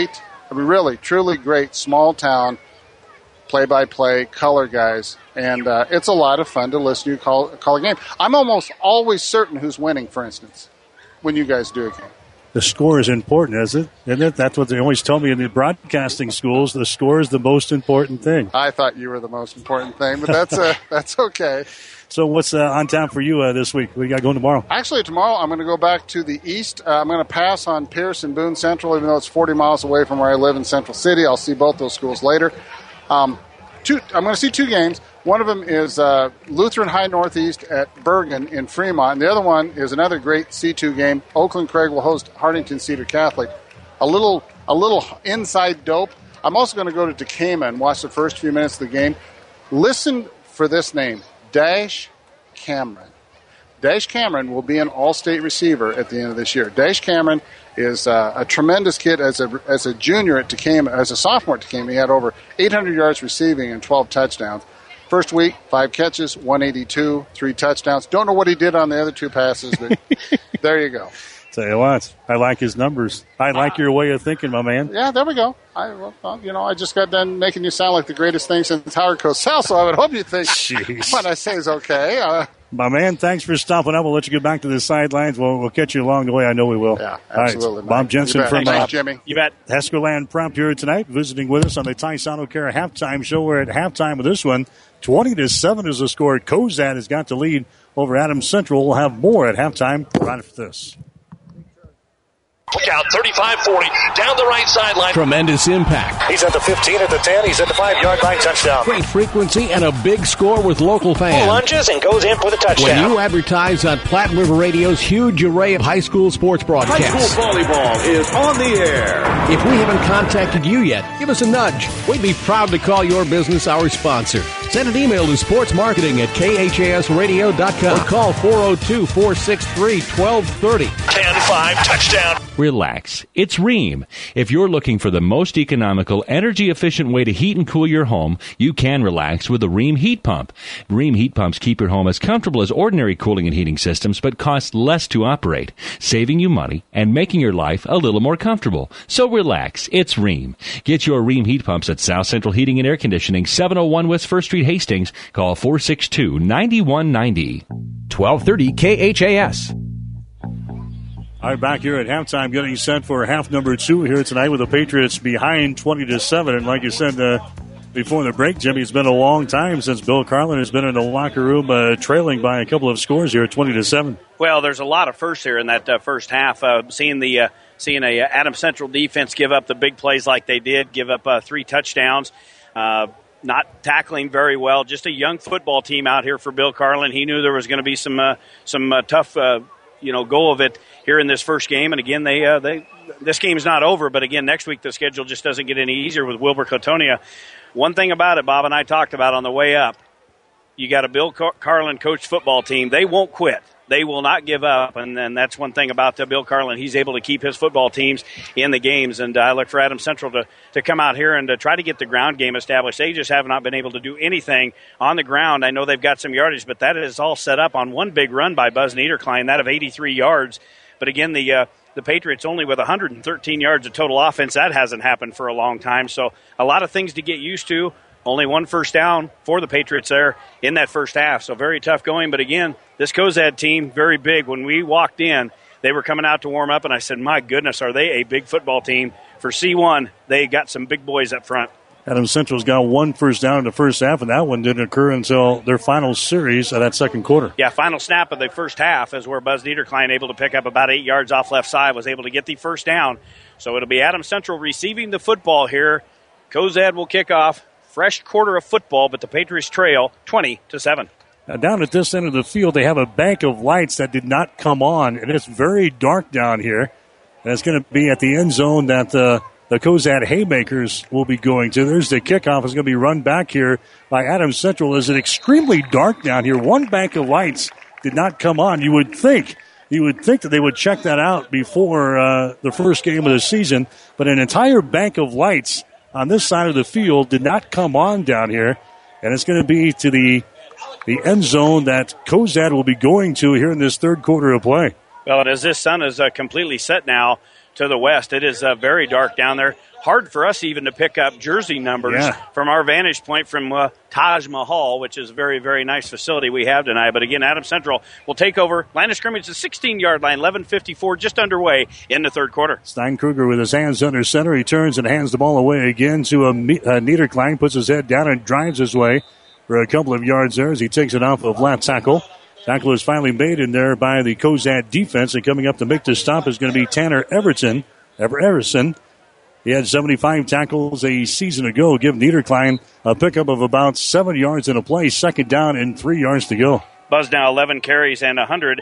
[SPEAKER 4] really, truly great small-town play-by-play color guys. And it's a lot of fun to listen to you call a game. I'm almost always certain who's winning, for instance, when you guys do a game.
[SPEAKER 13] The score is important, isn't it? That's what they always tell me in the broadcasting schools. The score is the most important thing.
[SPEAKER 4] I thought you were the most important thing, but that's okay.
[SPEAKER 13] So what's on tap for you this week? What do you got going tomorrow?
[SPEAKER 4] Actually, tomorrow I'm going to go back to the east. I'm going to pass on Pierce and Boone Central, even though it's 40 miles away from where I live in Central City. I'll see both those schools later. I'm going to see 2 games. One of them is Lutheran High Northeast at Bergen in Fremont. And the other one is another great C2 game. Oakland Craig will host Hartington Cedar Catholic. A little inside dope. I'm also going to go to Decatur and watch the first few minutes of the game. Listen for this name, Dash Cameron. Dash Cameron will be an all-state receiver at the end of this year. Dash Cameron is a tremendous kid as a junior at Decatur. As a sophomore at Decatur, he had over 800 yards receiving and 12 touchdowns. First week, 5 catches, 182, 3 touchdowns. Don't know what he did on the other 2 passes, but there you go.
[SPEAKER 13] Tell you what, I like his numbers. I like your way of thinking, my man.
[SPEAKER 4] Yeah, there we go. I just got done making you sound like the greatest thing since Howard Cosell, so I would hope you think what I say is okay.
[SPEAKER 13] My man, thanks for stopping up. We'll let you get back to the sidelines. We'll catch you along the way. I know we will.
[SPEAKER 4] Yeah, absolutely.
[SPEAKER 13] Right. Bob Jensen from
[SPEAKER 4] Jimmy.
[SPEAKER 8] You bet.
[SPEAKER 13] Huskland Prep here tonight, visiting with us on the Tice Auto Care halftime show. We're at halftime of this one. 20-7 is the score. Cozad has got the lead over Adams Central. We'll have more at halftime right after this.
[SPEAKER 3] Look out, 35-40, down the right sideline.
[SPEAKER 1] Tremendous impact.
[SPEAKER 3] He's at the 15, at the 10, he's at the 5-yard line, touchdown.
[SPEAKER 1] Great frequency and a big score with local fans.
[SPEAKER 3] Lunges and goes in for the touchdown.
[SPEAKER 1] When you advertise on Platte River Radio's huge array of high school sports broadcasts.
[SPEAKER 15] High school volleyball is on the air.
[SPEAKER 1] If we haven't contacted you yet, give us a nudge. We'd be proud to call your business our sponsor. Send an email to sportsmarketing@khasradio.com or call 402-463-1230.
[SPEAKER 3] 10-5 touchdown.
[SPEAKER 21] Relax. It's Rheem. If you're looking for the most economical, energy-efficient way to heat and cool your home, you can relax with the Rheem heat pump. Rheem heat pumps keep your home as comfortable as ordinary cooling and heating systems, but cost less to operate, saving you money and making your life a little more comfortable. So relax. It's Rheem. Get your Rheem heat pumps at South Central Heating and Air Conditioning, 701 West 1st Street, Hastings. Call 462-9190.
[SPEAKER 20] 1230 KHAS.
[SPEAKER 13] All right, back here at halftime, getting set for half number 2 here tonight with the Patriots behind 20-7. And like you said before the break, Jimmy, it's been a long time since Bill Carlin has been in the locker room trailing by a couple of scores here at 20-7.
[SPEAKER 8] Well, there's a lot of firsts here in that first half. Seeing a Adams Central defense give up the big plays like they did, give up 3 touchdowns. Not tackling very well. Just a young football team out here for Bill Carlin. He knew there was going to be some tough go of it here in this first game. And again, this game's not over, but again, next week the schedule just doesn't get any easier with Wilber-Clatonia. One thing about it, Bob and I talked about on the way up, you got a Bill Carlin coached football team. They won't quit. They will not give up, and then that's one thing about Bill Carlin. He's able to keep his football teams in the games, and I look for Adams Central to come out here and to try to get the ground game established. They just have not been able to do anything on the ground. I know they've got some yardage, but that is all set up on one big run by Buzz Niederklein, that of 83 yards. But again, the Patriots only with 113 yards of total offense. That hasn't happened for a long time, so a lot of things to get used to. Only one first down for the Patriots there in that first half, so very tough going. But again, this Cozad team, very big. When we walked in, they were coming out to warm up, and I said, my goodness, are they a big football team? For C1, they got some big boys up front.
[SPEAKER 13] Adams Central's got one first down in the first half, and that one didn't occur until their final series of that second quarter.
[SPEAKER 8] Yeah, final snap of the first half is where Buzz Niederklein, able to pick up about 8 yards off left side, was able to get the first down. So it'll be Adams Central receiving the football here. Cozad will kick off. Fresh quarter of football, but the Patriots trail 20-7.
[SPEAKER 13] Now down at this end of the field, they have a bank of lights that did not come on, and it's very dark down here. And it's going to be at the end zone that the Cozad Haymakers will be going to. There's the kickoff. It's going to be run back here by Adams Central. It's extremely dark down here. One bank of lights did not come on. You would think that they would check that out before the first game of the season, but an entire bank of lights on this side of the field did not come on down here, and it's going to be to the end zone that Cozad will be going to here in this third quarter of play.
[SPEAKER 8] Well, as this sun is completely set now to the west, it is very dark down there. Hard for us even to pick up jersey numbers from our vantage point from Taj Mahal, which is a very, very nice facility we have tonight. But again, Adams Central will take over. Line of scrimmage, the 16-yard line, 11:54, just underway in the third quarter.
[SPEAKER 13] Steinkruger with his hands under center. He turns and hands the ball away again to Niederklein, puts his head down and drives his way for a couple of yards there as he takes it off of left tackle. Tackle is finally made in there by the Cozad defense, and coming up to make the stop is going to be Tanner Everson. He had 75 tackles a season ago. Give Niederklein a pickup of about 7 yards in a play. Second down and 3 yards to go.
[SPEAKER 8] Buzz now 11 carries and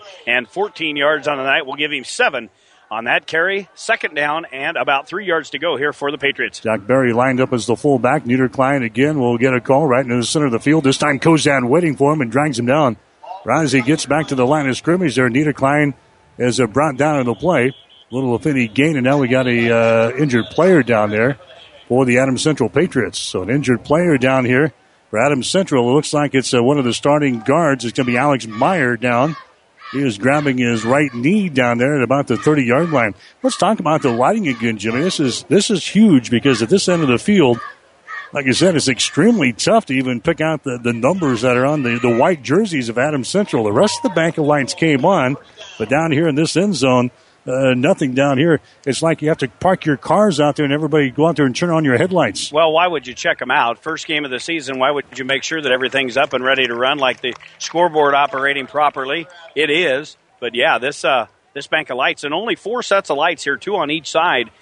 [SPEAKER 8] 114 yards on the night. We'll give him 7 on that carry. Second down and about 3 yards to go here for the Patriots.
[SPEAKER 13] Jack Berry lined up as the fullback. Niederklein again will get a call right into the center of the field. This time Cozad waiting for him and drags him down. Right as he gets back to the line of scrimmage there, Niederklein is brought down in the play. Little affinity gain, and now we got a injured player down there for the Adams Central Patriots. So an injured player down here for Adams Central. It looks like it's one of the starting guards. It's going to be Alex Meyer down. He is grabbing his right knee down there at about the 30-yard line. Let's talk about the lighting again, Jimmy. This is huge because at this end of the field, like I said, it's extremely tough to even pick out the numbers that are on the white jerseys of Adams Central. The rest of the bank of lights came on, but down here in this end zone, nothing down here. It's like you have to park your cars out there and everybody go out there and turn on your headlights.
[SPEAKER 8] Well, why would you check them out? First game of the season, why would you make sure that everything's up and ready to run, like the scoreboard operating properly? It is. But, yeah, this bank of lights, and only 4 sets of lights here, 2 on each side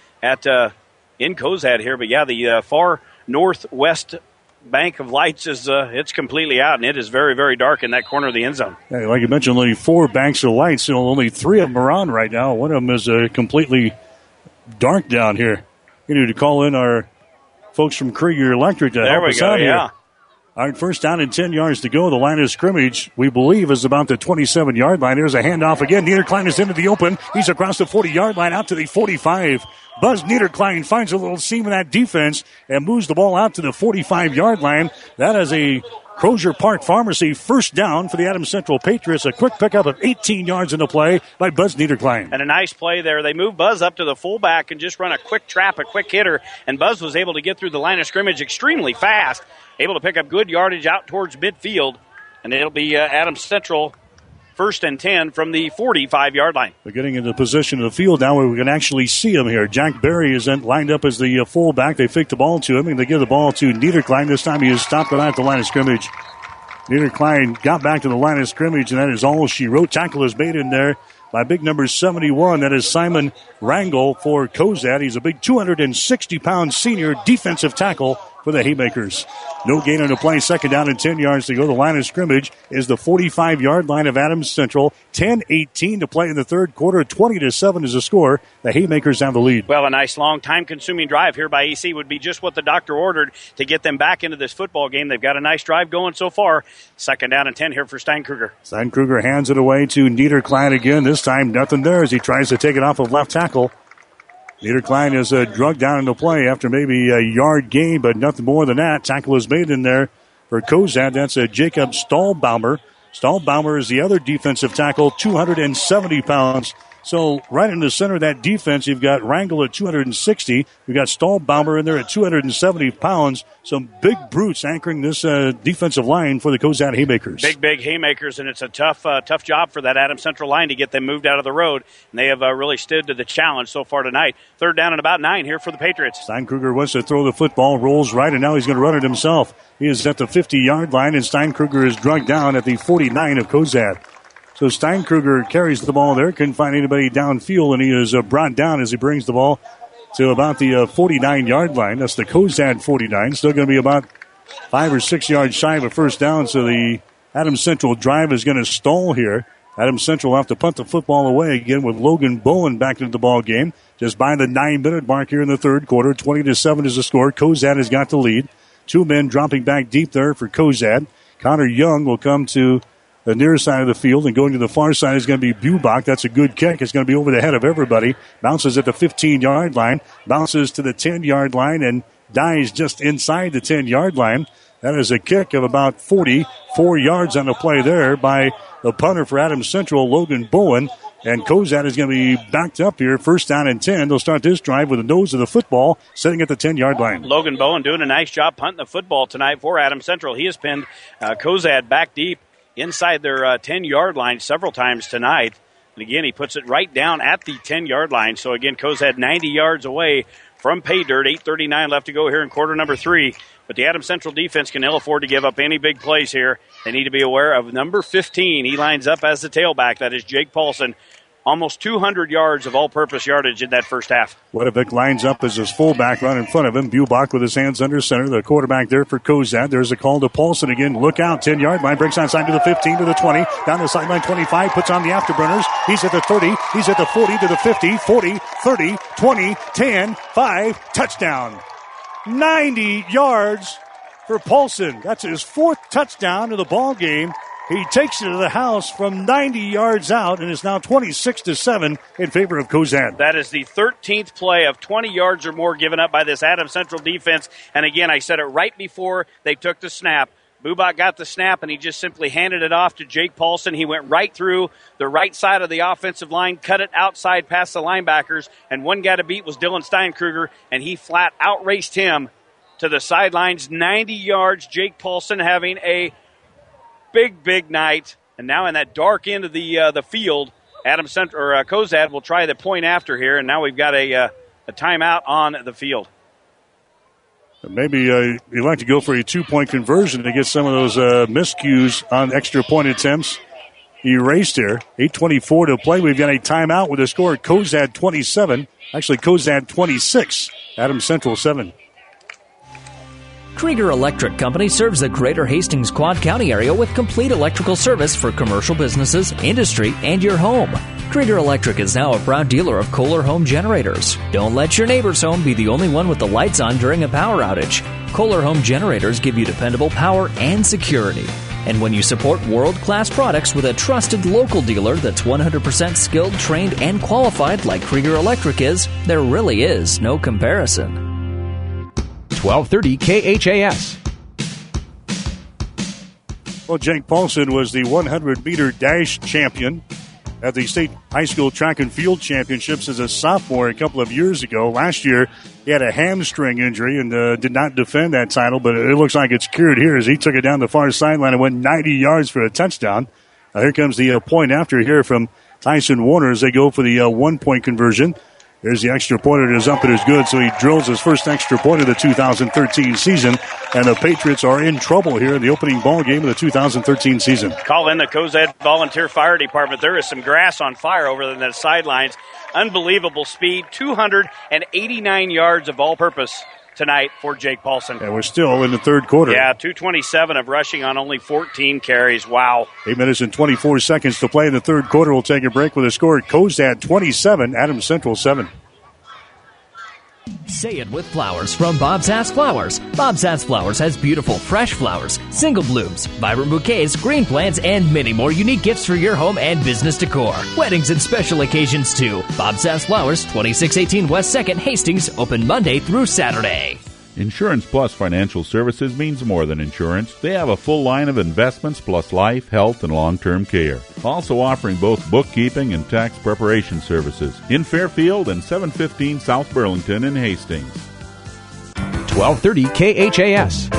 [SPEAKER 8] in Cozad here. But, yeah, the far northwest bank of lights is it's completely out, and it is very, very dark in that corner of the end zone.
[SPEAKER 13] Yeah, like you mentioned, only 4 banks of lights. Only 3 of them are on right now. One of them is completely dark down here. We need to call in our folks from Krieger Electric to help us out here. All right, first down and 10 yards to go. The line of scrimmage, we believe, is about the 27-yard line. There's a handoff again. Niederklein is into the open. He's across the 40-yard line out to the 45. Buzz Niederklein finds a little seam in that defense and moves the ball out to the 45-yard line. That is a Crozier Park Pharmacy first down for the Adams Central Patriots. A quick pickup of 18 yards in the play by Buzz Niederklein.
[SPEAKER 8] And a nice play there. They move Buzz up to the fullback and just run a quick trap, a quick hitter. And Buzz was able to get through the line of scrimmage extremely fast, able to pick up good yardage out towards midfield. And it'll be Adams Central first and 10 from the 45-yard line.
[SPEAKER 13] They're getting into the position of the field now where we can actually see him here. Jack Berry is then lined up as the fullback. They fake the ball to him, and they give the ball to Niederklein. This time he is stopped at the line of scrimmage. Niederklein got back to the line of scrimmage, and that is all she wrote. Tackle is made in there by big number 71. That is Simon Rangel for Cozad. He's a big 260-pound senior defensive tackle for for the Haymakers. No gain on the play. Second down and 10 yards to go. The line of scrimmage is the 45-yard line of Adams Central. 10-18 to play in the third quarter. 20-7 is the score. The Haymakers have the lead.
[SPEAKER 8] Well, a nice long time-consuming drive here by EC would be just what the doctor ordered to get them back into this football game. They've got a nice drive going so far. Second down and 10 here for Steinkruger.
[SPEAKER 13] Steinkruger hands it away to Niederklein again. This time nothing there as he tries to take it off of left tackle. Niederklein is drugged down into play after maybe a yard gain, but nothing more than that. Tackle was made in there for Kozad. That's Jacob Stahlbaumer. Stahlbaumer is the other defensive tackle, 270 pounds. So right in the center of that defense, you've got Rangel at 260. You've got Stahlbaumer in there at 270 pounds. Some big brutes anchoring this defensive line for the Kozad Haymakers.
[SPEAKER 8] Big Haymakers, and it's a tough job for that Adams Central line to get them moved out of the road. And they have really stood to the challenge so far tonight. Third down and about 9 here for the Patriots.
[SPEAKER 13] Steinkruger wants to throw the football, rolls right, and now he's going to run it himself. He is at the 50-yard line, and Steinkruger is drugged down at the 49 of Kozad. So Steinkruger carries the ball there, couldn't find anybody downfield, and he is brought down as he brings the ball to about the 49-yard line. That's the Kozad 49. Still going to be about 5 or 6 yards shy of a first down, so the Adams Central drive is going to stall here. Adams Central will have to punt the football away again with Logan Bowen back into the ball game. Just by the 9-minute mark here in the third quarter. 20-7 is the score. Kozad has got the lead. 2 men dropping back deep there for Kozad. Connor Young will come to the near side of the field, and going to the far side is going to be Bubach. That's a good kick. It's going to be over the head of everybody. Bounces at the 15-yard line, bounces to the 10-yard line, and dies just inside the 10-yard line. That is a kick of about 44 yards on the play there by the punter for Adams Central, Logan Bowen. And Kozad is going to be backed up here. First down and 10. They'll start this drive with the nose of the football, sitting at the 10-yard line.
[SPEAKER 8] Logan Bowen doing a nice job punting the football tonight for Adams Central. He has pinned Kozad back deep inside their 10-yard line several times tonight. And again, he puts it right down at the 10-yard line. So again, Kozad 90 yards away from pay dirt. 8:39 left to go here in quarter number 3. But the Adams Central defense can ill afford to give up any big plays here. They need to be aware of number 15. He lines up as the tailback. That is Jake Paulson. Almost 200 yards of all-purpose yardage in that first half.
[SPEAKER 13] Wedevick lines up as his fullback run in front of him. Bubach with his hands under center. The quarterback there for Kozad. There's a call to Paulson again. Look out, 10-yard line. Breaks outside to the 15, to the 20. Down the sideline, 25. Puts on the afterburners. He's at the 30. He's at the 40, to the 50, 40, 30, 20, 10, 5. Touchdown. 90 yards for Paulson. That's his 4th touchdown of the ball game. He takes it to the house from 90 yards out, and is now 26-7 in favor of Kozad.
[SPEAKER 8] That is the 13th play of 20 yards or more given up by this Adams Central defense. And again, I said it right before they took the snap. Bubach got the snap, and he just simply handed it off to Jake Paulson. He went right through the right side of the offensive line, cut it outside past the linebackers, and one guy to beat was Dylan Steinkruger, and he flat outraced him to the sidelines. 90 yards, Jake Paulson having a big night, and now in that dark end of the field, Adams Central or Kozad will try the point after here, and now we've got a timeout on the field.
[SPEAKER 13] Maybe you'd like to go for a 2-point conversion to get some of those miscues on extra point attempts erased here. 8:24 to play. We've got a timeout with a score at Kozad 27. Actually, Kozad 26. Adams Central 7.
[SPEAKER 5] Krieger Electric Company serves the greater Hastings Quad County area with complete electrical service for commercial businesses, industry, and your home. Krieger Electric is now a proud dealer of Kohler Home Generators. Don't let your neighbor's home be the only one with the lights on during a power outage. Kohler Home Generators give you dependable power and security. And when you support world-class products with a trusted local dealer that's 100% skilled, trained, and qualified like Krieger Electric is, there really is no comparison.
[SPEAKER 20] 1230 KHAS.
[SPEAKER 13] Well, Jake Paulson was the 100-meter dash champion at the state high school track and field championships as a sophomore a couple of years ago. Last year, he had a hamstring injury and did not defend that title, but it looks like it's cured here as he took it down the far sideline and went 90 yards for a touchdown. Now here comes the point after here from Tyson Warner as they go for the 1-point conversion. There's the extra point. It is up. It is good. So he drills his first extra point of the 2013 season. And the Patriots are in trouble here in the opening ball game of the 2013 season.
[SPEAKER 8] Call in the Cozad Volunteer Fire Department. There is some grass on fire over the sidelines. Unbelievable speed, 289 yards of all-purpose tonight for Jake Paulson.
[SPEAKER 13] And we're still in the third quarter.
[SPEAKER 8] Yeah, 227 of rushing on only 14 carries. Wow.
[SPEAKER 13] 8 minutes and 24 seconds to play in the third quarter. We'll take a break with a score at Cozad 27, Adams Central 7.
[SPEAKER 5] Say it with flowers from Bob's Ass Flowers. Bob's Ass Flowers has beautiful, fresh flowers, single blooms, vibrant bouquets, green plants, and many more unique gifts for your home and business decor. Weddings and special occasions, too. Bob's Ass Flowers, 2618 West 2nd, Hastings, open Monday through Saturday.
[SPEAKER 12] Insurance Plus Financial Services means more than insurance. They have a full line of investments plus life, health, and long-term care. Also offering both bookkeeping and tax preparation services in Fairfield and 715 South Burlington in Hastings.
[SPEAKER 20] 1230 KHAS.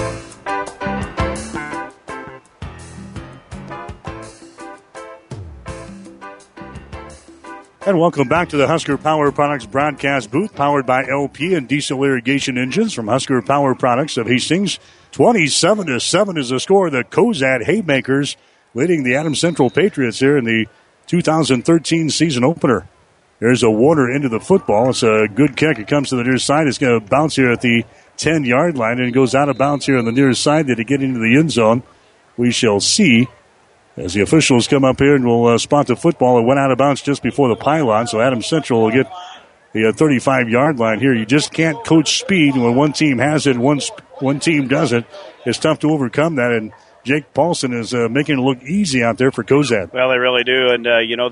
[SPEAKER 13] And welcome back to the Husker Power Products broadcast booth, powered by LP and diesel irrigation engines from Husker Power Products of Hastings. 27-7 is the score. The Cozad Haymakers leading the Adams Central Patriots here in the 2013 season opener. There's a Warner into the football. It's a good kick. It comes to the near side. It's going to bounce here at the 10-yard line, and it goes out of bounds here on the near side. Did it get into the end zone? We shall see. As the officials come up here and will spot the football, it went out of bounds just before the pylon, so Adams Central will get the 35-yard line here. You just can't coach speed when one team has it and one team doesn't. It's tough to overcome that, and Jake Paulson is making it look easy out there for Cozad.
[SPEAKER 8] Well, they really do, and,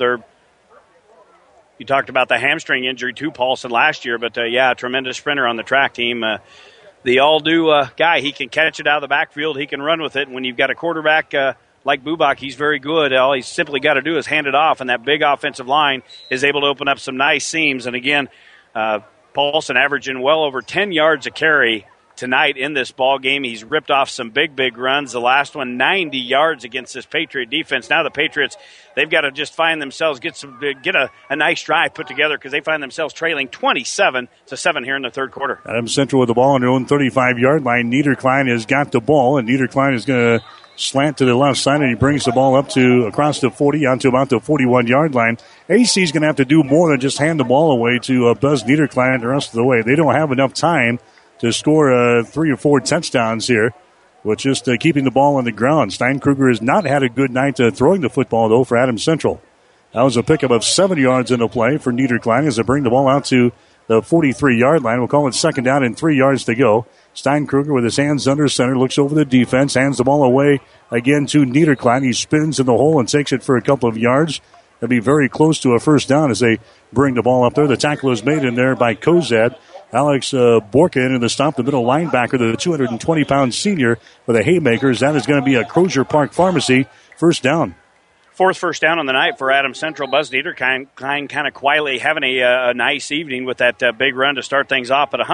[SPEAKER 8] you talked about the hamstring injury to Paulson last year, but, a tremendous sprinter on the track team. The all-do guy, he can catch it out of the backfield. He can run with it, and when you've got a quarterback like Bubak, he's very good. All he's simply got to do is hand it off, and that big offensive line is able to open up some nice seams. And again, Paulson averaging well over 10 yards a carry tonight in this ball game. He's ripped off some big runs. The last one, 90 yards against this Patriot defense. Now the Patriots, they've got to just find themselves, get a nice drive put together, because they find themselves trailing 27-7 here in the third quarter.
[SPEAKER 13] Adams Central with the ball on their own 35-yard line. Niederklein has got the ball, and Niederklein is going to slant to the left side, and he brings the ball up to across the 40 onto about the 41-yard line. AC is going to have to do more than just hand the ball away to Buzz Niederklein the rest of the way. They don't have enough time to score 3 or 4 touchdowns here with just keeping the ball on the ground. Steinkruger has not had a good night throwing the football, though, for Adams Central. That was a pickup of 7 yards in the play for Niederklein as they bring the ball out to the 43-yard line. We'll call it second down and 3 yards to go. Steinkruger with his hands under center, looks over the defense, hands the ball away again to Niederklein. He spins in the hole and takes it for a couple of yards. They'll be very close to a first down as they bring the ball up there. The tackle is made in there by Cozad. Alex Borka into the stop, the middle linebacker, the 220-pound senior for the Haymakers. That is going to be a Crozier Park Pharmacy first down.
[SPEAKER 8] Fourth first down on the night for Adams Central. Buzz Niederklein kind of quietly having a nice evening with that big run to start things off at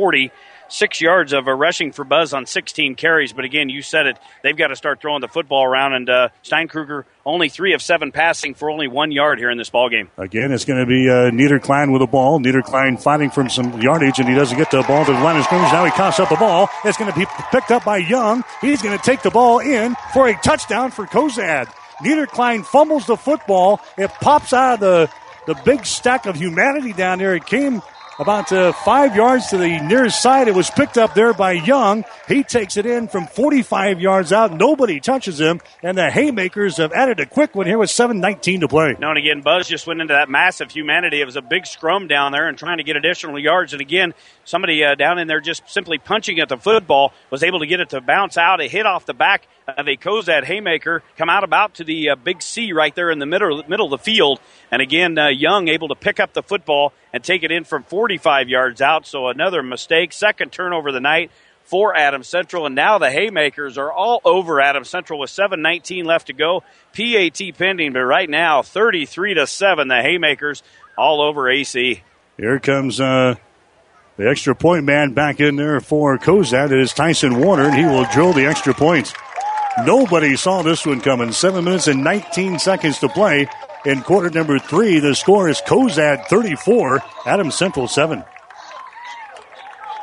[SPEAKER 8] 146 yards of rushing for Buzz on 16 carries. But again, you said it, they've got to start throwing the football around, and Steinkruger only 3 of 7 passing for only 1 yard here in this ball game.
[SPEAKER 13] Again, it's going to be Niederklein with the ball. Niederklein fighting from some yardage, and he doesn't get the ball to the line of scrimmage. Now he coughs up the ball. It's going to be picked up by Young. He's going to take the ball in for a touchdown for Cozad. Niederklein fumbles the football. It pops out of the big stack of humanity down there. It came about 5 yards to the nearest side. It was picked up there by Young. He takes it in from 45 yards out. Nobody touches him, and the Haymakers have added a quick one here with 7:19 to play.
[SPEAKER 8] No, and again, Buzz just went into that massive humanity. It was a big scrum down there and trying to get additional yards. And again, somebody down in there just simply punching at the football was able to get it to bounce out. It hit off the back of a Cozad Haymaker, come out about to the big C right there in the middle of the field. And again, Young able to pick up the football and take it in from 45 yards out. So another mistake, second turnover of the night for Adams Central. And now the Haymakers are all over Adams Central with 7:19 left to go. PAT pending, but right now 33-7, the Haymakers all over AC.
[SPEAKER 13] Here comes the extra point man back in there for Cozad. It is Tyson Warner, and he will drill the extra point. Nobody saw this one coming. 7 minutes and 19 seconds to play in quarter number 3. The score is Cozad 34, Adams Central 7.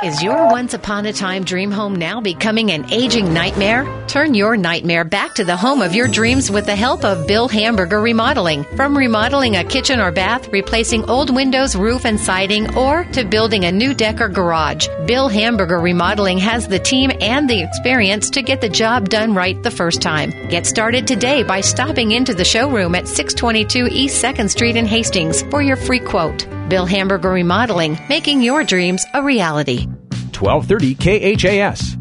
[SPEAKER 6] Is your once-upon-a-time dream home now becoming an aging nightmare? Turn your nightmare back to the home of your dreams with the help of Bill Hamburger Remodeling. From remodeling a kitchen or bath, replacing old windows, roof, and siding, or to building a new deck or garage, Bill Hamburger Remodeling has the team and the experience to get the job done right the first time. Get started today by stopping into the showroom at 622 East 2nd Street in Hastings for your free quote. Bill Hamburger Remodeling, making your dreams a reality.
[SPEAKER 20] 1230 KHAS.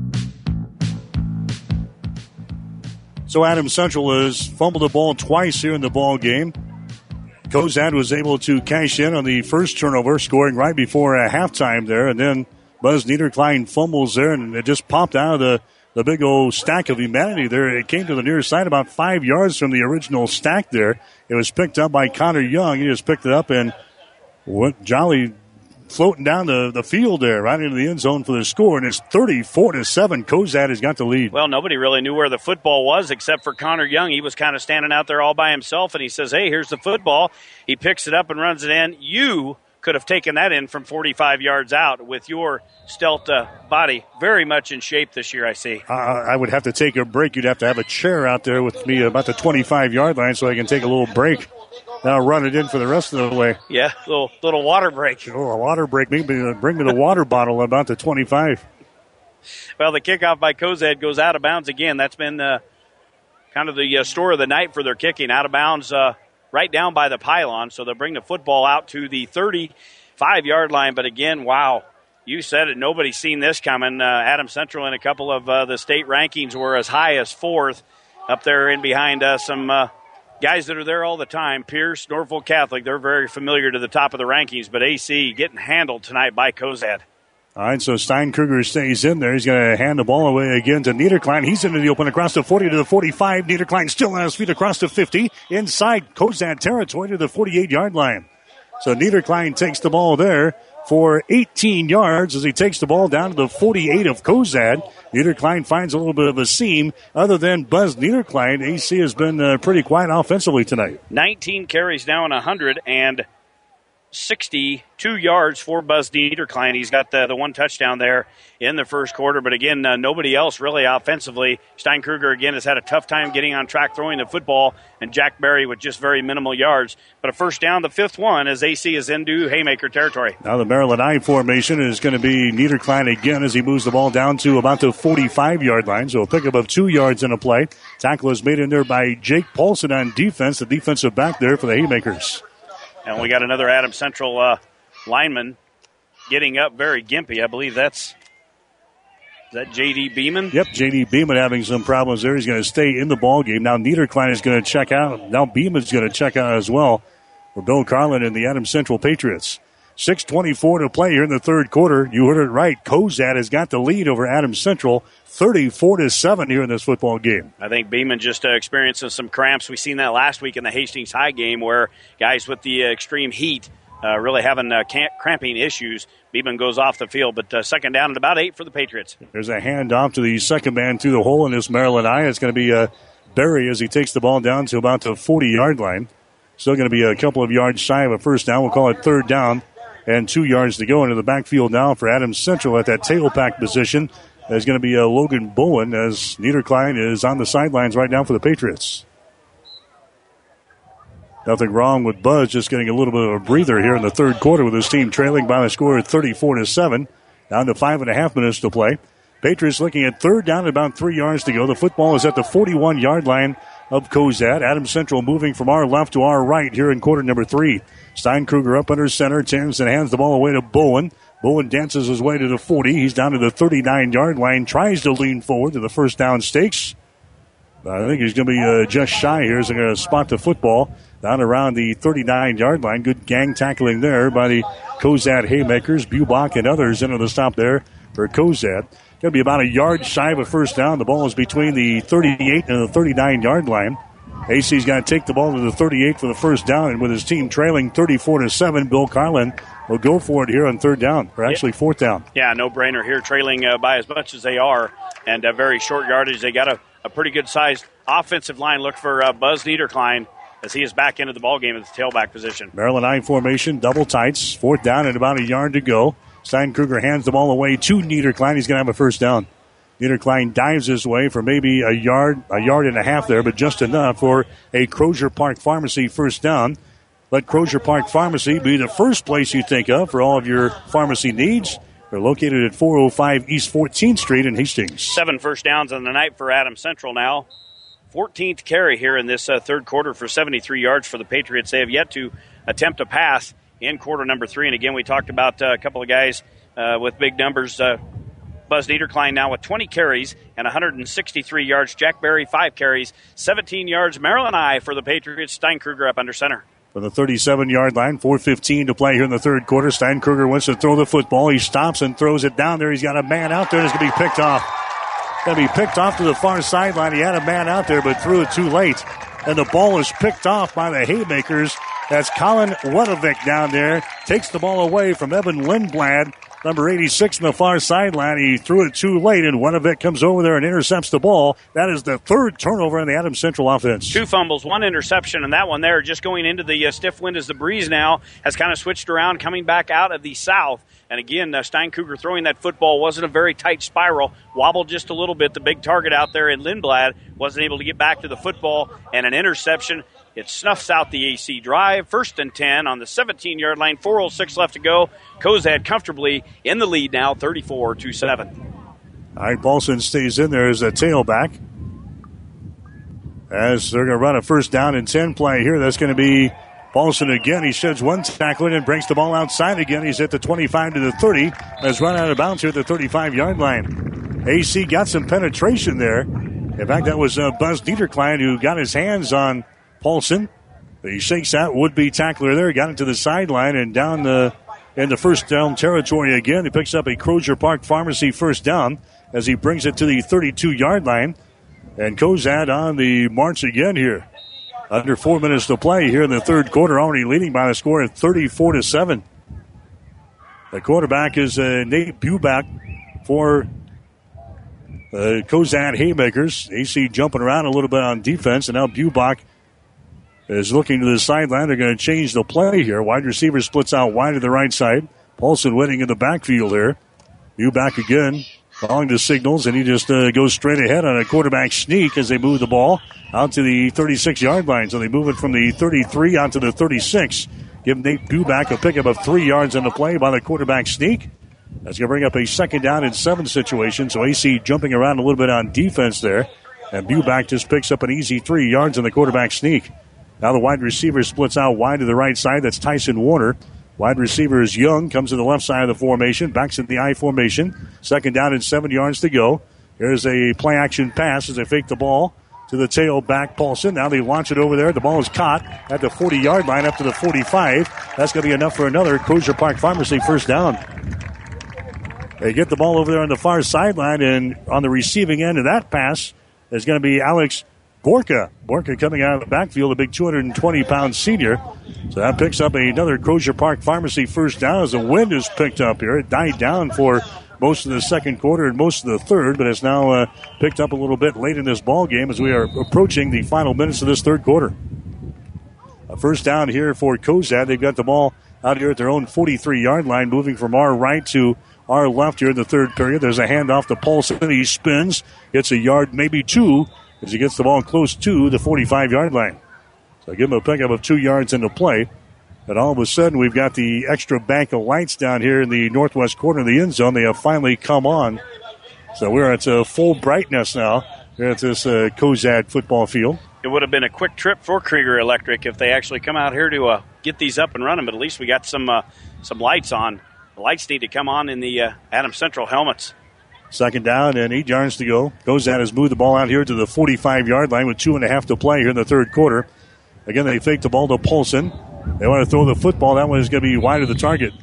[SPEAKER 13] So Adams Central has fumbled the ball twice here in the ball game. Cozad was able to cash in on the first turnover, scoring right before halftime there, and then Buzz Niederklein fumbles there, and it just popped out of the big old stack of humanity there. It came to the near side about 5 yards from the original stack there. It was picked up by Connor Young. He just picked it up and went jolly floating down the field there, right into the end zone for the score, and it's 34-7. Cozad has got the lead.
[SPEAKER 8] Well, nobody really knew where the football was except for Connor Young. He was kind of standing out there all by himself, and he says, hey, here's the football. He picks it up and runs it in. You could have taken that in from 45 yards out with your stealth body very much in shape this year, I see.
[SPEAKER 13] I would have to take a break. You'd have to have a chair out there with me about the 25-yard line so I can take a little break. Now run it in for the rest of the way.
[SPEAKER 8] Yeah, little water break.
[SPEAKER 13] Oh, a water break. Maybe bring me the water bottle about the 25.
[SPEAKER 8] Well, the kickoff by Cozad goes out of bounds again. That's been kind of the story of the night for their kicking. Out of bounds right down by the pylon. So they'll bring the football out to the 35-yard line. But again, wow, you said it. Nobody's seen this coming. Adams Central in a couple of the state rankings were as high as 4th up there in behind some guys that are there all the time. Pierce, Norfolk Catholic, they're very familiar to the top of the rankings, but AC getting handled tonight by Cozad.
[SPEAKER 13] All right, so Steinkruger stays in there. He's going to hand the ball away again to Niederklein. He's into the open across the 40 to the 45. Niederklein still on his feet across the 50. Inside Cozad territory to the 48-yard line. So Niederklein takes the ball there for 18 yards as he takes the ball down to the 48 of Cozad. Niederklein finds a little bit of a seam. Other than Buzz Niederklein, AC has been pretty quiet offensively tonight.
[SPEAKER 8] 19 carries now in 162 yards for Buzz Niederklein. He's got the one touchdown there in the first quarter. But again, nobody else really offensively. Steinkruger, again, has had a tough time getting on track throwing the football. And Jack Berry with just very minimal yards. But a first down, the 5th one, as AC is into Haymaker territory.
[SPEAKER 13] Now the Maryland I formation is going to be Niederklein again as he moves the ball down to about the 45-yard line. So a pickup of 2 yards in a play. Tackle is made in there by Jake Paulson on defense, the defensive back there for the Haymakers.
[SPEAKER 8] And we got another Adams Central lineman getting up very gimpy. I believe is that J.D. Beeman?
[SPEAKER 13] Yep, J.D. Beeman having some problems there. He's going to stay in the ball game. Now Niederklein is going to check out. Now Beeman's going to check out as well for Bill Carlin and the Adams Central Patriots. 6:24 to play here in the third quarter. You heard it right. Cozad has got the lead over Adams Central, 34-7 here in this football game.
[SPEAKER 8] I think Beeman just experiencing some cramps. We seen that last week in the Hastings High game where guys with the extreme heat really having cramping issues. Beeman goes off the field, but second down at about 8 for the Patriots.
[SPEAKER 13] There's a handoff to the second man through the hole in this Maryland eye. It's going to be Berry as he takes the ball down to about the 40-yard line. Still going to be a couple of yards shy of a first down. We'll call it third down. And 2 yards to go into the backfield now for Adams Central at that tailback position. There's going to be Logan Bowen as Niederklein is on the sidelines right now for the Patriots. Nothing wrong with Buzz, just getting a little bit of a breather here in the third quarter with his team trailing by the score of 34-7. Down to 5.5 minutes to play. Patriots looking at third down, about 3 yards to go. The football is at the 41-yard line of Cozad. Adams Central moving from our left to our right here in quarter number 3. Steinkruger up under center, turns and hands the ball away to Bowen. Bowen dances his way to the 40. He's down to the 39-yard line, tries to lean forward to the first down stakes. I think he's going to be just shy here. So they're going to spot the football down around the 39-yard line. Good gang tackling there by the Cozad Haymakers. Bubach and others into the stop there for Cozad. Going to be about a yard shy of a first down. The ball is between the 38 and the 39-yard line. AC's got to take the ball to the 38 for the first down, and with his team trailing 34-7, Bill Carlin will go for it here on third down, or actually fourth down.
[SPEAKER 8] Yeah, no-brainer here, trailing by as much as they are, and very short yardage. They got a pretty good-sized offensive line. Look for Buzz Niederklein as he is back into the ballgame at the tailback position.
[SPEAKER 13] Maryland I formation, double tights, fourth down and about a yard to go. Steinkruger hands the ball away to Niederklein. He's going to have a first down. Niederklein dives his way for maybe a yard and a half there, but just enough for a Crozier Park Pharmacy first down. Let Crozier Park Pharmacy be the first place you think of for all of your pharmacy needs. They're located at 405 East 14th Street in Hastings.
[SPEAKER 8] 7 first downs on the night for Adams Central now. 14th carry here in this third quarter for 73 yards for the Patriots. They have yet to attempt a pass in quarter number 3. And again, we talked about a couple of guys with big numbers. Buzz Niederklein now with 20 carries and 163 yards. Jack Berry, 5 carries, 17 yards. Maryland I for the Patriots. Steinkruger up under center.
[SPEAKER 13] From the 37-yard line, 4:15 to play here in the third quarter. Steinkruger wants to throw the football. He stops and throws it down there. He's got a man out there, and it's going to be picked off. Going to be picked off to the far sideline. He had a man out there, but threw it too late. And the ball is picked off by the Haymakers. That's Colin Wedovic down there. Takes the ball away from Evan Lindblad, number 86 on the far sideline. He threw it too late, and Wedovic comes over there and intercepts the ball. That is the third turnover in the Adams Central offense.
[SPEAKER 8] 2 fumbles, 1 interception, and that one there just going into the stiff wind as the breeze now has kind of switched around, coming back out of the south. And again, Steinkruger throwing that football wasn't a very tight spiral, wobbled just a little bit. The big target out there in Lindblad wasn't able to get back to the football, and an interception. It snuffs out the AC drive. 1st and 10 on the 17-yard line. 4:06 left to go. Cozad comfortably in the lead now, 34-7.
[SPEAKER 13] All right, Paulson stays in there as a tailback. As they're going to run a 1st down and 10 play here, that's going to be Paulson again. He sheds one tackler and breaks the ball outside again. He's at the 25 to the 30. Has run out of bounds here at the 35-yard line. AC got some penetration there. In fact, that was Buzz Niederklein who got his hands on Paulson. He shakes that would-be tackler there, got it to the sideline and down in the first down territory again. He picks up a Crozier Park Pharmacy first down as he brings it to the 32-yard line. And Cozad on the march again here. Under 4 minutes to play here in the third quarter, already leading by the score of 34-7. The quarterback is Nate Buback for Cozad Haymakers. AC jumping around a little bit on defense, and now Buback is looking to the sideline. They're going to change the play here. Wide receiver splits out wide to the right side. Paulson waiting in the backfield here. Buback again, calling the signals, and he just goes straight ahead on a quarterback sneak as they move the ball out to the 36-yard line. So they move it from the 33 out to the 36. Give Nate Buback a pickup of 3 yards on the play by the quarterback sneak. That's going to bring up a 2nd down and 7 situation. So AC jumping around a little bit on defense there. And Buback just picks up an easy 3 yards on the quarterback sneak. Now the wide receiver splits out wide to the right side. That's Tyson Warner. Wide receiver is Young, comes to the left side of the formation, backs in the I formation. 2nd down and 7 yards to go. Here's a play-action pass as they fake the ball to the tailback, Paulson. Now they launch it over there. The ball is caught at the 40-yard line up to the 45. That's going to be enough for another Crozier Park Pharmacy first down. They get the ball over there on the far sideline, and on the receiving end of that pass is going to be Alex Borka. Borka coming out of the backfield, a big 220-pound senior. So that picks up another Crozier Park Pharmacy first down as the wind is picked up here. It died down for most of the second quarter and most of the third, but it's now picked up a little bit late in this ball game as we are approaching the final minutes of this third quarter. A first down here for Cozad. They've got the ball out here at their own 43-yard line, moving from our right to our left here in the third period. There's a handoff to Paulson. He spins, gets a yard, maybe 2, as he gets the ball close to the 45-yard line. So give him a pickup of 2 yards into play. And all of a sudden, we've got the extra bank of lights down here in the northwest corner of the end zone. They have finally come on. So we're at full brightness now here at this Cozad football field.
[SPEAKER 8] It would have been a quick trip for Krieger Electric if they actually come out here to get these up and running, but at least we got some lights on. The lights need to come on in the Adams Central helmets.
[SPEAKER 13] 2nd down and 8 yards to go. Cozad has moved the ball out here to the 45-yard line with 2.5 to play here in the third quarter. Again, they fake the ball to Paulson. They want to throw the football. That one is going to be wide of the target.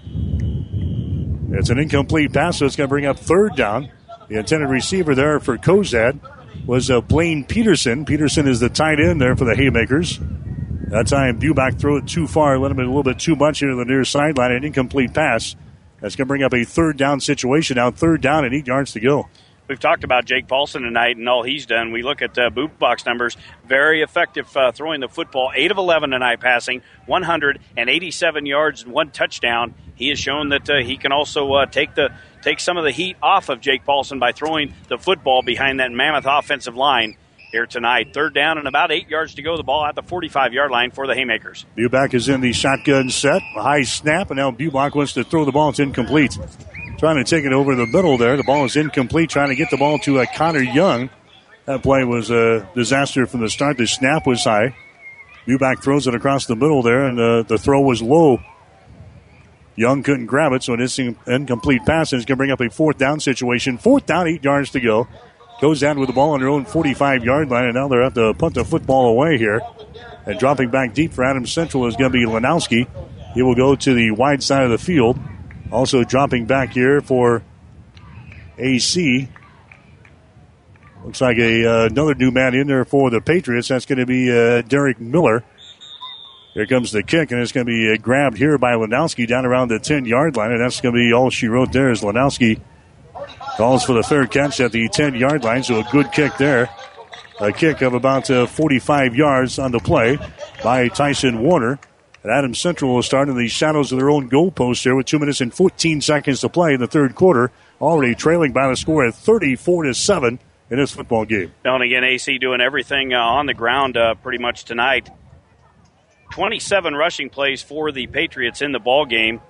[SPEAKER 13] It's an incomplete pass, so it's going to bring up 3rd down. The intended receiver there for Cozad was Blaine Peterson. Peterson is the tight end there for the Haymakers. That time, Buback threw it too far, let him in a little bit too much here to the near sideline. An incomplete pass. That's going to bring up a 3rd down situation. Now 3rd down and 8 yards to go.
[SPEAKER 8] We've talked about Jake Paulson tonight and all he's done. We look at boot box numbers. Very effective throwing the football. 8 of 11 tonight passing, 187 yards and 1 touchdown. He has shown that he can also take some of the heat off of Jake Paulson by throwing the football behind that mammoth offensive line here tonight. 3rd down and about 8 yards to go. The ball at the 45-yard line for the Haymakers.
[SPEAKER 13] Buback is in the shotgun set. A high snap, and now Buback wants to throw the ball. It's incomplete. Trying to take it over the middle there. The ball is incomplete. Trying to get the ball to Connor Young. That play was a disaster from the start. The snap was high. Buback throws it across the middle there, and the throw was low. Young couldn't grab it, so it is an incomplete pass, and it's going to bring up a 4th down situation. 4th down, 8 yards to go. Goes down with the ball on their own 45-yard line, and now they're up to punt the football away here. And dropping back deep for Adams Central is going to be Lanowski. He will go to the wide side of the field. Also dropping back here for AC. Looks like another new man in there for the Patriots. That's going to be Derek Miller. Here comes the kick, and it's going to be grabbed here by Lanowski down around the 10-yard line, and that's going to be all she wrote there is Lanowski calls for the fair catch at the 10-yard line, so a good kick there. A kick of about 45 yards on the play by Tyson Warner. And Adams Central will start in the shadows of their own goal post here with 2 minutes and 14 seconds to play in the 3rd quarter. Already trailing by the score at 34-7 in this football game.
[SPEAKER 8] And again, AC doing everything on the ground pretty much tonight. 27 rushing plays for the Patriots in the ball game.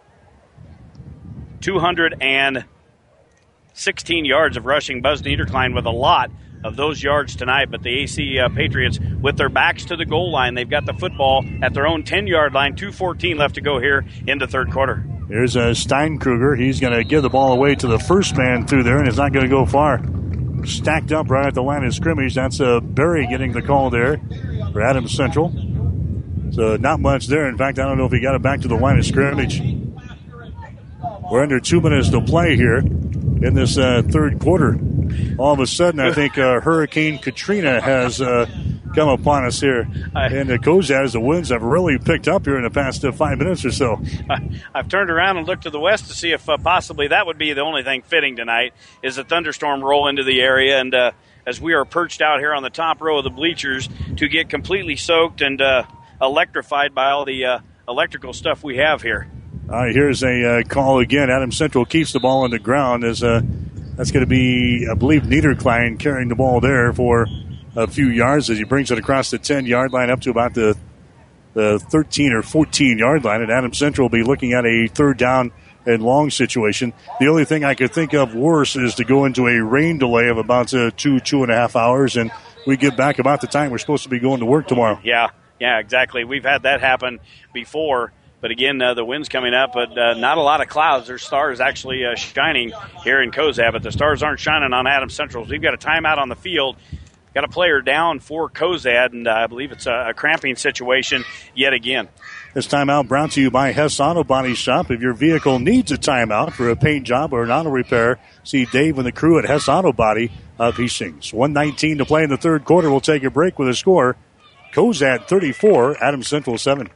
[SPEAKER 8] 216 yards of rushing. Buzz Niederklein with a lot of those yards tonight, but the AC Patriots with their backs to the goal line. They've got the football at their own 10-yard line. 2:14 left to go here in the 3rd quarter.
[SPEAKER 13] Here's Steinkruger. He's going to give the ball away to the first man through there, and it's not going to go far. Stacked up right at the line of scrimmage. That's Berry getting the call there for Adams Central. So not much there. In fact, I don't know if he got it back to the line of scrimmage. We're under 2 minutes to play here in this 3rd quarter. All of a sudden, I think Hurricane Katrina has come upon us here. And Cozad, as the winds have really picked up here in the past 5 minutes or so.
[SPEAKER 8] I've turned around and looked to the west to see if possibly that would be the only thing fitting tonight, is a thunderstorm roll into the area. And as we are perched out here on the top row of the bleachers to get completely soaked and electrified by all the electrical stuff we have here.
[SPEAKER 13] All right, here's a call again. Adams Central keeps the ball on the ground. As that's going to be, I believe, Niederklein carrying the ball there for a few yards as he brings it across the 10-yard line up to about the 13 or 14-yard line. And Adams Central will be looking at a 3rd down and long situation. The only thing I could think of worse is to go into a rain delay of about 2.5 hours, and we get back about the time we're supposed to be going to work tomorrow.
[SPEAKER 8] Yeah, exactly. We've had that happen before. But again, the wind's coming up, but not a lot of clouds. There's stars actually shining here in Cozad, but the stars aren't shining on Adams Central. So we've got a timeout on the field. Got a player down for Cozad, and I believe it's a cramping situation yet again.
[SPEAKER 13] This timeout brought to you by Hess Auto Body Shop. If your vehicle needs a timeout for a paint job or an auto repair, see Dave and the crew at Hess Auto Body of Hastings. 1:19 to play in the 3rd quarter. We'll take a break with a score. Cozad 34, Adams Central 7.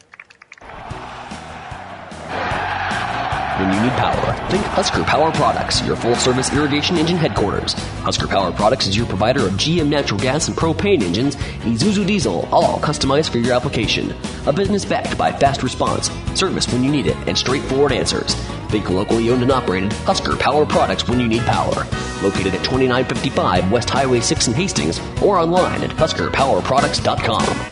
[SPEAKER 7] When you need power, think Husker Power Products, your full-service irrigation engine headquarters. Husker Power Products is your provider of GM natural gas and propane engines, Isuzu diesel, all customized for your application. A business backed by fast response, service when you need it, and straightforward answers. Think locally owned and operated Husker Power Products when you need power. Located at 2955 West Highway 6 in Hastings, or online at HuskerPowerProducts.com.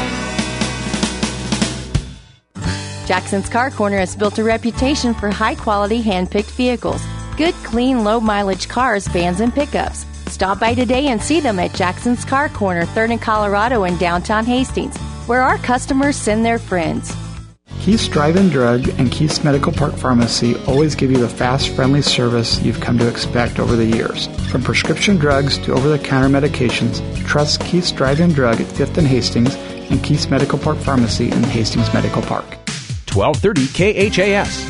[SPEAKER 9] Jackson's Car Corner has built a reputation for high-quality, hand-picked vehicles. Good, clean, low-mileage cars, vans, and pickups. Stop by today and see them at Jackson's Car Corner, 3rd and Colorado in downtown Hastings, where our customers send their friends.
[SPEAKER 22] Keith's Drive-In Drug and Keith's Medical Park Pharmacy always give you the fast, friendly service you've come to expect over the years. From prescription drugs to over-the-counter medications, trust Keith's Drive-In Drug at 5th and Hastings and Keith's Medical Park Pharmacy in Hastings Medical Park.
[SPEAKER 21] 1230 KHAS.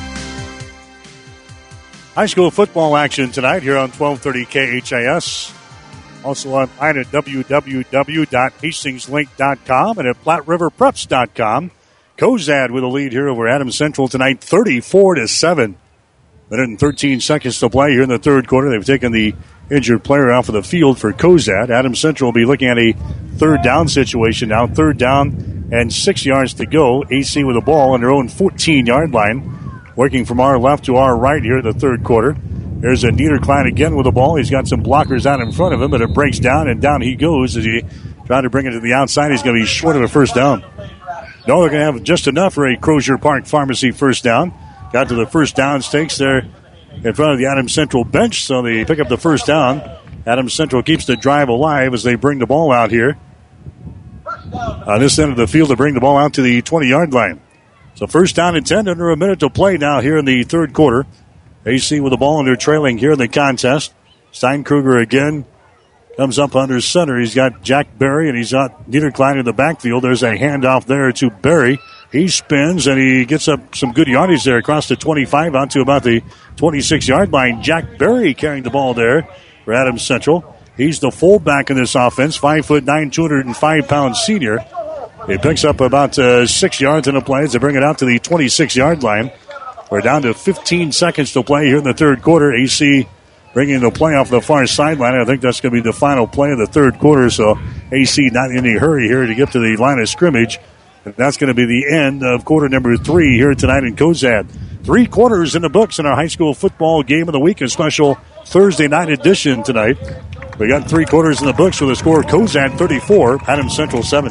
[SPEAKER 13] High school football action tonight here on 1230 KHAS. Also online at www.hastingslink.com and at PlatteRiverPreps.com. Cozad with a lead here over Adams Central tonight, 34-7. Minute and 13 seconds to play here in the 3rd quarter. They've taken the injured player off of the field for Cozad. Adams Central will be looking at a third down situation now. Third down and 6 yards to go. AC with the ball on their own 14-yard line. Working from our left to our right here in the third quarter. There's a Niederklein again with the ball. He's got some blockers out in front of him, but it breaks down, and down he goes as he tried to bring it to the outside. He's going to be short of a first down. No, they're going to have just enough for a Crozier Park Pharmacy first down. Got to the first down stakes there in front of the Adams Central bench, so they pick up the first down. Adams Central keeps the drive alive as they bring the ball out here on this end of the field to bring the ball out to the 20-yard line. So first down and 10, under a minute to play now here in the third quarter. AC with the ball, and they're trailing here in the contest. Steinkruger again comes up under center. He's got Jack Berry, and he's got Niederklein in the backfield. There's a handoff there to Berry. He spins, and he gets up some good yardage there across the 25 out to about the 26-yard line. Jack Berry carrying the ball there for Adams Central. He's the fullback in this offense, 5'9", 205-pound senior. He picks up about 6 yards in the play as they bring it out to the 26-yard line. We're down to 15 seconds to play here in the third quarter. AC bringing the play off the far sideline. I think that's going to be the final play of the third quarter, so AC not in any hurry here to get to the line of scrimmage. And that's going to be the end of quarter number 3 here tonight in Cozad. 3 quarters in the books in our high school football game of the week, a special Thursday night edition tonight. We got 3 quarters in the books with a score: Cozad 34, Adams Central 7.
[SPEAKER 15] The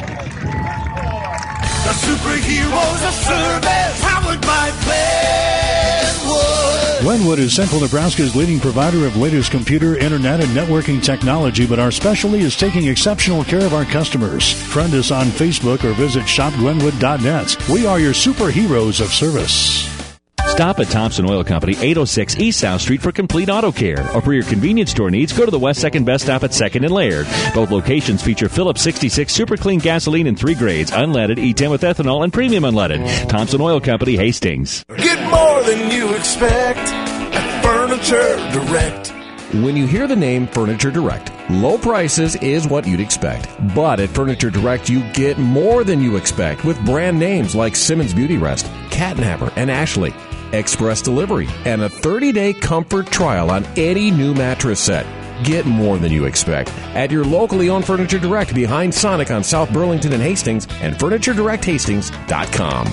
[SPEAKER 15] superheroes of service, powered by Glenwood.
[SPEAKER 13] Glenwood is Central Nebraska's leading provider of latest computer, internet, and networking technology, but our specialty is taking exceptional care of our customers. Friend us on Facebook or visit shopglenwood.net. We are your superheroes of service.
[SPEAKER 21] Stop at Thompson Oil Company, 806 East South Street for complete auto care. Or for your convenience store needs, go to the West 2nd Best Stop at 2nd and Laird. Both locations feature Phillips 66 Super Clean gasoline in 3 grades, unleaded, E10 with ethanol, and premium unleaded. Thompson Oil Company, Hastings.
[SPEAKER 15] Get more than you expect at Furniture Direct.
[SPEAKER 16] When you hear the name Furniture Direct, low prices is what you'd expect. But at Furniture Direct, you get more than you expect with brand names like Simmons Beauty Rest, Catnapper, and Ashley. Express delivery, and a 30-day comfort trial on any new mattress set. Get more than you expect at your locally owned Furniture Direct behind Sonic on South Burlington and Hastings, and FurnitureDirectHastings.com.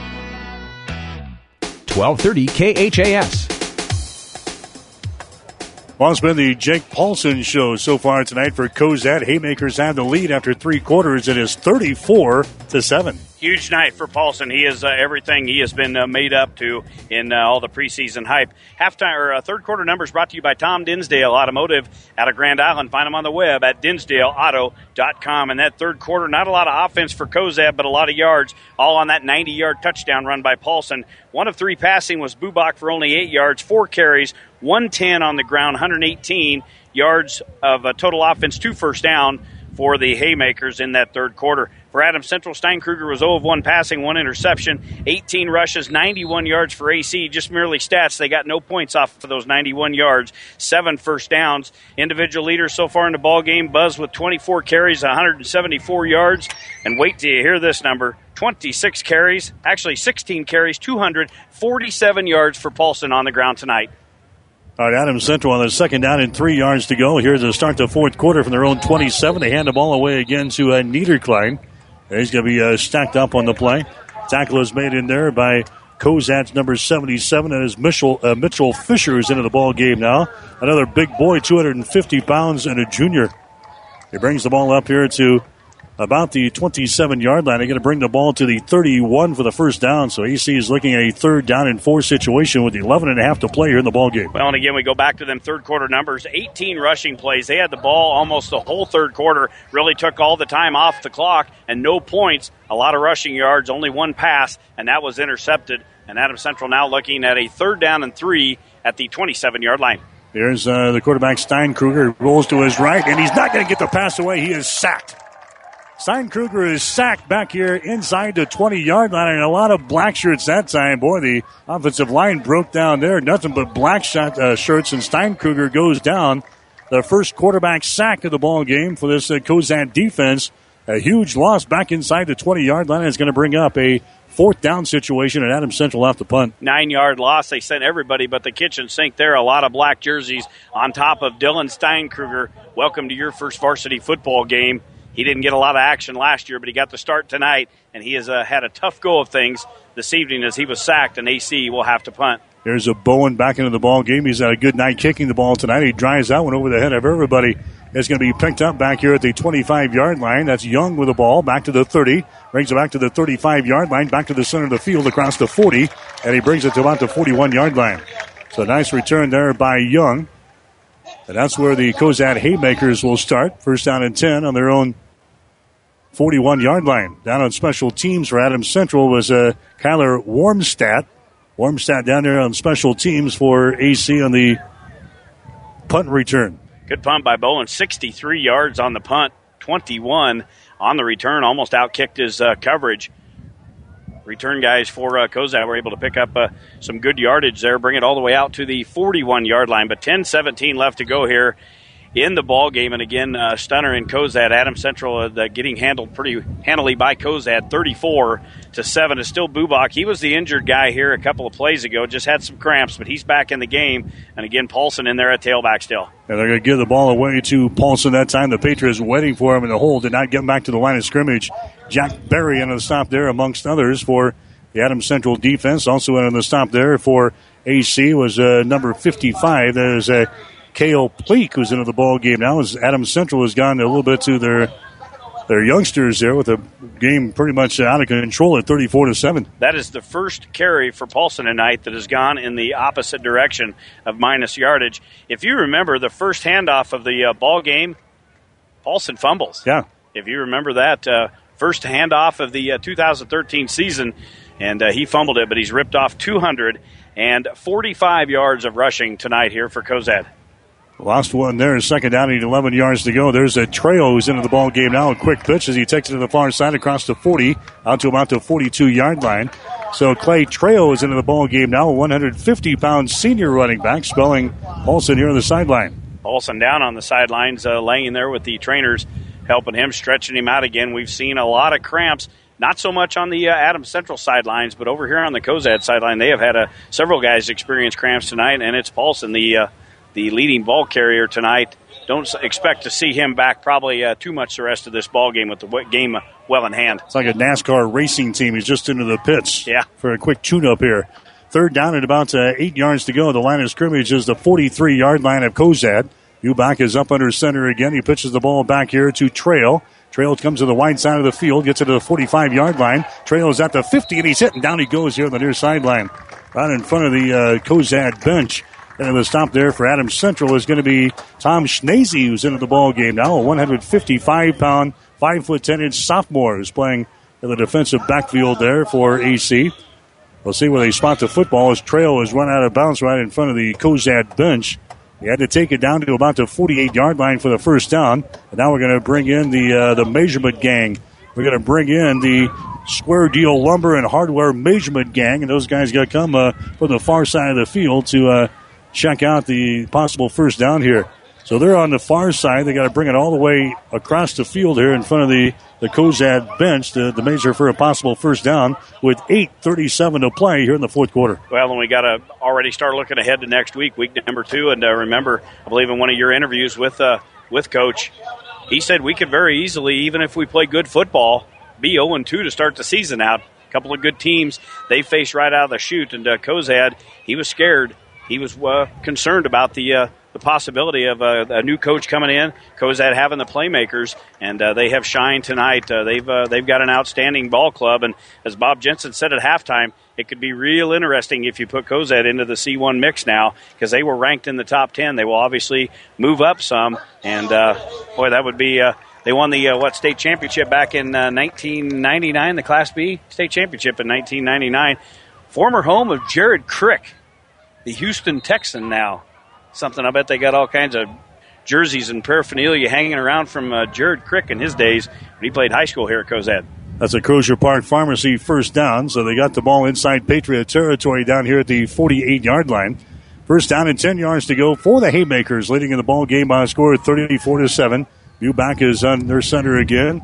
[SPEAKER 20] 1230 KHAS.
[SPEAKER 13] Well, it's been the Jake Paulson show so far tonight for Cozad. Haymakers have the lead after 3 quarters. It is 34-7.
[SPEAKER 8] Huge night for Paulson. He is everything he has been made up to in all the preseason hype. Halftime or third quarter numbers brought to you by Tom Dinsdale Automotive out of Grand Island. Find them on the web at DinsdaleAuto.com. And that third quarter, not a lot of offense for Cozad, but a lot of yards, all on that 90-yard touchdown run by Paulson. 1 of 3 passing was Bubak for only 8 yards, 4 carries, 110 on the ground, 118 yards of total offense, 2 first down for the Haymakers in that third quarter. For Adams Central, Steinkruger was 0 of 1 passing, 1 interception, 18 rushes, 91 yards for AC. Just merely stats. They got no points off of those 91 yards, 7 first downs. Individual leaders so far in the ball game, Buzz with 24 carries, 174 yards. And wait till you hear this number, 26 carries, actually 16 carries, 247 yards for Paulson on the ground tonight.
[SPEAKER 13] All right, Adams Central on the second down and 3 yards to go. Here to start the fourth quarter from their own 27. They hand the ball away again to Niederklein. He's going to be stacked up on the play. Tackle is made in there by Cozad's number 77, and as Mitchell Fisher is into the ball game now. Another big boy, 250 pounds, and a junior. He brings the ball up here to about the 27-yard line. They're going to bring the ball to the 31 for the first down. So AC is looking at a 3rd down and 4 situation with 11.5 to play here in the ball game.
[SPEAKER 8] Well, and again, we go back to them third quarter numbers. 18 rushing plays. They had the ball almost the whole third quarter. Really took all the time off the clock and no points. A lot of rushing yards, only 1 pass, and that was intercepted. And Adams Central now looking at a 3rd down and 3 at the 27-yard line.
[SPEAKER 13] Here's the quarterback Steinkruger. Rolls to his right, and he's not going to get the pass away. He is sacked. Steinkruger is sacked back here inside the 20-yard line, and a lot of black shirts that time. Boy, the offensive line broke down there. Nothing but black shirts, and Steinkruger goes down. The first quarterback sack of the ball game for this Cozad defense. A huge loss back inside the 20-yard line is going to bring up a 4th down situation, and Adams Central off the punt.
[SPEAKER 8] 9-yard loss. They sent everybody but the kitchen sink there. A lot of black jerseys on top of Dylan Steinkruger. Welcome to your first varsity football game. He didn't get a lot of action last year, but he got the start tonight, and he has had a tough go of things this evening as he was sacked, and AC will have to punt.
[SPEAKER 13] There's a Bowen back into the ball game. He's had a good night kicking the ball tonight. He drives that one over the head of everybody. It's going to be picked up back here at the 25-yard line. That's Young with the ball back to the 30. Brings it back to the 35-yard line, back to the center of the field across the 40, and he brings it to about the 41-yard line. So a nice return there by Young. And that's where the Cozad Haymakers will start. First down and 10 on their own 41-yard line. Down on special teams for Adams Central was Kyler Warmstadt. Warmstadt down there on special teams for AC on the punt return.
[SPEAKER 8] Good punt by Bowen. 63 yards on the punt, 21 on the return. Almost outkicked his coverage. Return guys for Cozad were able to pick up some good yardage there, bring it all the way out to the 41-yard line. But 10-17 left to go here in the ball game. And again, stunner in Cozad. Adams Central getting handled pretty handily by Cozad, 34-7. It's still Bubak. He was the injured guy here a couple of plays ago. Just had some cramps, but he's back in the game. And again, Paulson in there at tailback still.
[SPEAKER 13] And they're going to give the ball away to Paulson that time. The Patriots waiting for him in the hole. Did not get back to the line of scrimmage. Jack Berry into the stop there amongst others for the Adams Central defense. Also in the stop there for AC was number 55. That is Cale Pleak, who's into the ball game now. As Adams Central has gone a little bit to their youngsters there with the game pretty much out of control at 34-7.
[SPEAKER 8] That is the first carry for Paulson tonight that has gone in the opposite direction of minus yardage. If you remember the first handoff of the ball game, Paulson fumbles.
[SPEAKER 13] Yeah.
[SPEAKER 8] If you remember that first handoff of the 2013 season, and he fumbled it, but he's ripped off 245 yards of rushing tonight here for Cozad.
[SPEAKER 13] Lost one there. Second down and 11 yards to go. There's a Trejo who's into the ball game now. A quick pitch as he takes it to the far side across the 40 out to about the 42-yard line. So Clay Trejo is into the ball game now. A 150-pound senior running back, spelling Paulson here on the sideline.
[SPEAKER 8] Paulson down on the sidelines, laying there with the trainers helping him, stretching him out again. We've seen a lot of cramps. Not so much on the Adams Central sidelines, but over here on the Cozad sideline, they have had several guys experience cramps tonight, and it's Paulson, the leading ball carrier tonight. Don't expect to see him back probably too much the rest of this ball game with the game well in hand.
[SPEAKER 13] It's like a NASCAR racing team. He's just into the pits for a quick tune-up here. Third down at about 8 yards to go. The line of scrimmage is the 43-yard line of Cozad. Ubach is up under center again. He pitches the ball back here to Trail. Trail comes to the wide side of the field, gets it to the 45-yard line. Trail is at the 50, and he's hit, and down he goes here on the near sideline. Right in front of the Cozad bench. And the stop there for Adams Central is going to be Tom Schnazy, who's into the ball game now. A 155-pound, 5'10" sophomore who's playing in the defensive backfield there for AC. We'll see where they spot the football as Trail is run out of bounds right in front of the Cozad bench. He had to take it down to about the 48-yard line for the first down. And now we're going to bring in the measurement gang. We're going to bring in the Square Deal Lumber and Hardware Measurement Gang. And those guys got to come from the far side of the field to check out the possible first down here. So they're on the far side. They got to bring it all the way across the field here in front of the Cozad bench to measure for a possible first down with 8:37 to play here in the fourth quarter.
[SPEAKER 8] Well, and we got to already start looking ahead to next week number 2. And remember, I believe in one of your interviews with Coach, he said we could very easily, even if we play good football, be 0-2 to start the season out. A couple of good teams they faced right out of the chute. And Cozad, he was scared. He was concerned about the possibility of a new coach coming in, Cozad having the playmakers, and they have shined tonight. They've got an outstanding ball club, and as Bob Jensen said at halftime, it could be real interesting if you put Cozad into the C1 mix now, because they were ranked in the top 10. They will obviously move up some, and that would be. They won the state championship back in 1999, the Class B state championship in 1999. Former home of Jared Crick, the Houston Texan now. Something I bet they got all kinds of jerseys and paraphernalia hanging around from Jared Crick in his days when he played high school here at Cozad.
[SPEAKER 13] That's a Crozier Park Pharmacy first down, so they got the ball inside Patriot territory down here at the 48-yard line. First down and 10 yards to go for the Haymakers, leading in the ball game by a score of 34-7. Bubak is on their center again.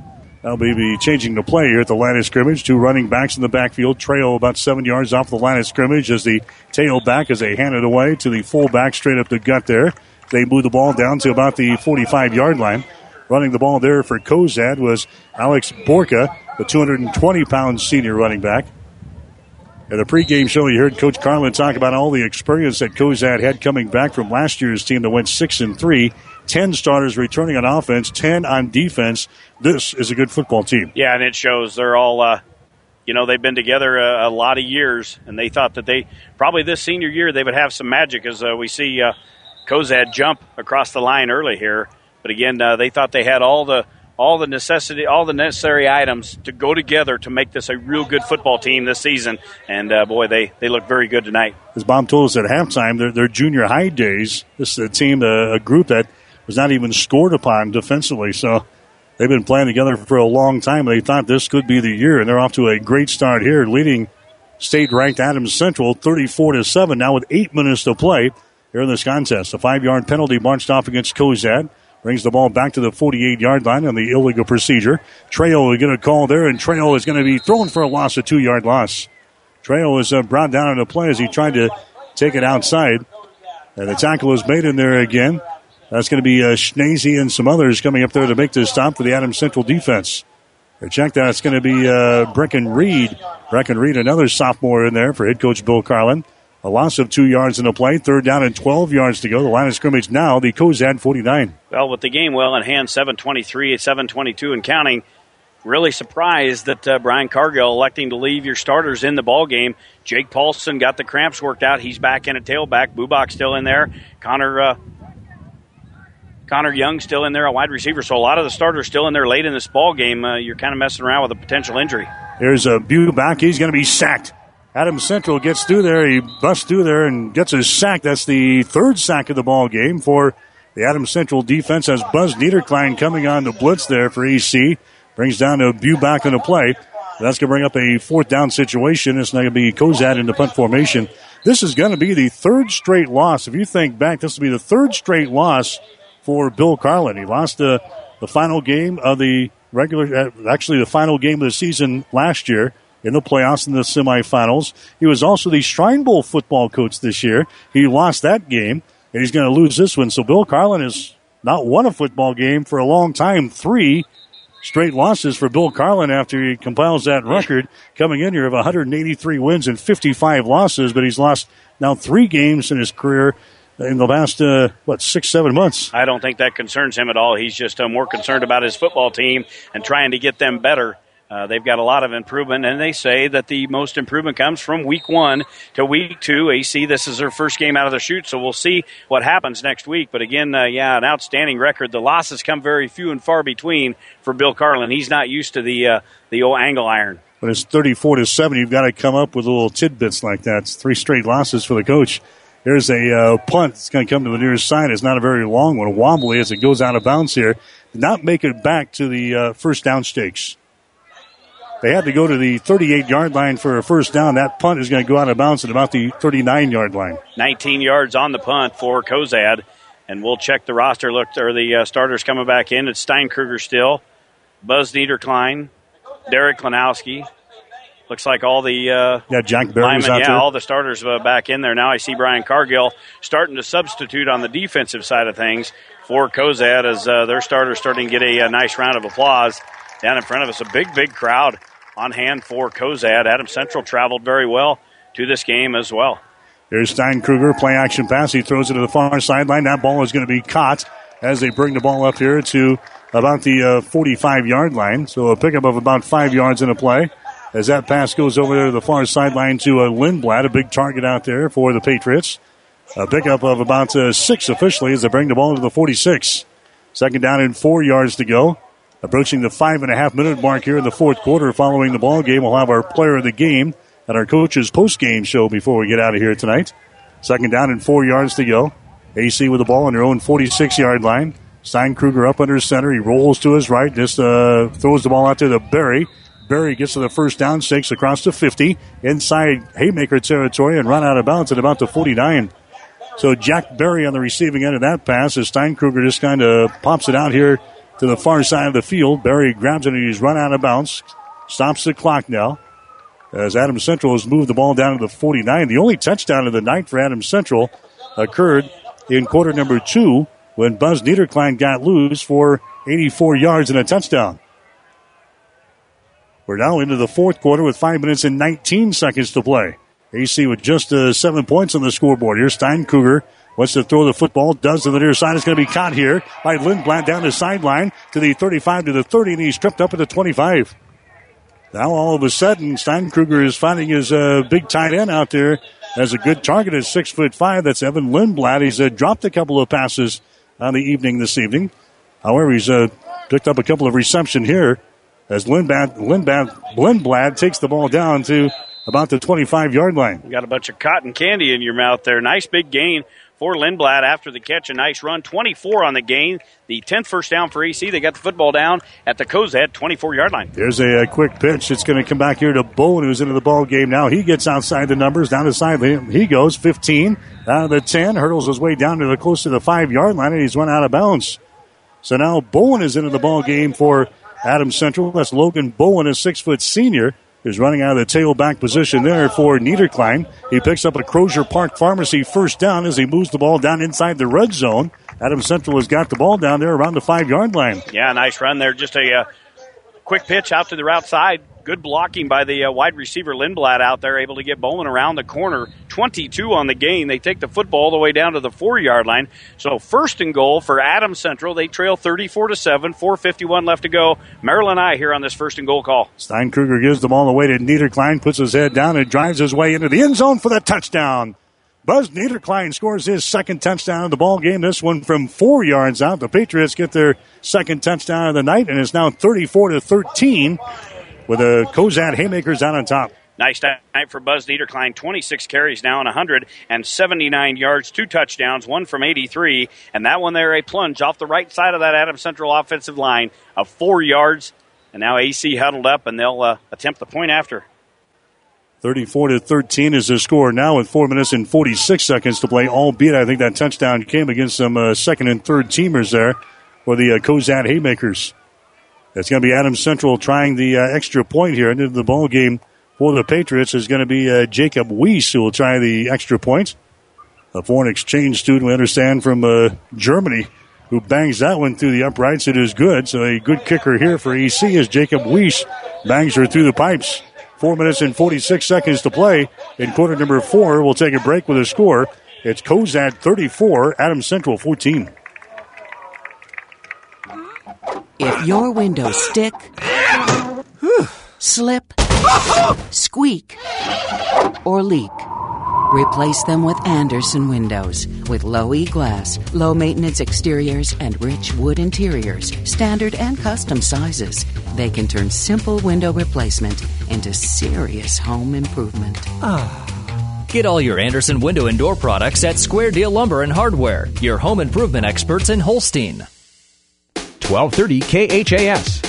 [SPEAKER 13] That'll be changing the play here at the line of scrimmage. 2 running backs in the backfield. Trail about 7 yards off the line of scrimmage as the tailback as they hand it away to the fullback straight up the gut there. They move the ball down to about the 45-yard line. Running the ball there for Cozad was Alex Borka, the 220-pound senior running back. At the pregame show, you heard Coach Carlin talk about all the experience that Cozad had coming back from last year's team that went 6-3. 10 starters returning on offense, 10 on defense. This is a good football team.
[SPEAKER 8] Yeah, and it shows. They're all, they've been together a lot of years, and they thought that they probably this senior year they would have some magic as we see Cozad jump across the line early here. But again, they thought they had all the necessary items to go together to make this a real good football team this season. And, they look very good tonight.
[SPEAKER 13] As Bob told us at halftime, their junior high days, this is a team, a group that was not even scored upon defensively. So they've been playing together for a long time. They thought this could be the year, and they're off to a great start here, leading state-ranked Adams Central 34-7 now with 8 minutes to play here in this contest. A 5-yard penalty marched off against Cozad. Brings the ball back to the 48-yard line on the illegal procedure. Trail will get a call there, and Trail is going to be thrown for a loss, a 2-yard loss. Trail is brought down on the play as he tried to take it outside. And the tackle is made in there again. That's going to be Schnazy and some others coming up there to make this stop for the Adams Central defense. Check that. It's going to be Brecken Reed. Brecken Reed, another sophomore in there for head coach Bill Carlin. A loss of 2 yards in the play. 3rd down and 12 yards to go. The line of scrimmage now, the Cozad 49.
[SPEAKER 8] Well, with the game well in hand, 7:23, 7:22 and counting. Really surprised that Brian Cargill electing to leave your starters in the ball game. Jake Paulson got the cramps worked out. He's back in at tailback. Bubak still in there. Connor Young still in there, a wide receiver. So a lot of the starters still in there late in this ball game. You're kind of messing around with a potential injury.
[SPEAKER 13] Here's a Bubak. He's going to be sacked. Adams Central gets through there. He busts through there and gets his sack. That's the 3rd sack of the ball game for the Adams Central defense as Buzz Niederklein coming on the blitz there for EC. Brings down to Bubak on the play. That's going to bring up a 4th down situation. It's not going to be Cozad in the punt formation. This is going to be the 3rd straight loss. If you think back, this will be the 3rd straight loss for Bill Carlin. He lost the final game of the the final game of the season last year in the playoffs in the semifinals. He was also the Shrine Bowl football coach this year. He lost that game, and he's going to lose this one. So Bill Carlin has not won a football game for a long time. 3 straight losses for Bill Carlin after he compiles that record, coming in here of 183 wins and 55 losses, but he's lost now 3 games in his career in the last, 6-7 months.
[SPEAKER 8] I don't think that concerns him at all. He's just more concerned about his football team and trying to get them better. They've got a lot of improvement, and they say that the most improvement comes from week 1 to week 2. AC, this is their first game out of the chute, so we'll see what happens next week. But again, an outstanding record. The losses come very few and far between for Bill Carlin. He's not used to the old angle iron.
[SPEAKER 13] When it's 34-7, you've got to come up with little tidbits like that. It's 3 straight losses for the coach. Here's a punt. It's going to come to the near side. It's not a very long one. Wobbly as it goes out of bounds here. Did not make it back to the first down stakes. They had to go to the 38-yard line for a first down. That punt is going to go out of bounds at about the 39-yard line.
[SPEAKER 8] 19 yards on the punt for Cozad. And we'll check the roster. The starters coming back in. It's Steinkruger still. Buzz Niederklein. Derek Klanowski. Looks like all the
[SPEAKER 13] Jack Barry's out there.
[SPEAKER 8] All the starters back in there. Now I see Brian Cargill starting to substitute on the defensive side of things for Cozad as their starters starting to get a nice round of applause down in front of us. A big, big crowd on hand for Cozad. Adams Central traveled very well to this game as well.
[SPEAKER 13] There's Steinkruger, play action pass. He throws it to the far sideline. That ball is going to be caught as they bring the ball up here to about the 45-yard line. So a pickup of about 5 yards in a play. As that pass goes over there to the far sideline to Lindblad, a big target out there for the Patriots. A pickup of about 6 officially as they bring the ball to the 46. 2nd down and 4 yards to go. Approaching the 5.5-minute mark here in the 4th quarter following the ball game. We'll have our player of the game at our coach's post-game show before we get out of here tonight. 2nd down and 4 yards to go. AC with the ball on their own 46-yard line. Steinkruger up under center. He rolls to his right. Just throws the ball out there to Berry. Berry gets to the first down, stakes across the 50. Inside Haymaker territory and run out of bounds at about the 49. So Jack Berry on the receiving end of that pass as Steinkruger just kind of pops it out here to the far side of the field. Barry grabs it and he's run out of bounds. Stops the clock now as Adams Central has moved the ball down to the 49. The only touchdown of the night for Adams Central occurred in quarter number 2 when Buzz Niederklein got loose for 84 yards and a touchdown. We're now into the fourth quarter with 5 minutes and 19 seconds to play. AC with just 7 points on the scoreboard here. Steinkruger wants to throw the football. Does to the near side. It's going to be caught here by Lindblad down the sideline to the 35 to the 30, and he's tripped up at the 25. Now all of a sudden, Steinkruger is finding his big tight end out there as a good target at 6'5". That's Evan Lindblad. He's dropped a couple of passes on the evening this evening. However, he's picked up a couple of receptions here as Lindblad takes the ball down to about the 25-yard line.
[SPEAKER 8] You got a bunch of cotton candy in your mouth there. Nice big gain for Lindblad after the catch. A nice run. 24 on the gain. The 10th first down for AC. They got the football down at the Cozad 24-yard line.
[SPEAKER 13] There's a quick pitch. It's going to come back here to Bowen, who's into the ball game now. He gets outside the numbers. Down the sideline. He goes 15. Down to the 10. Hurdles his way down to the close to the 5-yard line, and he's run out of bounds. So now Bowen is into the ball game for Adams Central. That's Logan Bowen, a 6-foot senior, who's running out of the tailback position there for Niederklein. He picks up a Crozier Park Pharmacy first down as he moves the ball down inside the red zone. Adams Central has got the ball down there around the 5-yard line.
[SPEAKER 8] Yeah, nice run there. Just a quick pitch out to the route side. Good blocking by the wide receiver Lindblad out there, able to get Bowman around the corner. 22 on the gain. They take the football all the way down to the 4-yard line. So first and goal for Adams Central. They trail 34-7. 4:51 left to go. Maryland I here on this first and goal call.
[SPEAKER 13] Steinkruger gives the ball away to Niederklein, puts his head down and drives his way into the end zone for the touchdown. Buzz Niederklein scores his second touchdown of the ball game. This one from 4 yards out. The Patriots get their second touchdown of the night, and it's now 34-13 with the Cozad Haymakers out on top.
[SPEAKER 8] Nice night for Buzz Niederklein. 26 carries now and 179 yards, 2 touchdowns, 1 from 83. And that one there, a plunge off the right side of that Adams Central offensive line of 4 yards. And now AC huddled up, and they'll attempt the point after.
[SPEAKER 13] 34-13 is the score now with 4 minutes and 46 seconds to play, albeit I think that touchdown came against some second and third teamers there for the Cozad Haymakers. It's going to be Adams Central trying the extra point here into the ball game for the Patriots is going to be Jacob Weiss, who will try the extra point. A foreign exchange student, we understand, from Germany, who bangs that one through the uprights. It is good. So a good kicker here for EC is Jacob Weiss. Bangs her through the pipes. 4 minutes and 46 seconds to play in quarter number 4. We'll take a break with a score. It's Cozad 34, Adams Central 14.
[SPEAKER 2] If your windows stick, slip, squeak, or leak, replace them with Anderson Windows. With low E-glass, low-maintenance exteriors, and rich wood interiors, standard and custom sizes, they can turn simple window replacement into serious home improvement.
[SPEAKER 5] Get all your Anderson window and door products at Square Deal Lumber and Hardware, your home improvement experts in Holstein.
[SPEAKER 20] 1230 KHAS.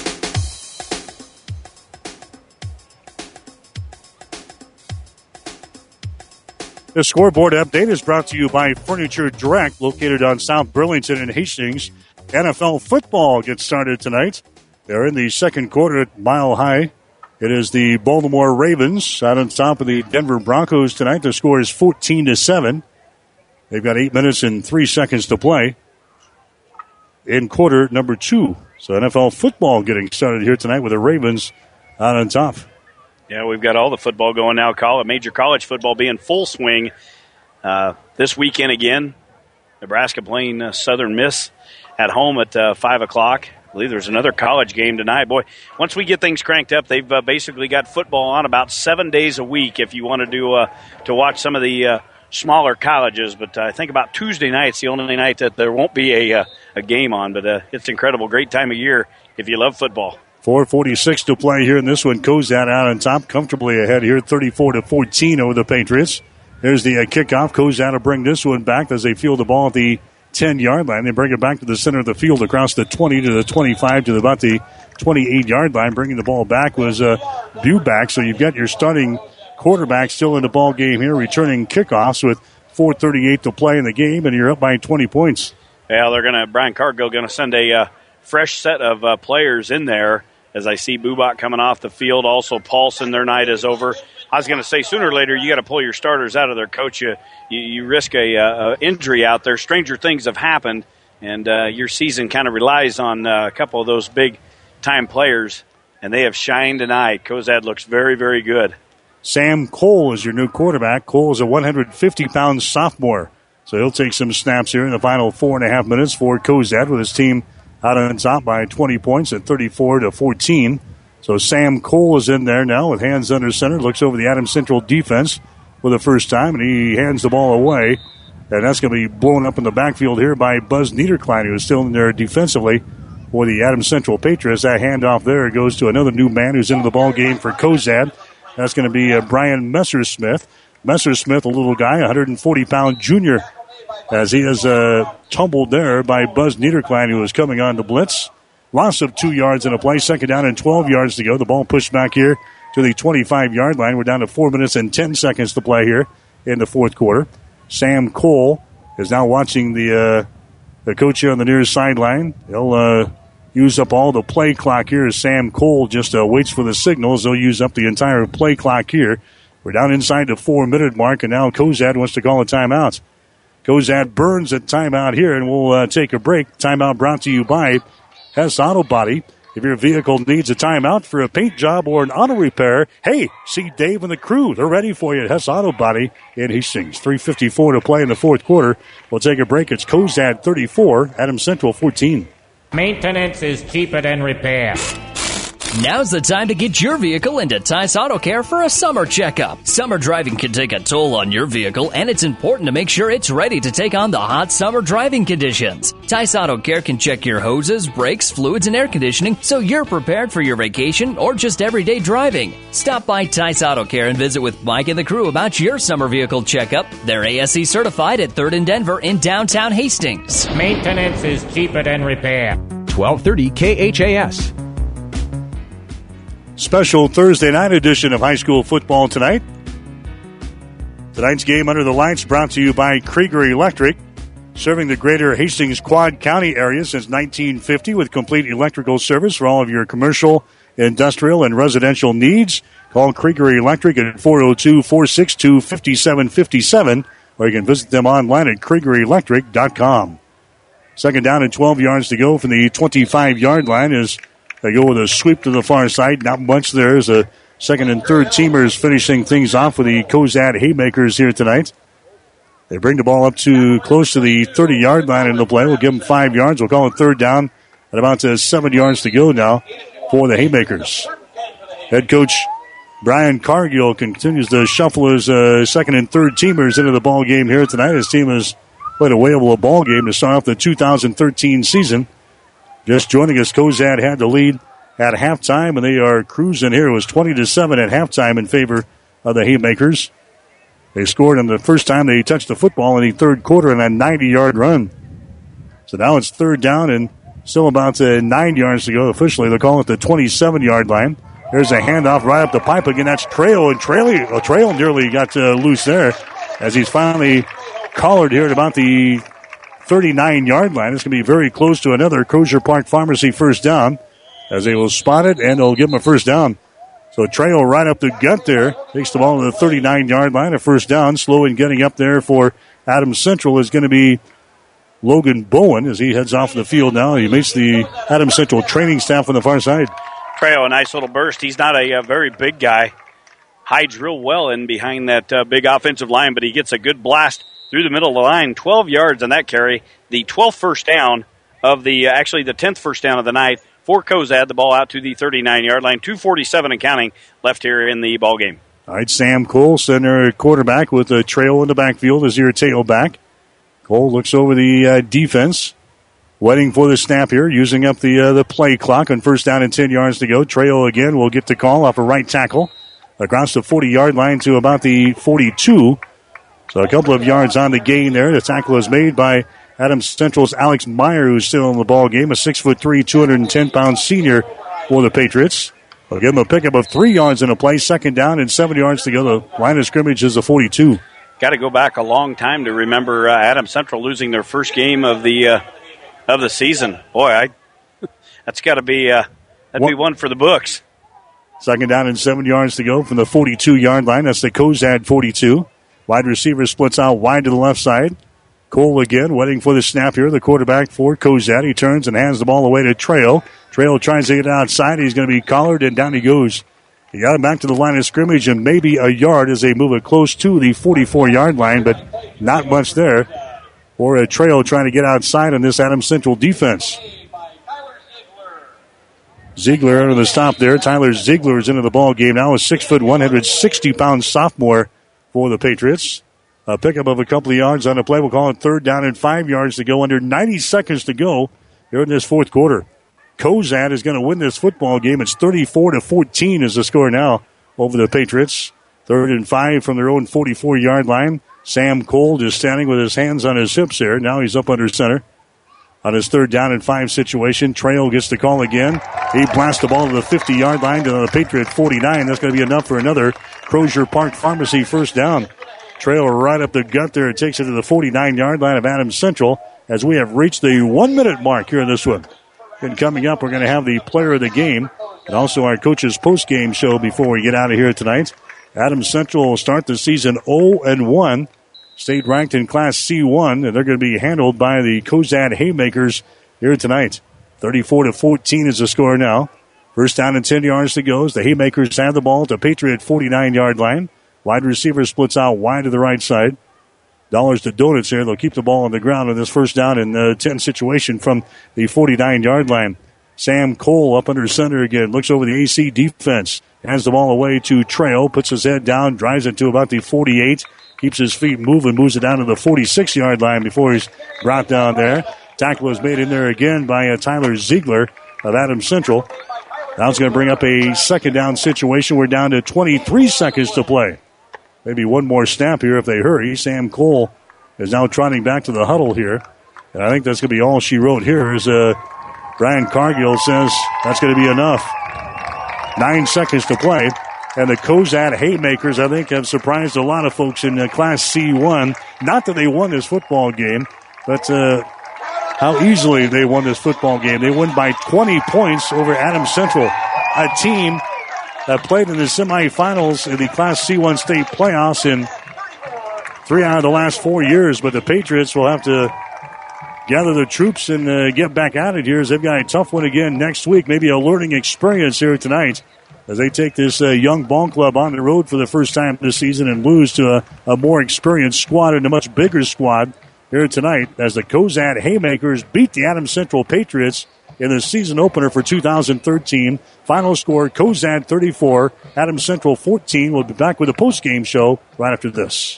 [SPEAKER 13] The scoreboard update is brought to you by Furniture Direct, located on South Burlington and Hastings. NFL football gets started tonight. They're in the second quarter at Mile High. It is the Baltimore Ravens out on top of the Denver Broncos tonight. The score is 14-7. They've got 8 minutes and 3 seconds to play in quarter number 2. So NFL football getting started here tonight with the Ravens out on top.
[SPEAKER 8] Yeah, we've got all the football going now. Major college football being full swing this weekend again. Nebraska playing Southern Miss at home at 5 o'clock. I believe there's another college game tonight. Boy, once we get things cranked up, they've basically got football on about 7 days a week if you want to do to watch some of the smaller colleges. But I think about Tuesday night's the only night that there won't be a game on. But it's incredible. Great time of year if you love football.
[SPEAKER 13] 4:46 to play here in this one. Cozad out on top, comfortably ahead here, 34-14 over the Patriots. There's the kickoff. Cozad will bring this one back as they field the ball at the 10-yard line. They bring it back to the center of the field across the 20 to the 25 to about the 28-yard line. Bringing the ball back was Buback. So you've got your starting quarterback still in the ball game here, returning kickoffs with 4:38 to play in the game, and you're up by 20 points.
[SPEAKER 8] Yeah, Brian Cargill going to send a fresh set of players in there. As I see Bubak coming off the field, also Paulson, their night is over. I was going to say, sooner or later, you got to pull your starters out of there, Coach. You risk a injury out there. Stranger things have happened, and your season kind of relies on a couple of those big-time players, and they have shined tonight. Cozad looks very, very good.
[SPEAKER 13] Sam Cole is your new quarterback. Cole is a 150-pound sophomore, so he'll take some snaps here in the final 4.5 minutes for Cozad with his team out on top by 20 points at 34-14. So Sam Cole is in there now with hands under center, looks over the Adams Central defense for the first time, and he hands the ball away. And that's going to be blown up in the backfield here by Buzz Niederklein, who is still in there defensively for the Adams Central Patriots. That handoff there goes to another new man who's into the ball game for Cozad. That's going to be Brian Messersmith. Messersmith, a little guy, 140-pound junior, as he is tumbled there by Buzz Niederklein, who is coming on the blitz. Loss of 2 yards in a play. Second down and 12 yards to go. The ball pushed back here to the 25-yard line. We're down to 4 minutes and 10 seconds to play here in the fourth quarter. Sam Cole is now watching the coach here on the near sideline. He'll use up all the play clock here as Sam Cole just waits for the signals. They'll use up the entire play clock here. We're down inside the 4-minute mark, and now Cozad wants to call a timeout. Cozad burns a timeout here, and we'll take a break. Timeout brought to you by Hess Auto Body. If your vehicle needs a timeout for a paint job or an auto repair, hey, see Dave and the crew. They're ready for you at Hess Auto Body in Hastings. 3:54 to play in the fourth quarter. We'll take a break. It's Cozad 34, Adams Central 14.
[SPEAKER 19] Maintenance is cheaper than repair.
[SPEAKER 5] Now's the time to get your vehicle into Tice Auto Care for a summer checkup. Summer driving can take a toll on your vehicle, and it's important to make sure it's ready to take on the hot summer driving conditions. Tice Auto Care can check your hoses, brakes, fluids, and air conditioning so you're prepared for your vacation or just everyday driving. Stop by Tice Auto Care and visit with Mike and the crew about your summer vehicle checkup. They're ASE certified at 3rd and Denver in downtown Hastings.
[SPEAKER 19] Maintenance is cheaper than repair.
[SPEAKER 20] 1230 KHAS.
[SPEAKER 13] Special Thursday night edition of high school football tonight. Tonight's game under the lights brought to you by Krieger Electric, serving the greater Hastings Quad County area since 1950 with complete electrical service for all of your commercial, industrial, and residential needs. Call Krieger Electric at 402-462-5757, or you can visit them online at KriegerElectric.com. Second down and 12 yards to go from the 25-yard line as they go with a sweep to the far side. Not much there as the second and third teamers finishing things off with the Cozad Haymakers here tonight. They bring the ball up to close to the 30-yard line in the play. We'll give them 5 yards. We'll call it third down at about 7 yards to go now for the Haymakers. Head coach Brian Cargill continues to shuffle his second and third teamers into the ball game here tonight. His team has played a whale of a ball game to start off the 2013 season. Just joining us, Cozad had the lead at halftime, and they are cruising here. It was 20-7 at halftime in favor of the Haymakers. They scored on the first time they touched the football in the third quarter in a 90-yard run. So now it's third down and still about 9 yards to go. Officially, they'll call it the 27-yard line. There's a handoff right up the pipe again. That's Trail, and Trail nearly got loose there as he's finally collared here at about the 39-yard line. It's going to be very close to another Crozier Park Pharmacy first down as they will spot it and they'll give him a first down. So Trail right up the gut there. Takes the ball to the 39-yard line, a first down. Slow in getting up there for Adams Central is going to be Logan Bowen as he heads off the field now. He meets the Adams Central training staff on the far side.
[SPEAKER 8] Trail, a nice little burst. He's not a very big guy. Hides real well in behind that big offensive line, but he gets a good blast through the middle of the line, 12 yards on that carry. The 12th first down of the 10th first down of the night for Cozad. The ball out to the 39-yard line. 2:47 and counting left here in the ball game.
[SPEAKER 13] All right, Sam Cole, center quarterback with a Trail in the backfield as your tailback. Cole looks over the defense, waiting for the snap here, using up the play clock on first down and 10 yards to go. Trail again will get the call off a right tackle across the 40-yard line to about the 42. So a couple of yards on the gain there. The tackle is made by Adams Central's Alex Meyer, who's still in the ball game, a 6'3", 210-pound senior for the Patriots. They'll give him a pickup of 3 yards in a play. Second down and 7 yards to go. The line of scrimmage is the 42.
[SPEAKER 8] Got to go back a long time to remember Adams Central losing their first game of the season. Boy, that's got to be be one for the books.
[SPEAKER 13] Second down and 7 yards to go from the 42-yard line. That's the Cozad 42. Wide receiver splits out wide to the left side. Cole again waiting for the snap here. The quarterback for Cozad. He turns and hands the ball away to Trail. Trail tries to get outside. He's going to be collared, and down he goes. He got him back to the line of scrimmage and maybe a yard as they move it close to the 44-yard line, but not much there for a Trail trying to get outside on this Adams Central defense. Ziegler under the stop there. Tyler Ziegler is into the ball game now. A 6'1", 160-pound sophomore for the Patriots. A pickup of a couple of yards on the play. We'll call it 3rd down and 5 yards to go. Under 90 seconds to go here in this fourth quarter. Cozad is going to win this football game. It's 34-14 is the score now over the Patriots. 3rd and 5 from their own 44-yard line. Sam Cole just standing with his hands on his hips there. Now he's up under center. On his 3rd down and 5 situation, Trail gets the call again. He blasts the ball to the 50-yard line to the Patriot 49. That's going to be enough for another Crozier Park Pharmacy first down. Trail right up the gut there. It takes it to the 49-yard line of Adams Central as we have reached the 1-minute mark here in this one. And coming up, we're going to have the player of the game and also our coach's post-game show before we get out of here tonight. Adams Central will start the season 0-1. Stayed ranked in Class C1, and they're going to be handled by the Cozad Haymakers here tonight. 34-14 is the score now. First down and 10 yards to go as the Haymakers have the ball at the Patriot 49-yard line. Wide receiver splits out wide to the right side. Dollars to Donuts here. They'll keep the ball on the ground in this first down and 10 situation from the 49-yard line. Sam Cole up under center again. Looks over the AC defense. Hands the ball away to Trail. Puts his head down. Drives it to about the 48. Keeps his feet moving. Moves it down to the 46-yard line before he's brought down there. Tackle was made in there again by Tyler Ziegler of Adams Central. Now it's going to bring up a second down situation. We're down to 23 seconds to play. Maybe one more snap here if they hurry. Sam Cole is now trotting back to the huddle here. And I think that's going to be all she wrote here as Brian Cargill says that's going to be enough. 9 seconds to play. And the Cozad Haymakers, I think, have surprised a lot of folks in Class C1. Not that they won this football game, but how easily they won this football game. They won by 20 points over Adams Central, a team that played in the semifinals in the Class C1 state playoffs in 3 out of the last 4 years. But the Patriots will have to gather their troops and get back at it here as they've got a tough one again next week. Maybe a learning experience here tonight as they take this young ball club on the road for the first time this season and lose to a more experienced squad and a much bigger squad here tonight as the Cozad Haymakers beat the Adams Central Patriots in the season opener for 2013. Final score, Cozad 34, Adams Central 14. We'll be back with a post-game show right after this.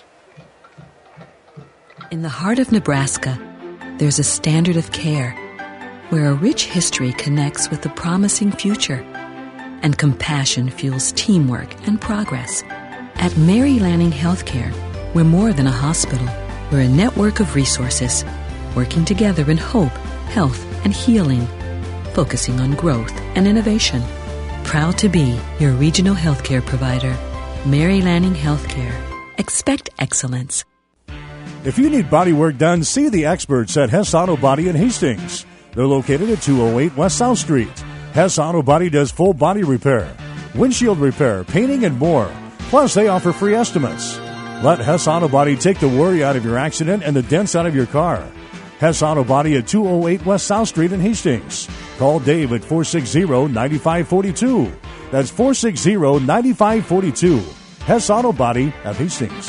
[SPEAKER 10] In the heart of Nebraska, there's a standard of care where a rich history connects with a promising future, and compassion fuels teamwork and progress. At Mary Lanning Healthcare, we're more than a hospital. We're a network of resources, working together in hope, health, and healing, focusing on growth and innovation. Proud to be your regional healthcare provider. Mary Lanning Healthcare. Expect excellence.
[SPEAKER 14] If you need body work done, see the experts at Hess Auto Body in Hastings. They're located at 208 West South Street. Hess Auto Body does full body repair, windshield repair, painting, and more. Plus, they offer free estimates. Let Hess Auto Body take the worry out of your accident and the dents out of your car. Hess Auto Body at 208 West South Street in Hastings. Call Dave at 460-9542. That's 460-9542. Hess Auto Body of Hastings.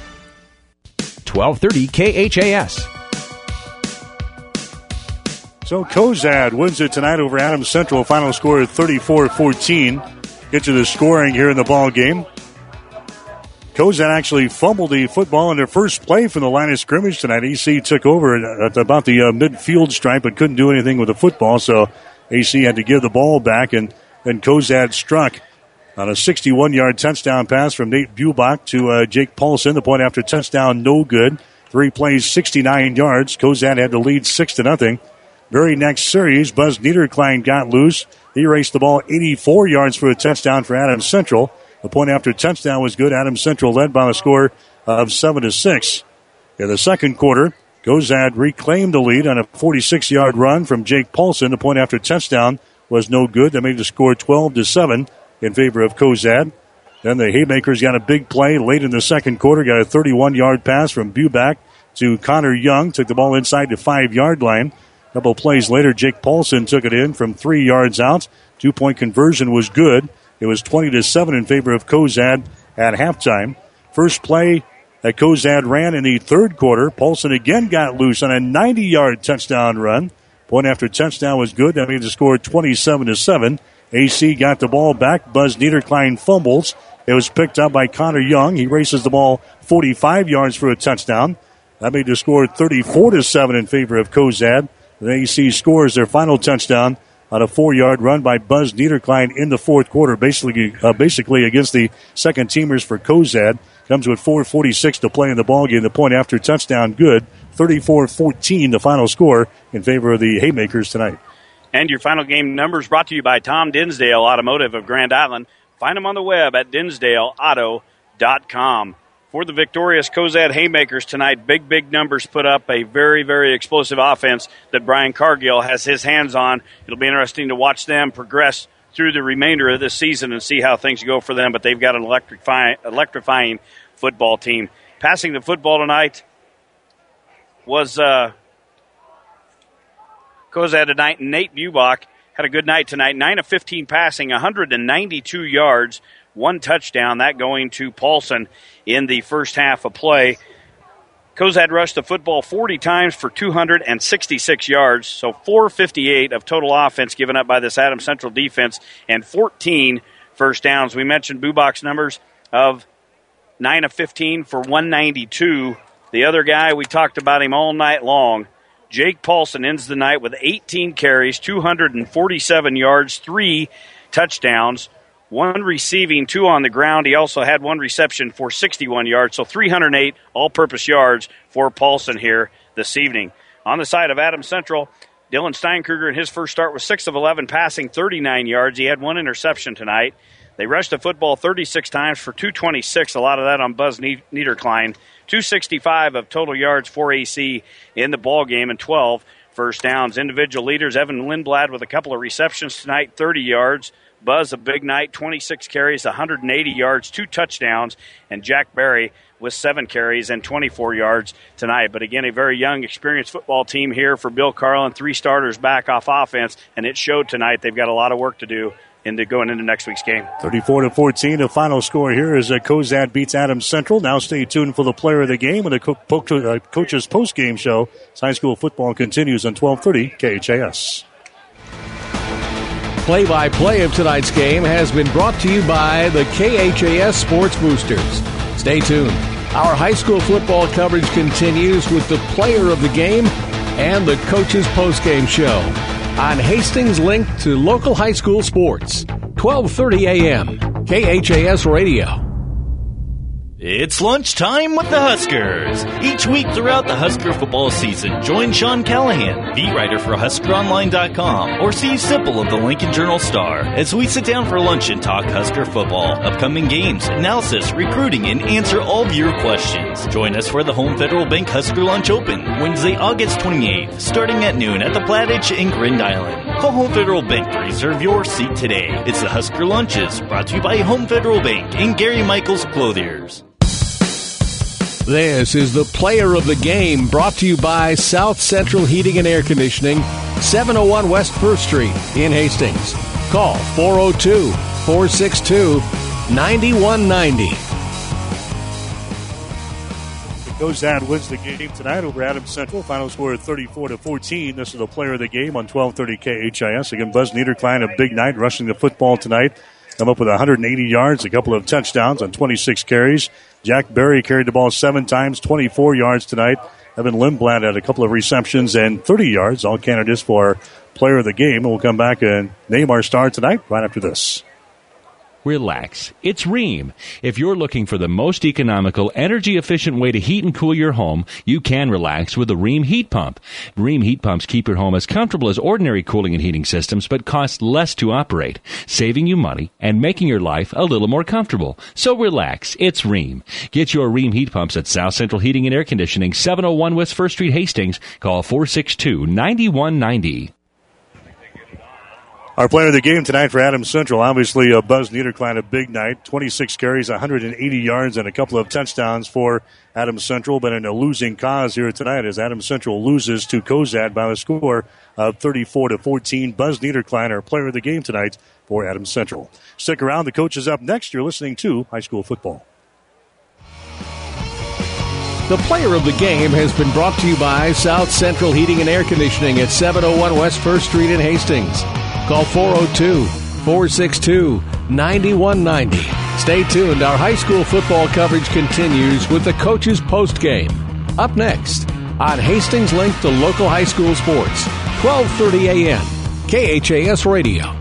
[SPEAKER 20] 1230 KHAS.
[SPEAKER 13] So Cozad wins it tonight over Adams Central. Final score is 34-14. Get to the scoring here in the ball game. Cozad actually fumbled the football in their first play from the line of scrimmage tonight. AC took over at about the midfield stripe but couldn't do anything with the football, so AC had to give the ball back, and then Cozad struck on a 61-yard touchdown pass from Nate Bubach to Jake Paulson. The point after touchdown, no good. 3 plays, 69 yards. Cozad had to lead 6-0. Very next series, Buzz Niederklein got loose. He raced the ball 84 yards for a touchdown for Adams Central. The point after touchdown was good. Adams Central led by a score of 7-6. In the second quarter, Cozad reclaimed the lead on a 46-yard run from Jake Paulson. The point after touchdown was no good. They made the score 12-7 in favor of Cozad. Then the Haymakers got a big play late in the second quarter. Got a 31-yard pass from Buback to Connor Young. Took the ball inside the 5-yard line. A couple plays later, Jake Paulson took it in from 3 yards out. 2-point conversion was good. It was 20-7 in favor of Cozad at halftime. First play that Cozad ran in the third quarter. Paulson again got loose on a 90-yard touchdown run. Point after touchdown was good. That made the score 27-7. AC got the ball back. Buzz Niederklein fumbles. It was picked up by Connor Young. He races the ball 45 yards for a touchdown. That made the score 34-7 in favor of Cozad. The AC scores their final touchdown on a 4-yard run by Buzz Niederklein in the fourth quarter, basically against the second teamers for Cozad. Comes with 4:46 to play in the ballgame. The point after touchdown good. 34-14 the final score in favor of the Haymakers tonight.
[SPEAKER 8] And your final game numbers brought to you by Tom Dinsdale Automotive of Grand Island. Find them on the web at dinsdaleauto.com. For the victorious Cozad Haymakers tonight, big numbers put up, a very, very explosive offense that Brian Cargill has his hands on. It'll be interesting to watch them progress through the remainder of this season and see how things go for them, but they've got an electrifying football team. Passing the football tonight was Cozad tonight. Nate Bubach had a good night tonight. 9 of 15 passing, 192 yards, 1 touchdown. That going to Paulson in the first half of play. Cozad rushed the football 40 times for 266 yards, so 458 of total offense given up by this Adams Central defense and 14 first downs. We mentioned Bubach's numbers of 9 of 15 for 192. The other guy, we talked about him all night long. Jake Paulson ends the night with 18 carries, 247 yards, 3 touchdowns, 1 receiving, 2 on the ground. He also had 1 reception for 61 yards, so 308 all-purpose yards for Paulson here this evening. On the side of Adams Central, Dylan Steinkruger in his first start was 6 of 11 passing, 39 yards. He had 1 interception tonight. They rushed the football 36 times for 226, a lot of that on Buzz Niederklein. 265 of total yards for AC in the ball game and 12 first downs. Individual leaders, Evan Lindblad with a couple of receptions tonight, 30 yards. Buzz, a big night, 26 carries, 180 yards, 2 touchdowns. And Jack Berry with 7 carries and 24 yards tonight. But again, a very young, experienced football team here for Bill Carlin. 3 starters back off offense, and it showed tonight. They've got a lot of work to do going into next week's game.
[SPEAKER 13] 34-14, the final score here is Cozad beats Adams Central. Now stay tuned for the player of the game and the coach's post-game show. High school football continues on 1230 KHAS.
[SPEAKER 1] Play-by-play of tonight's game has been brought to you by the KHAS Sports Boosters. Stay tuned. Our high school football coverage continues with the player of the game and the coach's post-game show on Hastings' link to local high school sports. 1230 a.m. KHAS Radio.
[SPEAKER 11] It's lunchtime with the Huskers. Each week throughout the Husker football season, join Sean Callahan, beat writer for HuskerOnline.com, or Steve Sipple of the Lincoln Journal-Star, as we sit down for lunch and talk Husker football, upcoming games, analysis, recruiting, and answer all of your questions. Join us for the Home Federal Bank Husker Lunch Open, Wednesday, August 28th, starting at noon at the Plattitch in Grand Island. Call Home Federal Bank to reserve your seat today. It's the Husker Lunches, brought to you by Home Federal Bank and Gary Michaels Clothiers.
[SPEAKER 1] This is the player of the game, brought to you by South Central Heating and Air Conditioning, 701 West 1st Street in Hastings. Call 402-462-9190.
[SPEAKER 13] Cozad wins the game tonight over Adams Central. Final score of 34-14. This is the player of the game on 1230 KHIS. Again, Buzz Niederklein, a big night rushing the football tonight. Come up with 180 yards, a couple of touchdowns on 26 carries. Jack Berry carried the ball 7 times, 24 yards tonight. Evan Lindblad had a couple of receptions and 30 yards, all candidates for player of the game. And we'll come back and name our star tonight right after this.
[SPEAKER 21] Relax. It's Rheem. If you're looking for the most economical, energy-efficient way to heat and cool your home, you can relax with a Rheem heat pump. Rheem heat pumps keep your home as comfortable as ordinary cooling and heating systems, but cost less to operate, saving you money and making your life a little more comfortable. So relax. It's Rheem. Get your Rheem heat pumps at South Central Heating and Air Conditioning, 701 West 1st Street, Hastings. Call 462-9190.
[SPEAKER 13] Our player of the game tonight for Adams Central, obviously Buzz Niederklein, a big night. 26 carries, 180 yards, and a couple of touchdowns for Adams Central, but in a losing cause here tonight as Adams Central loses to Cozad by the score of 34-14. Buzz Niederklein, our player of the game tonight for Adams Central. Stick around. The coach is up next. You're listening to High School Football.
[SPEAKER 1] The player of the game has been brought to you by South Central Heating and Air Conditioning at 701 West 1st Street in Hastings. Call 402-462-9190. Stay tuned. Our high school football coverage continues with the coach's postgame. Up next on Hastings Link to local high school sports, 12:30 a.m. KHAS Radio.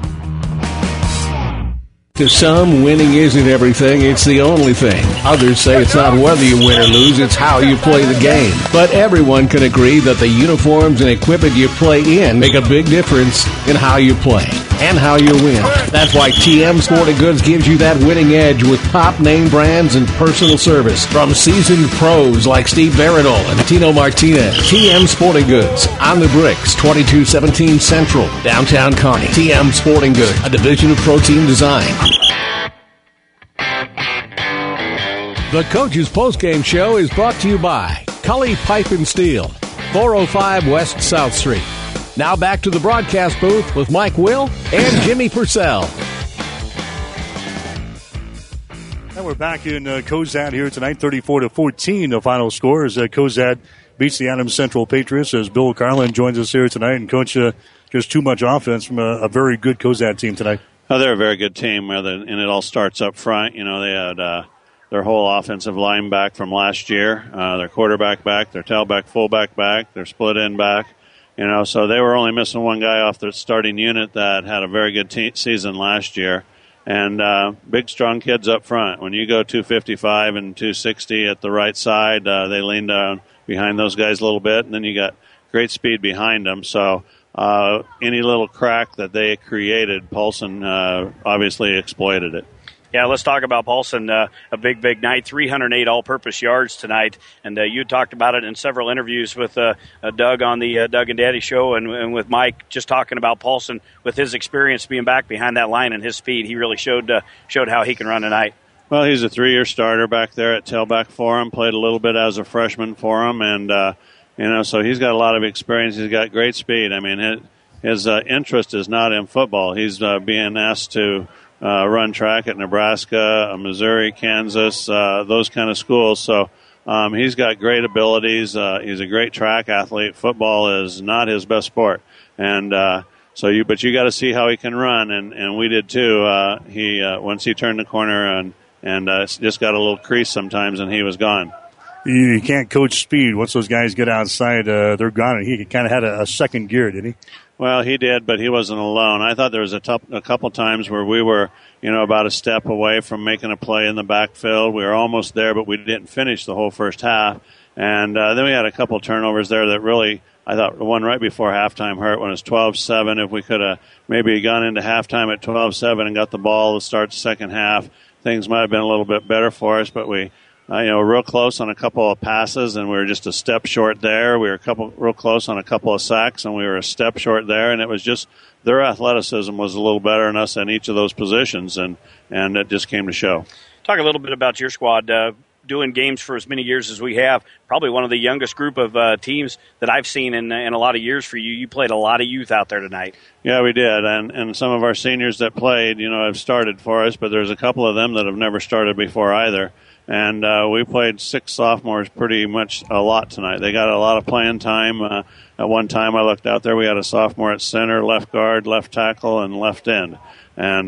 [SPEAKER 1] To some, winning isn't everything, it's the only thing. Others say it's not whether you win or lose, it's how you play the game. But everyone can agree that the uniforms and equipment you play in make a big difference in how you play and how you win. That's why TM Sporting Goods gives you that winning edge with top name brands and personal service from seasoned pros like Steve Baradol and Tino Martinez. TM Sporting Goods on the Bricks, 2217 Central, downtown Kearney. TM Sporting Goods, a division of Protein Design. The Coach's Postgame Show is brought to you by Cully Pipe and Steel, 405 West South Street. Now back to the broadcast booth with Mike Will and Jimmy Purcell.
[SPEAKER 13] And we're back in Cozad here tonight, 34-14. The final score is Cozad beats the Adams Central Patriots as Bill Carlin joins us here tonight. And Coach, just too much offense from a very good Cozad team tonight.
[SPEAKER 17] Oh, they're a very good team, and it all starts up front. You know, they had their whole offensive line back from last year, their quarterback back, their tailback, fullback back, their split end back. You know, so they were only missing one guy off their starting unit that had a very good season last year. And big, strong kids up front. When you go 255 and 260 at the right side, they lean down behind those guys a little bit, and then you got great speed behind them. So any little crack that they created, Paulson obviously exploited it.
[SPEAKER 8] Yeah, let's talk about Paulson. A big night, 308 all-purpose yards tonight. And you talked about it in several interviews with Doug on the Doug and Daddy show and with Mike, just talking about Paulson with his experience being back behind that line and his speed. He really showed how he can run tonight.
[SPEAKER 17] Well, he's a 3-year starter back there at tailback for him, played a little bit as a freshman for him, and so he's got a lot of experience. He's got great speed. I mean, his interest is not in football. He's being asked to run track at Nebraska, Missouri, Kansas, those kind of schools. So he's got great abilities. He's a great track athlete. Football is not his best sport, and but you got to see how he can run, and we did too. He once he turned the corner and just got a little crease sometimes, and he was gone.
[SPEAKER 13] You can't coach speed. Once those guys get outside, they're gone. And he kind of had a second gear, didn't he?
[SPEAKER 17] Well, he did, but he wasn't alone. I thought there was a couple times where we were, about a step away from making a play in the backfield. We were almost there, but we didn't finish the whole first half. And then we had a couple turnovers there that really, I thought the one right before halftime hurt when it was 12-7. If we could have maybe gone into halftime at 12-7 and got the ball to start the second half, things might have been a little bit better for us, but we real close on a couple of passes, and we were just a step short there. We were real close on a couple of sacks, and we were a step short there. And it was just their athleticism was a little better than us in each of those positions, and it just came to show.
[SPEAKER 8] Talk a little bit about your squad. Doing games for as many years as we have, probably one of the youngest group of teams that I've seen in a lot of years for you. You played a lot of youth out there tonight.
[SPEAKER 17] Yeah, we did, and some of our seniors that played, have started for us, but there's a couple of them that have never started before either. And we played 6 sophomores pretty much a lot tonight. They got a lot of playing time. At one time I looked out there, we had a sophomore at center, left guard, left tackle, and left end. And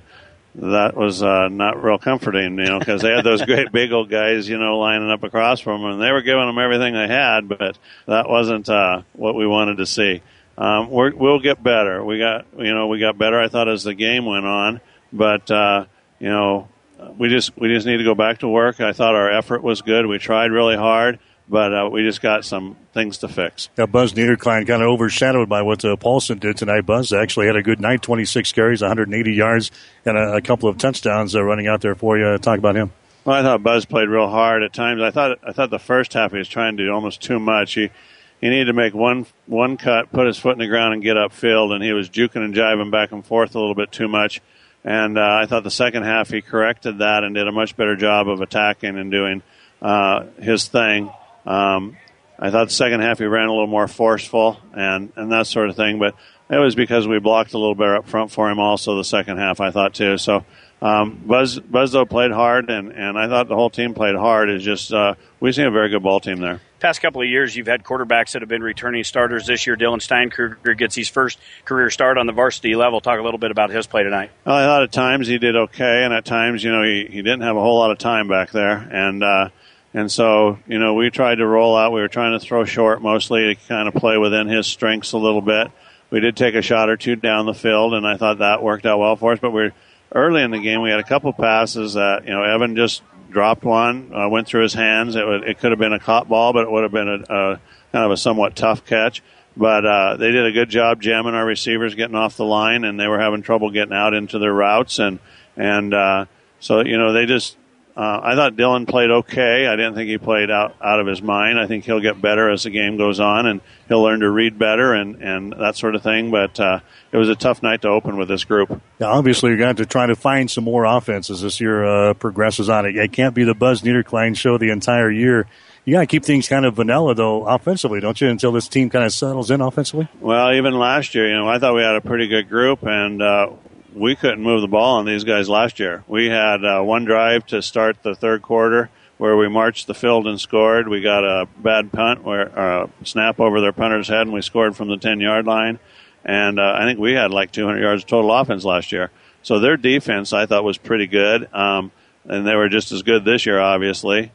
[SPEAKER 17] that was not real comforting, because they had those great big old guys, lining up across from them, and they were giving them everything they had, but that wasn't what we wanted to see. We'll get better. We got better, I thought, as the game went on, but we just need to go back to work. I thought our effort was good. We tried really hard, but we just got some things to fix.
[SPEAKER 13] Yeah, Buzz Niederklein kind of overshadowed by what Paulson did tonight. Buzz actually had a good night, 26 carries, 180 yards, and a couple of touchdowns running out there for you. Talk about him.
[SPEAKER 17] Well, I thought Buzz played real hard at times. I thought the first half he was trying to do almost too much. He needed to make one cut, put his foot in the ground, and get upfield, and he was juking and jiving back and forth a little bit too much. And I thought the second half he corrected that and did a much better job of attacking and doing his thing. I thought the second half he ran a little more forceful and that sort of thing, but it was because we blocked a little better up front for him also the second half, I thought, too. So Buzz, though, played hard, and I thought the whole team played hard. It's just we've seen a very good ball team there.
[SPEAKER 8] Past couple of years, you've had quarterbacks that have been returning starters. This year, Dylan Steinkruger gets his first career start on the varsity level. Talk a little bit about his play tonight.
[SPEAKER 17] Well, I thought at times he did okay, and at times, he didn't have a whole lot of time back there. And so, we tried to roll out. We were trying to throw short mostly to kind of play within his strengths a little bit. We did take a shot or two down the field, and I thought that worked out well for us. But early in the game, we had a couple passes that, Evan just dropped one, went through his hands. It could have been a caught ball, but it would have been a kind of a somewhat tough catch. But they did a good job jamming our receivers, getting off the line, and they were having trouble getting out into their routes. So they just I thought Dylan played okay. I didn't think he played out of his mind. I think he'll get better as the game goes on, and he'll learn to read better and that sort of thing. But it was a tough night to open with this group.
[SPEAKER 13] Yeah, obviously, you're going to have to try to find some more offense as this year progresses on. It can't be the Buzz Niederklein show the entire year. You got to keep things kind of vanilla, though, offensively, don't you, until this team kind of settles in offensively?
[SPEAKER 17] Well, even last year, I thought we had a pretty good group, and we couldn't move the ball on these guys last year. We had one drive to start the third quarter where we marched the field and scored. We got a bad punt, where snap over their punter's head, and we scored from the 10-yard line. And I think we had like 200 yards of total offense last year. So their defense, I thought, was pretty good. And they were just as good this year, obviously.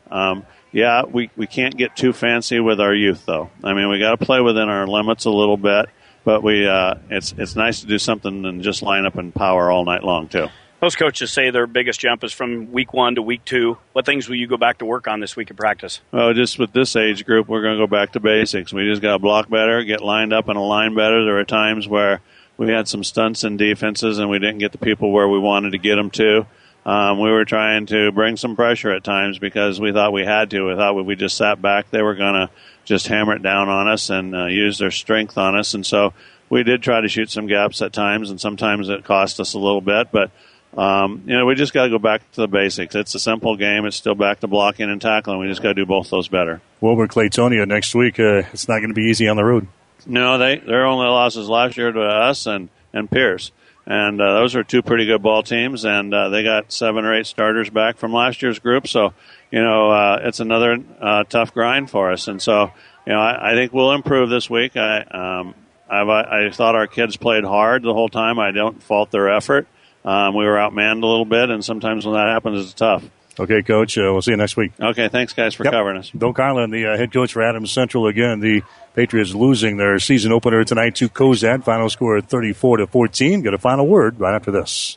[SPEAKER 17] We can't get too fancy with our youth, though. I mean, we got to play within our limits a little bit. But it's nice to do something and just line up and power all night long, too.
[SPEAKER 8] Most coaches say their biggest jump is from week 1 to week 2. What things will you go back to work on this week of practice?
[SPEAKER 17] Well, just with this age group, we're going to go back to basics. We just got to block better, get lined up and align better. There were times where we had some stunts in defenses and we didn't get the people where we wanted to get them to. We were trying to bring some pressure at times because we thought we had to. We thought if we just sat back, they were going to just hammer it down on us and use their strength on us. And so we did try to shoot some gaps at times, and sometimes it cost us a little bit. But, we just got to go back to the basics. It's a simple game. It's still back to blocking and tackling. We just got to do both those better.
[SPEAKER 13] Wilber-Claytonia next week. It's not going to be easy on the road.
[SPEAKER 17] No, their only losses last year to us and Pierce. And those are two pretty good ball teams, and they got 7 or 8 starters back from last year's group. So, it's another tough grind for us. And so, I think we'll improve this week. I thought our kids played hard the whole time. I don't fault their effort. We were outmanned a little bit, and sometimes when that happens, it's tough.
[SPEAKER 13] Okay, Coach. We'll see you next week.
[SPEAKER 17] Okay, thanks, guys, for covering us.
[SPEAKER 13] Bill Carlin, the head coach for Adams Central. Again, the Patriots losing their season opener tonight to Cozad. Final score 34-14. Get a final word right after this.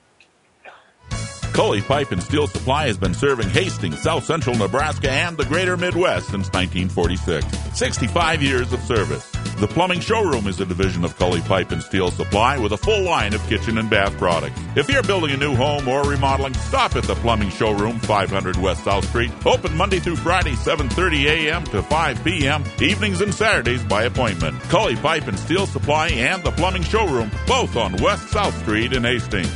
[SPEAKER 12] Cully Pipe and Steel Supply has been serving Hastings, South Central Nebraska, and the greater Midwest since 1946. 65 years of service. The Plumbing Showroom is a division of Cully Pipe and Steel Supply with a full line of kitchen and bath products. If you're building a new home or remodeling, stop at the Plumbing Showroom, 500 West South Street. Open Monday through Friday, 7:30 a.m. to 5 p.m., evenings and Saturdays by appointment. Cully Pipe and Steel Supply and the Plumbing Showroom, both on West South Street in Hastings.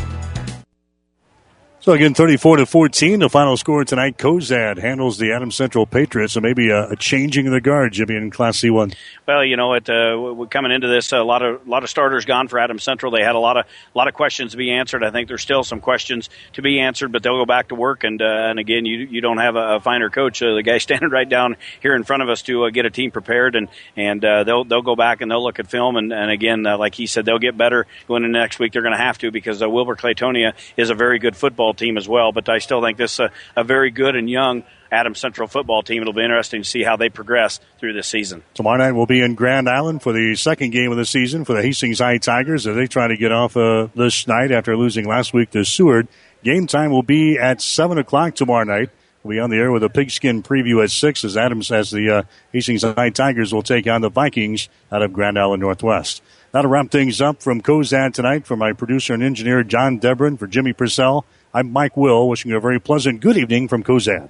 [SPEAKER 13] So again, 34-14, the final score tonight. Cozad handles the Adams Central Patriots, so maybe a changing of the guard, Jimmy, in Class C1.
[SPEAKER 8] Well, coming into this, a lot of starters gone for Adams Central. They had a lot of questions to be answered. I think there's still some questions to be answered, but they'll go back to work. And again, you don't have a finer coach, the guy standing right down here in front of us to get a team prepared, and they'll go back and they'll look at film. And again, like he said, they'll get better going into next week. They're going to have to because Wilber-Claytonia is a very good football team as well, but I still think this a very good and young Adams Central football team. It'll be interesting to see how they progress through this season.
[SPEAKER 13] Tomorrow night we'll be in Grand Island for the second game of the season for the Hastings High Tigers as they try to get off this night after losing last week to Seward. Game time will be at 7 o'clock tomorrow night. We'll be on the air with a pigskin preview at 6 as the Hastings High Tigers will take on the Vikings out of Grand Island Northwest. That'll wrap things up from Cozad tonight. For my producer and engineer, John Debron, for Jimmy Purcell, I'm Mike Will, wishing you a very pleasant good evening from Cozad.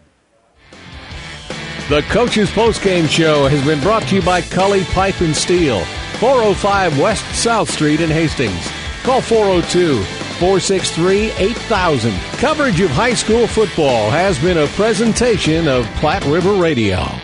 [SPEAKER 1] The Coach's Postgame Show has been brought to you by Cully Pipe and Steel, 405 West South Street in Hastings. Call 402-463-8000. Coverage of high school football has been a presentation of Platte River Radio.